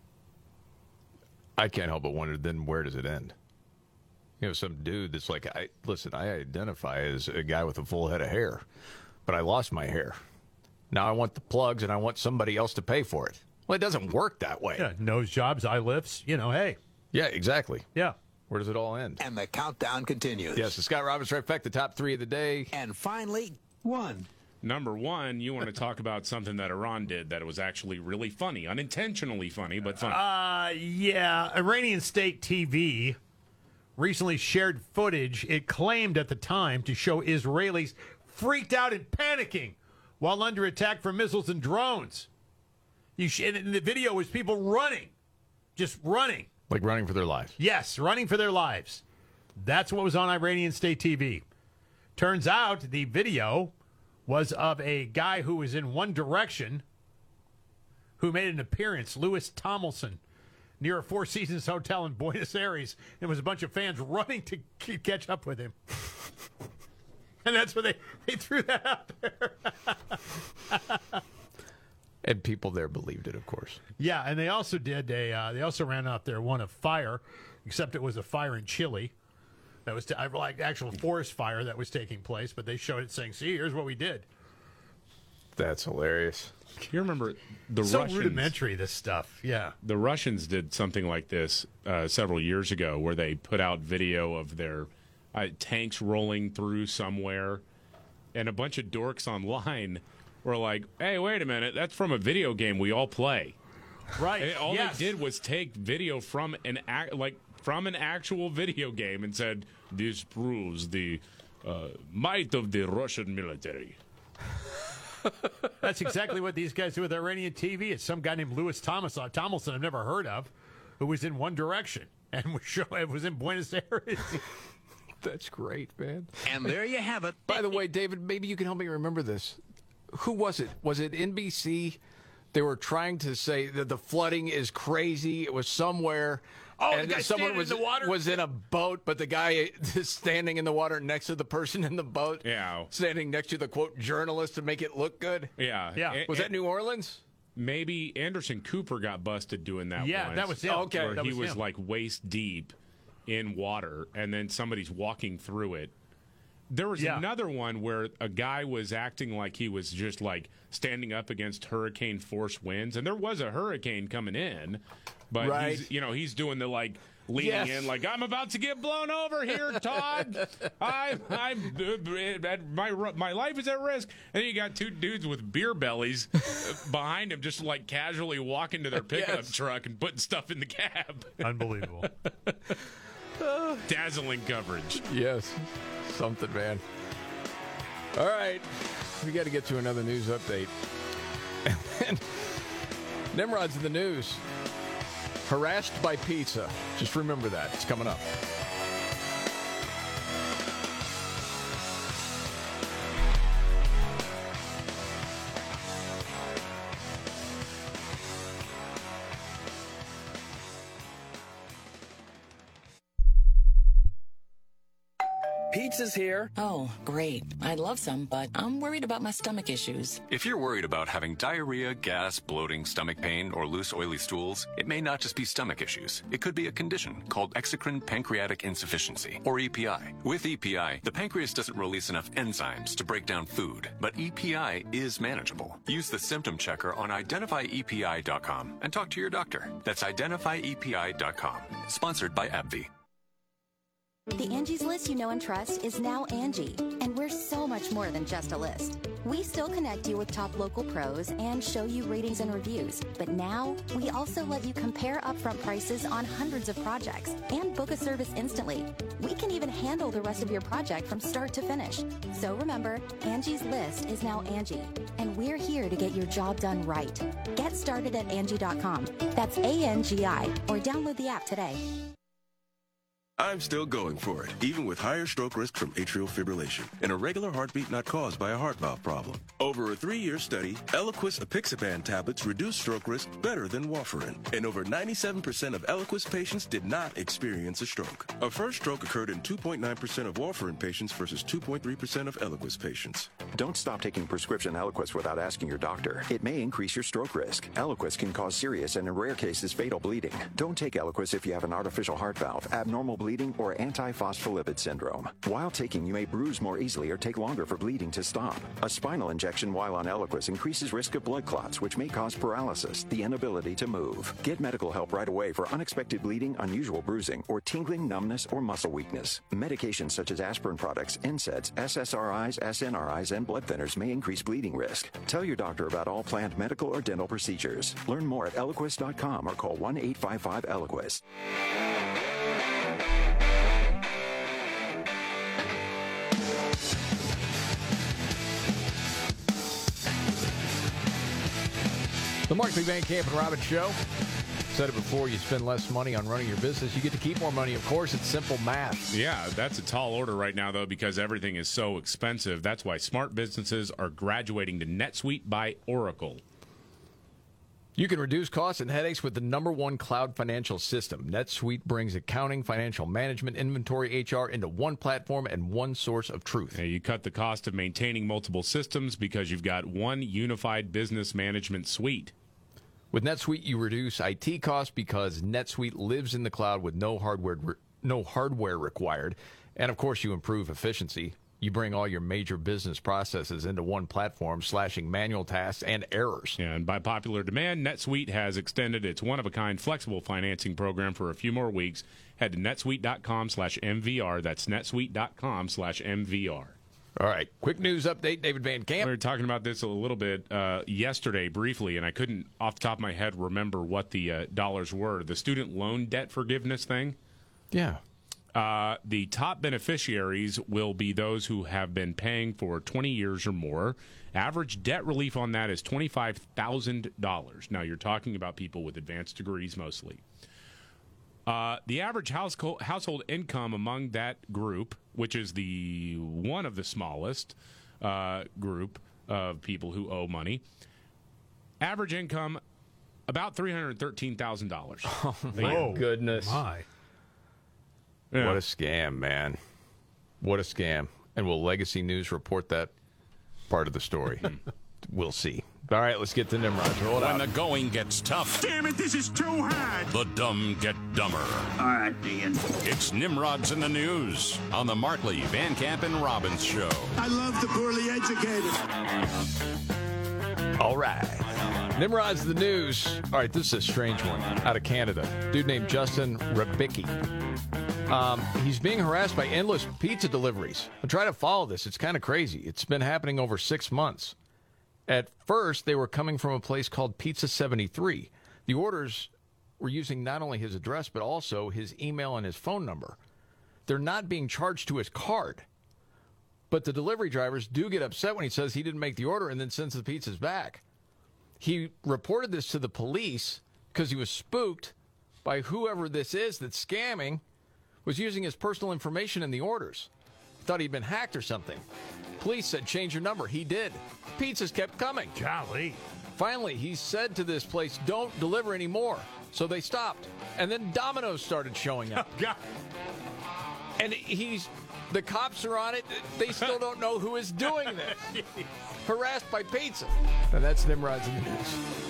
I can't help but wonder, then where does it end? You know, some dude that's like, I listen, I identify as a guy with a full head of hair, but I lost my hair. Now I want the plugs and I want somebody else to pay for it. Well, it doesn't work that way. Yeah, nose jobs, eye lifts, you know, hey. Yeah, exactly. Yeah. Where does it all end? And the countdown continues. Yes, the Scott Robbins trifecta, the top three of the day. And finally, one. Number one, you want to talk about something that Iran did that was actually really funny, unintentionally funny, but funny. Uh, yeah. Iranian state T V recently shared footage it claimed at the time to show Israelis freaked out and panicking while under attack from missiles and drones. You sh- and the video was people running, just running. Like running for their lives. Yes, running for their lives. That's what was on Iranian state T V. Turns out the video was of a guy who was in One Direction who made an appearance, Louis Tomlinson, near a Four Seasons hotel in Buenos Aires. There was a bunch of fans running to c- catch up with him. And that's where they, they threw that out there. And people there believed it, of course. Yeah, and they also did a, uh, they also ran out there one of fire, except it was a fire in Chile. That was t- like actual forest fire that was taking place, but they showed it saying, see, here's what we did. That's hilarious. You remember the so Russians? rudimentary, this stuff. Yeah. The Russians did something like this uh, several years ago where they put out video of their uh, tanks rolling through somewhere, and a bunch of dorks online were like, hey, wait a minute, that's from a video game we all play. Right. And all yes. they did was take video from an act like from an actual video game and said, this proves the uh, might of the Russian military. That's exactly what these guys do with Iranian T V. It's some guy named Louis Thomas, uh, Tomlinson I've never heard of, who was in One Direction and was, show, was in Buenos Aires. That's great, man. And there you have it. By the way, David, maybe you can help me remember this. Who was it? Was it N B C? They were trying to say that the flooding is crazy. It was somewhere. Oh, and the guy someone standing was in the water? was in a boat, but the guy is standing in the water next to the person in the boat. Yeah. Standing next to the, quote, journalist to make it look good. Yeah. Yeah. A- Was a- that New Orleans? Maybe Anderson Cooper got busted doing that Yeah, once. that was him. Okay. Where that he was was him. like waist deep in water, and then somebody's walking through it. There was Yeah. another one where a guy was acting like he was just like standing up against hurricane force winds, and there was a hurricane coming in, but Right. he's, you know, he's doing the like leaning Yes. in like, I'm about to get blown over here, Todd. I'm, I'm, uh, my my life is at risk. And then you got two dudes with beer bellies behind him, just like casually walking to their pickup Yes. truck and putting stuff in the cab. Unbelievable. Dazzling coverage. Yes. Something, man. All right. We got to get to another news update. And then Nimrod's in the news. Harassed by pizza. Just remember that. It's coming up. Pizza's here. Oh, great. I'd love some, but I'm worried about my stomach issues. If you're worried about having diarrhea, gas, bloating, stomach pain, or loose, oily stools, it may not just be stomach issues. It could be a condition called exocrine pancreatic insufficiency, or E P I. With E P I, the pancreas doesn't release enough enzymes to break down food, but E P I is manageable. Use the symptom checker on identify E P I dot com and talk to your doctor. That's identify E P I dot com. Sponsored by AbbVie. The Angie's List you know and trust is now Angie, and we're so much more than just a list. We still connect you with top local pros and show you ratings and reviews, but now we also let you compare upfront prices on hundreds of projects and book a service instantly. We can even handle the rest of your project from start to finish. So remember, Angie's List is now Angie, and we're here to get your job done right. Get started at Angie dot com. That's A N G I, or download the app today. I'm still going for it, even with higher stroke risk from atrial fibrillation, an irregular heartbeat not caused by a heart valve problem. Over a three-year study, Eliquis apixaban tablets reduce stroke risk better than warfarin, and over ninety-seven percent of Eliquis patients did not experience a stroke. A first stroke occurred in two point nine percent of warfarin patients versus two point three percent of Eliquis patients. Don't stop taking prescription Eliquis without asking your doctor. It may increase your stroke risk. Eliquis can cause serious and, in rare cases, fatal bleeding. Don't take Eliquis if you have an artificial heart valve, abnormal bleeding, bleeding or anti-phospholipid syndrome. While taking, you may bruise more easily or take longer for bleeding to stop. A spinal injection while on Eliquis increases risk of blood clots, which may cause paralysis, the inability to move. Get medical help right away for unexpected bleeding, unusual bruising, or tingling, numbness, or muscle weakness. Medications such as aspirin products, N SAIDs, S S R Is, S N R Is, and blood thinners may increase bleeding risk. Tell your doctor about all planned medical or dental procedures. Learn more at Eliquis dot com or call one eight five five Eliquis. The Markley, Van Camp, and Robbins Show. Said it before, you spend less money on running your business. You get to keep more money. Of course, it's simple math. Yeah, that's a tall order right now, though, because everything is so expensive. That's why smart businesses are graduating to NetSuite by Oracle. You can reduce costs and headaches with the number one cloud financial system. NetSuite brings accounting, financial management, inventory, H R into one platform and one source of truth. Hey, you cut the cost of maintaining multiple systems because you've got one unified business management suite. With NetSuite, you reduce I T costs because NetSuite lives in the cloud with no hardware no hardware required. And, of course, you improve efficiency. You bring all your major business processes into one platform, slashing manual tasks and errors. Yeah, and by popular demand, NetSuite has extended its one-of-a-kind flexible financing program for a few more weeks. Head to netsuite.com slash MVR. That's netsuite.com slash MVR. All right, quick news update, David Van Camp. We were talking about this a little bit uh, yesterday briefly, and I couldn't, off the top of my head, remember what the uh, dollars were. The student loan debt forgiveness thing? Yeah. Uh, the top beneficiaries will be those who have been paying for twenty years or more. Average debt relief on that is twenty-five thousand dollars. Now, you're talking about people with advanced degrees mostly. Uh, the average household, household income among that group, which is the one of the smallest uh, group of people who owe money, average income about three hundred thirteen thousand dollars. Oh, my goodness. My. Yeah. What a scam, man. What a scam. And will Legacy News report that part of the story? We'll see. All right, let's get to Nimrod. Roll it When out. the going gets tough, Damn it, this is too hard. the dumb get dumber. All right, Ian. It's Nimrod's in the News on the Markley, Van Camp, and Robbins Show. I love the poorly educated. All right. Nimrod's the news. All right, this is a strange one out of Canada. Dude named Justin Rabicki. Um, he's being harassed by endless pizza deliveries. I'm trying to follow this. It's kind of crazy. It's been happening over six months. At first, they were coming from a place called Pizza seventy-three. The orders were using not only his address, but also his email and his phone number. They're not being charged to his card. But the delivery drivers do get upset when he says he didn't make the order and then sends the pizzas back. He reported this to the police because he was spooked by whoever this is that's scamming was using his personal information in the orders. He thought he'd been hacked or something. Police said, change your number. He did. Pizzas kept coming. Golly. Finally, he said to this place, don't deliver anymore. So they stopped. And then Domino's started showing up. God. And he's, the cops are on it. They still don't know who is doing this. Harassed by pizza. And that's Nimrod's in the News.